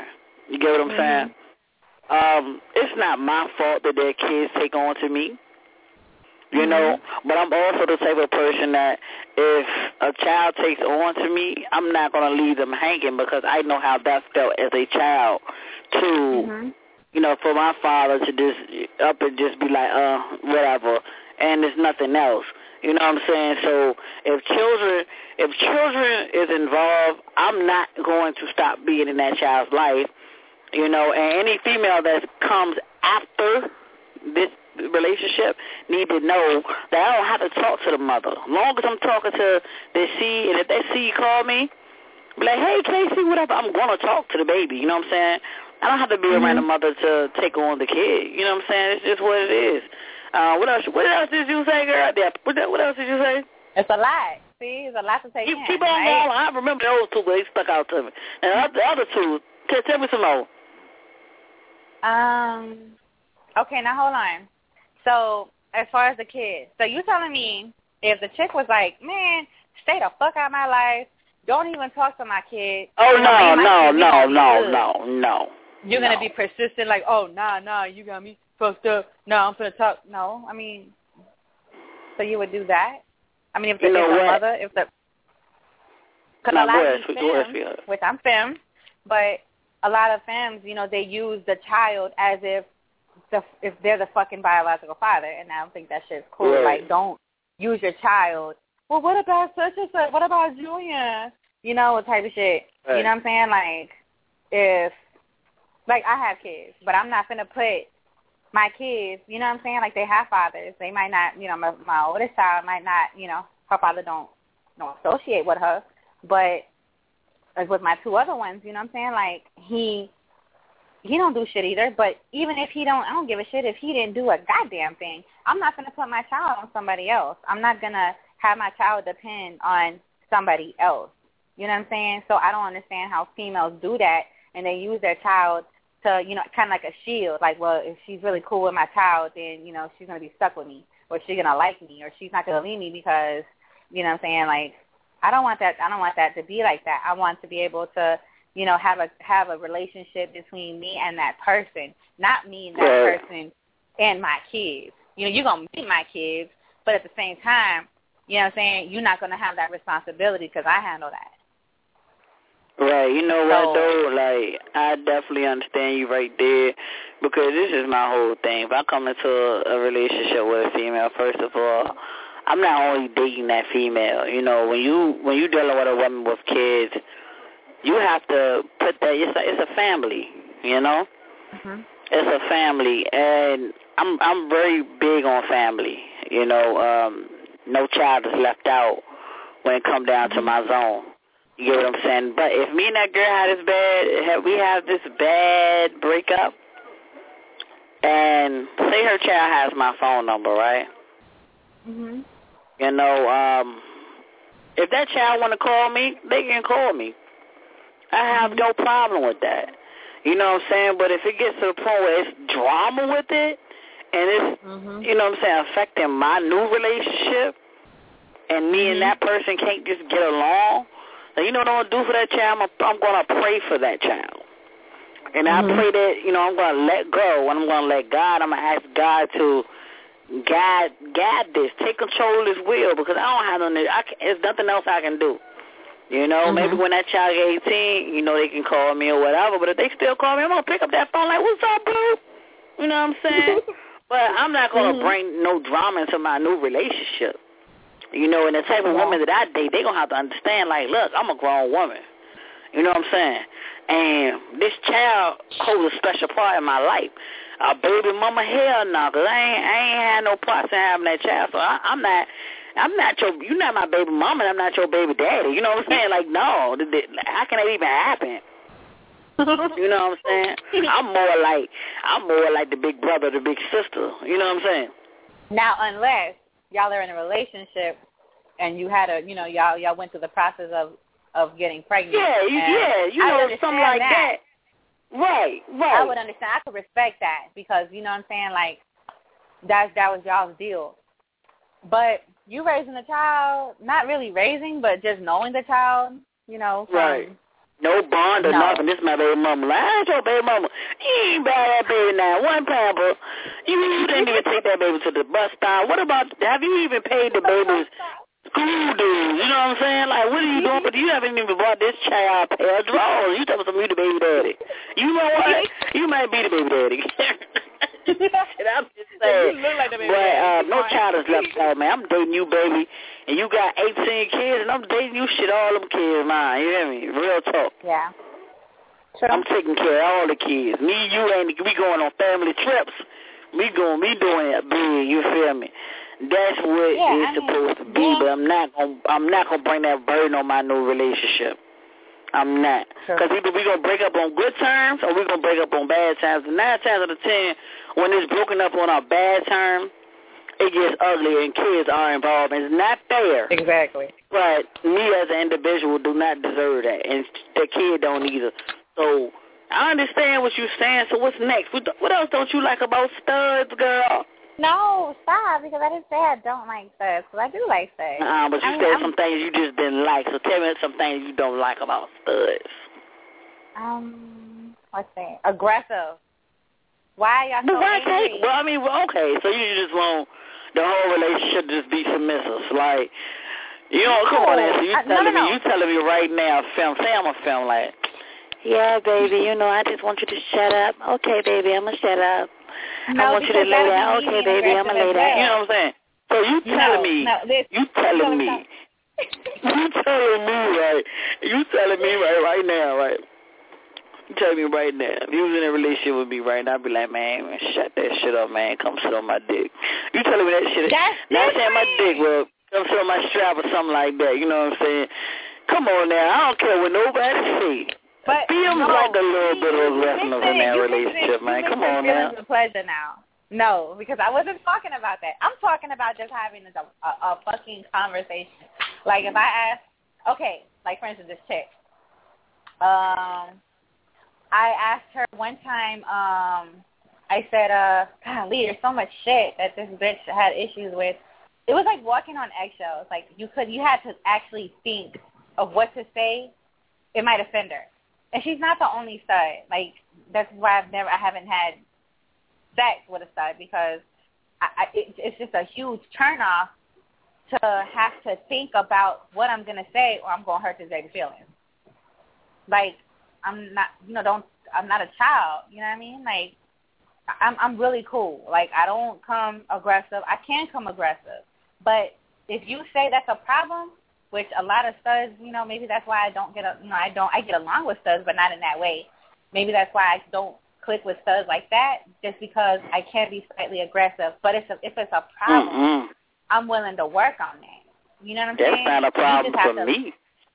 You get what I'm mm-hmm. saying? Um, it's not my fault that their kids take on to me. You mm-hmm. know, but I'm also the type of person that if a child takes on to me, I'm not going to leave them hanging because I know how that felt as a child to, mm-hmm. you know, for my father to just up and just be like, uh, whatever, and there's nothing else. You know what I'm saying? So if children, if children is involved, I'm not going to stop being in that child's life. You know, and any female that comes after this relationship need to know that I don't have to talk to the mother. As long as I'm talking to the C, and if that C call me, be like, hey, Casey, whatever, I'm going to talk to the baby. You know what I'm saying? I don't have to be mm-hmm. around the mother to take on the kid. You know what I'm saying? It's just what it is. Uh, what else? What else did you say, girl? What, what else did you say? It's a lot. See, it's a lot to take keep, in. Keep on right? going. I remember those two, but they stuck out to me. And the other two, tell, tell me some more. Um. Okay, now hold on. So as far as the kids, so you telling me if the chick was like, man, stay the fuck out of my life, don't even talk to my kid. Oh you know, no, no, kid, no, no, no, no. You're no. gonna be persistent, like, oh nah, nah, you got me fucked up. No, I'm gonna talk. No, I mean, so you would do that? I mean, if the, you know if the what? mother, if the, because nah, a lot boy, of these femmes, which I'm femme, but a lot of femmes, you know, they use the child as if the if they're the fucking biological father, and I don't think that shit's cool. Right. Like, don't use your child. Well, what about such and such? What about Junior? You know, type of shit. Right. You know what I'm saying? Like, if, like, I have kids, but I'm not finna put my kids, you know what I'm saying? Like, they have fathers. They might not, you know, my, my oldest child might not, you know, her father don't, don't associate with her, but like with my two other ones, you know what I'm saying? Like, he, he don't do shit either, but even if he don't, I don't give a shit if he didn't do a goddamn thing. I'm not going to put my child on somebody else. I'm not going to have my child depend on somebody else. You know what I'm saying? So I don't understand how females do that, and they use their child to, you know, kind of like a shield. Like, well, if she's really cool with my child, then, you know, she's going to be stuck with me, or she's going to like me, or she's not going to leave me because, you know what I'm saying, like, I don't want that. I don't want that to be like that. I want to be able to, you know, have a have a relationship between me and that person, not me and that right. person and my kids. You know, you're going to meet my kids, but at the same time, you know what I'm saying, you're not going to have that responsibility because I handle that. Right, you know what, so, though, like, I definitely understand you right there, because this is my whole thing. If I come into a, a relationship with a female, first of all, I'm not only dating that female. You know, when you when you dealing with a woman with kids, you have to put that. It's a, it's a family. You know, mm-hmm. it's a family, and I'm I'm very big on family. You know, um, no child is left out when it comes down mm-hmm. to my zone. You get what I'm saying? But if me and that girl had this bad, we have this bad breakup, and say her child has my phone number, right? Mhm. You know, um, if that child want to call me, they can call me. I have mm-hmm. no problem with that. You know what I'm saying? But if it gets to the point where it's drama with it, and it's, mm-hmm. you know what I'm saying, affecting my new relationship, and me mm-hmm. and that person can't just get along, then you know what I'm going to do for that child? I'm, I'm going to pray for that child. And mm-hmm. I pray that, you know, I'm going to let go. When I'm going to let God, I'm going to ask God to guide, guide this, take control of this will, because I don't have no, I can, there's nothing else I can do. You know, mm-hmm. maybe when that child get eighteen, you know, they can call me or whatever, but if they still call me, I'm going to pick up that phone like, what's up, bro? You know what I'm saying? But I'm not going to mm-hmm. bring no drama into my new relationship. You know, and the type of yeah. woman that I date, they're going to have to understand, like, look, I'm a grown woman. You know what I'm saying? And this child holds a special part in my life. A baby mama, hell no, because I ain't, I ain't had no parts in having that child. So I, I'm not, I'm not your, you're not my baby mama, and I'm not your baby daddy. You know what I'm saying? Like, no, how can that even happen? You know what I'm saying? I'm more like, I'm more like the big brother, the big sister. You know what I'm saying? Now, unless y'all are in a relationship and you had a, you know, y'all y'all went through the process of, of getting pregnant. Yeah, you, yeah, you I know, something like that. that. Right, right. I would understand. I could respect that because, you know what I'm saying, like, that's, that was y'all's deal. But you raising a child, not really raising, but just knowing the child, you know, from, right. No bond or No. nothing. This is my baby mama. Like, I ain't your baby mama. You ain't buy that baby now. One pamper. You, you didn't even take that baby to the bus stop. What about, have you even paid the baby's school dues? You know what I'm saying? Like, what are you doing? But you haven't even bought this child a pair of drawers. You talking about you the baby daddy. You know what? You might be the baby daddy. Shit, I'm just saying. You look like the baby but uh, daddy. no child is left out, man. I'm dating you, baby. And you got eighteen kids, and I'm dating you shit all them kids, man. You hear me? Real talk. Yeah. True. I'm taking care of all the kids. Me, you, and we going on family trips. We going, we doing it big. You feel me? That's what Yeah, it's I mean, supposed to be. yeah. But I'm not gonna, I'm not gonna bring that burden on my new relationship. I'm not. Because either we gonna break up on good terms, or we gonna break up on bad terms. And nine times out of ten, when it's broken up on a bad term, it gets ugly and kids are involved. And it's not fair. Exactly. But me as an individual do not deserve that, and the kid don't either. So I understand what you're saying. So what's next? What, what else don't you like about studs, girl? No, stop, because I didn't say I don't like studs, because I do like studs. Uh, but you I mean, said I'm, some things you just didn't like. So tell me some things you don't like about studs. Um, let's see. Aggressive. Why y'all But so why angry? take? Well, I mean, well, okay. So you just want the whole relationship to just be submissive, like. You know, come on, Nancy. You I- no, telling no, no. me, you telling me right now, film, say I'm a film, like, yeah, baby, you know, I just want you to shut up. Okay, baby, I'm gonna shut up. No, I want you to because lay that'll down. be Okay, mean baby, I'm gonna lay aggressive down. as You know well. what I'm saying? So you telling No, me, no, this, you telling me, you telling me, right? You telling me right, right now, right? You telling me right now. If you was in a relationship with me right now, I'd be like, man, man, shut that shit up, man. Come sit on my dick. You telling me that shit? That's not saying my dick, well. Come sit on my strap or something like that, you know what I'm saying? Come on now, I don't care what nobody say. But Feels no, like a little see, bit of you wrestling mixing in it- that you relationship, mixing- man. you Come mixing on feelings now. with pleasure now. No, because I wasn't talking about that. I'm talking about just having a, a, a fucking conversation. Like if I ask, okay, like for instance, this chick. Um, I asked her one time. Um, I said, uh, God, Lee, there's so much shit that this bitch had issues with. It was like walking on eggshells. Like you could, you had to actually think of what to say. It might offend her, and she's not the only stud. Like that's why I've never, I haven't had sex with a stud because I, I, it, it's just a huge turnoff to have to think about what I'm gonna say or I'm gonna hurt this baby's feelings. Like I'm not, you know, don't, I'm not a child. You know what I mean? Like I'm, I'm really cool. Like I don't come aggressive. I can come aggressive. But if you say that's a problem, which a lot of studs, you know, maybe that's why I don't get, a, you know, I don't, I get along with studs, but not in that way. Maybe that's why I don't click with studs like that, just because I can be slightly aggressive. But it's a, if it's a problem, Mm-mm. I'm willing to work on that. You know what I'm That's saying? not a You problem just have for to- me.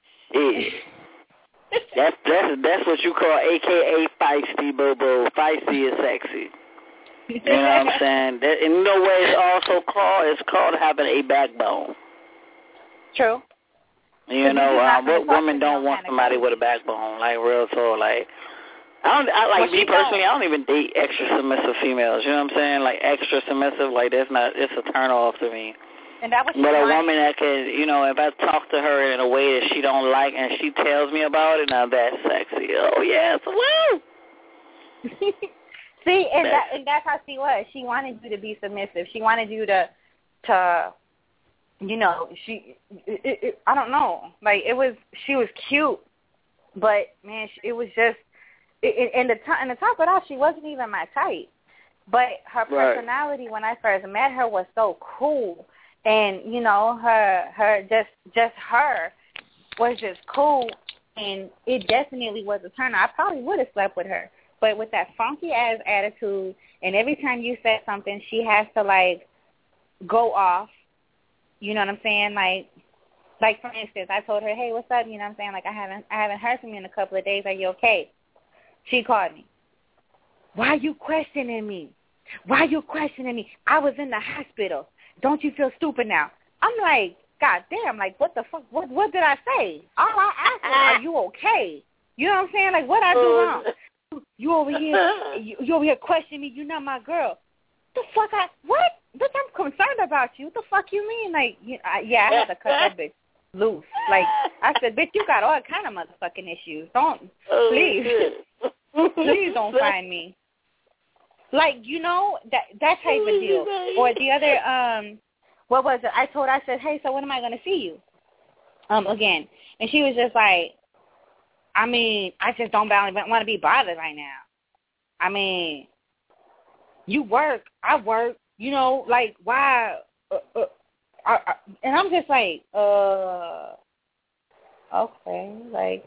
Yeah. that's that's that's what you call A K A feisty, Bobo. Feisty is sexy. You know what I'm saying? That, and you know what it's also called? It's called having a backbone. True. You know, um, what women don't want kinda somebody crazy. with a backbone, like real talk. Like, I don't, I like Well, me she personally. don't. I don't even date extra submissive females. You know what I'm saying? Like extra submissive, like that's not. It's a turn off to me. And that was But a woman that can, you know, if I talk to her in a way that she don't like and she tells me about it, now that's sexy. Oh yes, woo. See, and that and that's how she was. She wanted you to be submissive. She wanted you to, to, you know, she. It, it, it, I don't know. Like it was, she was cute, but man, she, it was just. It, and the to, and to top it off, she wasn't even my type. But her Right. personality when I first met her was so cool, and you know, her her just just her was just cool, and it definitely was a turn. I probably would have slept with her. But with that funky ass attitude, and every time you said something, she has to like go off. You know what I'm saying? Like, like for instance, I told her, "Hey, what's up?" You know what I'm saying? Like, I haven't, I haven't heard from you in a couple of days. Are you okay? She called me. Why are you questioning me? Why are you questioning me? I was in the hospital. Don't you feel stupid now? I'm like, God damn! Like, what the fuck? What, what did I say? All I asked was, "Are you okay?" You know what I'm saying? Like, what I do wrong? You over here, you, you over here questioning me. You're not my girl. The fuck I what? Bitch, I'm concerned about you. What the fuck you mean? Like, you, I, yeah, I had to cut that bitch loose. Like, I said, bitch, you got all kind of motherfucking issues. Don't, oh, please, please don't find me. Like, you know, that that type of deal. Or the other, um, what was it? I told her, I said, hey, so when am I going to see you? Um, again. And she was just like, I mean, I just don't want to be bothered right now. I mean, you work, I work, you know, like, why? Uh, uh, I, I, and I'm just like, uh, okay, like,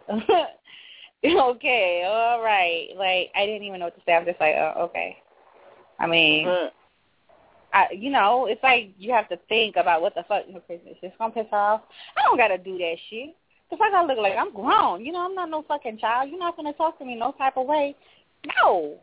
okay, all right. Like, I didn't even know what to say. I'm just like, uh, okay. I mean, uh. I, you know, it's like you have to think about what the fuck your person is just going to piss her off. I don't got to do that shit. The fuck I look like I'm grown. You know, I'm not no fucking child. You're not going to talk to me no type of way. No.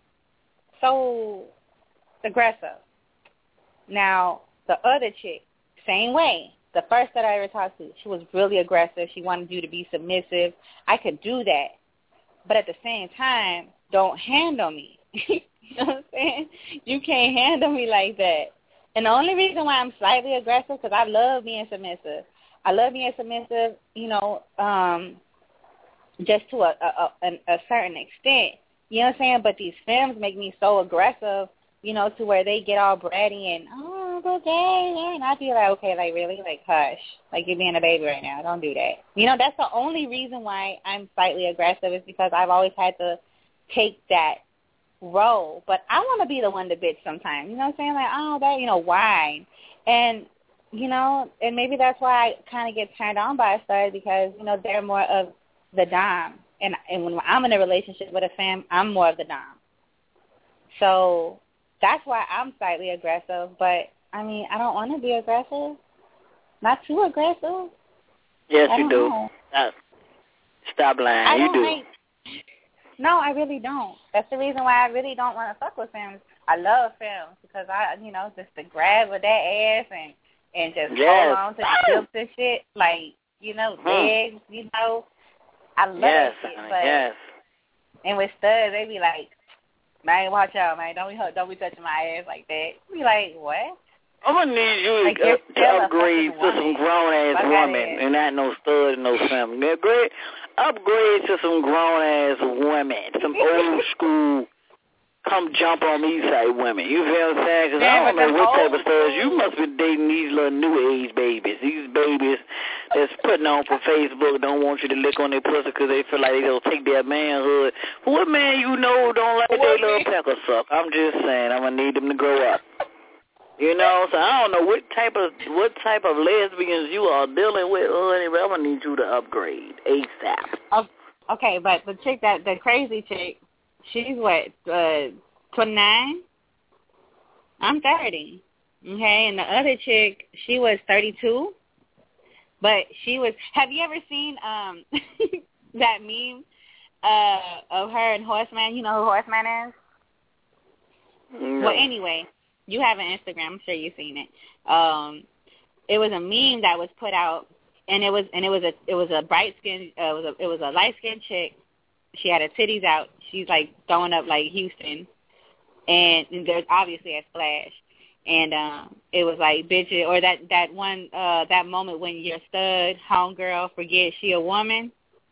So aggressive. Now, the other chick, same way. The first that I ever talked to, she was really aggressive. She wanted you to be submissive. I could do that. But at the same time, don't handle me. You know what I'm saying? You can't handle me like that. And the only reason why I'm slightly aggressive, because I love being submissive. I love being submissive, you know, um, just to a, a, a, a certain extent. You know what I'm saying? But these films make me so aggressive, you know, to where they get all bratty and, oh, okay. And I feel like, okay, like, really? Like, hush. Like, you're being a baby right now. Don't do that. You know, that's the only reason why I'm slightly aggressive is because I've always had to take that role. But I want to be the one to bitch sometimes. You know what I'm saying? Like, oh, that, you know, whine. And, you know, and maybe that's why I kind of get turned on by a stud because, you know, they're more of the dom. And, and when I'm in a relationship with a fam, I'm more of the dom. So that's why I'm slightly aggressive. But, I mean, I don't want to be aggressive. Not too aggressive. Yes, you do. Uh, stop lying. I you don't do. Like, no, I really don't. That's the reason why I really don't want to fuck with films. I love films because I, you know, just to grab with that ass and and just yes. hold on to the hips and shit, like, you know, hmm. legs, you know. I love yes, that shit. honey, But yes. and with studs, they be like, man, watch out, man. Don't be don't be touching my ass like that. Be like, what? I'm gonna need you like, uh, to upgrade to some grown ass like women and not no stud and no family. Upgrade, upgrade to some grown ass women, some old school. Come jump on me type women. You feel what I'm saying? Because I don't know what type of studs. You must be dating these little new age babies. These babies that's putting on for Facebook don't want you to lick on their pussy because they feel like they don't take their manhood. What man you know don't like their little pecker suck? I'm just saying. I'm going to need them to grow up. You know, so I don't know what type of what type of lesbians you are dealing with, honey, but I'm going to need you to upgrade ASAP. Oh, okay, but the chick, that the crazy chick, she's what, uh, twenty-nine? I'm thirty. Okay, and the other chick, she was thirty-two. But she was, have you ever seen um that meme uh, of her and Horseman? You know who Horseman is? No. Well, anyway, you have an Instagram. I'm sure you've seen it. Um, it was a meme that was put out, and it was and it was a it was a bright skin, uh, it was a it was a light skinned chick. She had her titties out. She's like throwing up like Houston, and, and there's obviously a splash. And um, it was like bitches, or that that one uh, that moment when your stud homegirl forgets she a woman.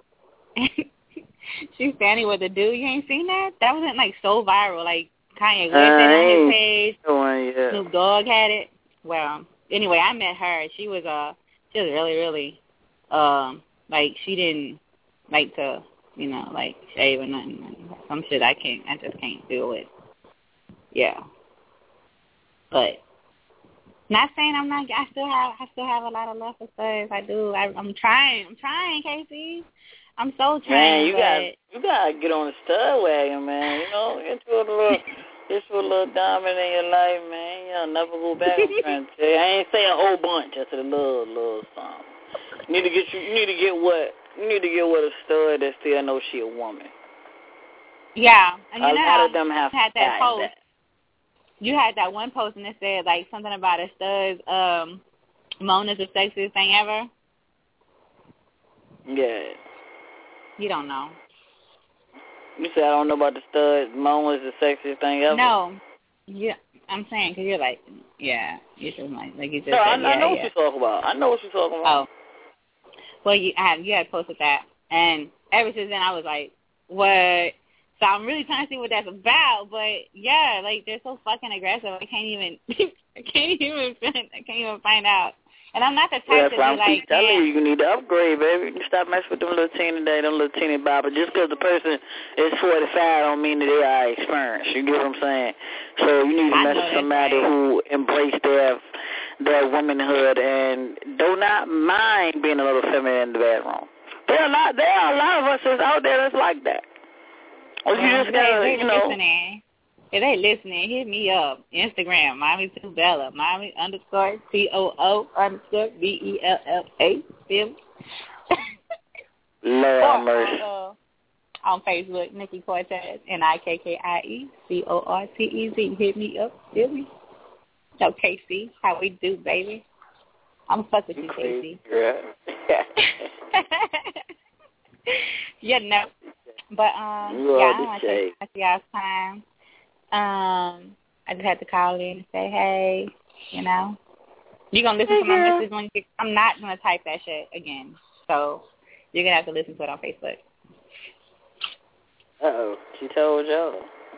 She's standing with a dude. You ain't seen that? That wasn't like so viral. Like Kanye West had it on his page. Oh, yeah. Snoop Dogg had it. Well, anyway, I met her. She was uh she was really really um like she didn't like to. You know, like shave or nothing. Some shit I can't, I just can't deal with. Yeah. But not saying I'm not. I still have, I still have a lot of love for studs. I do. I, I'm trying. I'm trying, Casey. I'm so trying. Man, you but... got, you gotta get on the stud wagon, man. You know, into a little, into a little diamond in your life, man. You'll never go back. I'm trying to tell you. I ain't say a whole bunch. Just a little, little something. You need to get you. You need to get what. You need to get with a stud that still knows she a woman. Yeah, and you a know, lot of them have had that post. That. You had that one post and it said like something about a stud. Um, Mona's the sexiest thing ever. Yeah. You don't know. You said I don't know about the stud. Mona's the sexiest thing ever. No. Yeah, I'm saying because you're like, yeah, you're just like, like you just no, said. I, yeah, I know yeah. what you're talking about. I know what you're talking about. Oh. Well, you had you had posted that, and ever since then I was like, what? So I'm really trying to see what that's about. But yeah, like they're so fucking aggressive. I can't even, I can't even, I can't even find out. And I'm not the type well, to I'm be like, telling yeah. you, you need to upgrade, baby. You can stop messing with them little teeny day, them little teeny bopper. Just because the person is forty-five don't mean that they are experienced. You get what I'm saying? So you need to mess with somebody right. who embrace their their womanhood and do not mind being a little feminine in the bedroom. There are a lot, there are a lot of us that's out there that's like that. Or you well, just gotta, they, you know. Listening. If they listening, hit me up. Instagram, Mommy Two Bella, Mommy underscore T O O underscore B E L L A. Feel me? Lord have mercy. Uh, on Facebook, Nikki Cortez, N I K K I E C O R T E Z. Hit me up. Feel me? No, K C. How we do, baby? I'm fuck with you, K C. Yeah. Yeah, no. But, um, you yeah, I don't want to take much of y'all's time. Um, I just had to call in and say, hey, you know. You're going to listen hey, to my girl. message when you get, I'm not going to type that shit again. So you're going to have to listen to it on Facebook. Uh-oh. She told y'all.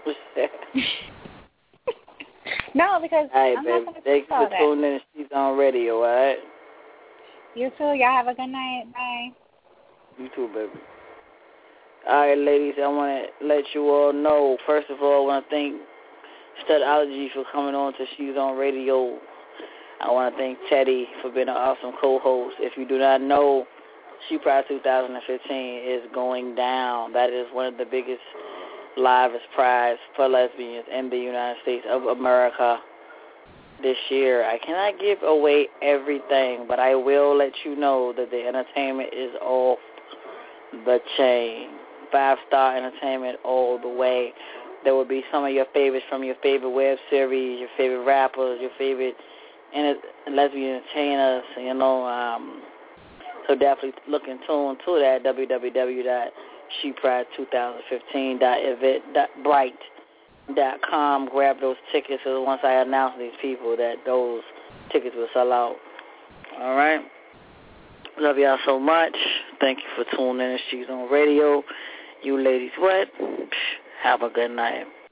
No, because all right, I'm baby. not going to Thank you for that. tuning in. She's on radio, all right? You too. Y'all have a good night. Bye. You too, baby. All right, ladies, I want to let you all know, first of all, I want to thank Studology for coming on to She's on Radio. I want to thank Teddy for being an awesome co-host. If you do not know, She Pride two thousand fifteen is going down. That is one of the biggest livest prize for lesbians in the United States of America this year. I cannot give away everything, but I will let you know that the entertainment is off the chain. Five-star entertainment all the way. There will be some of your favorites from your favorite web series, your favorite rappers, your favorite lesbian entertainers, you know. Um, so definitely look and tune to that, w w w dot she pride two thousand fifteen dot event dot bright dot com. Grab those tickets. So once I announce these people that those tickets will sell out. All right? Love y'all so much. Thank you for tuning in. She's on radio. You ladies what? Have a good night.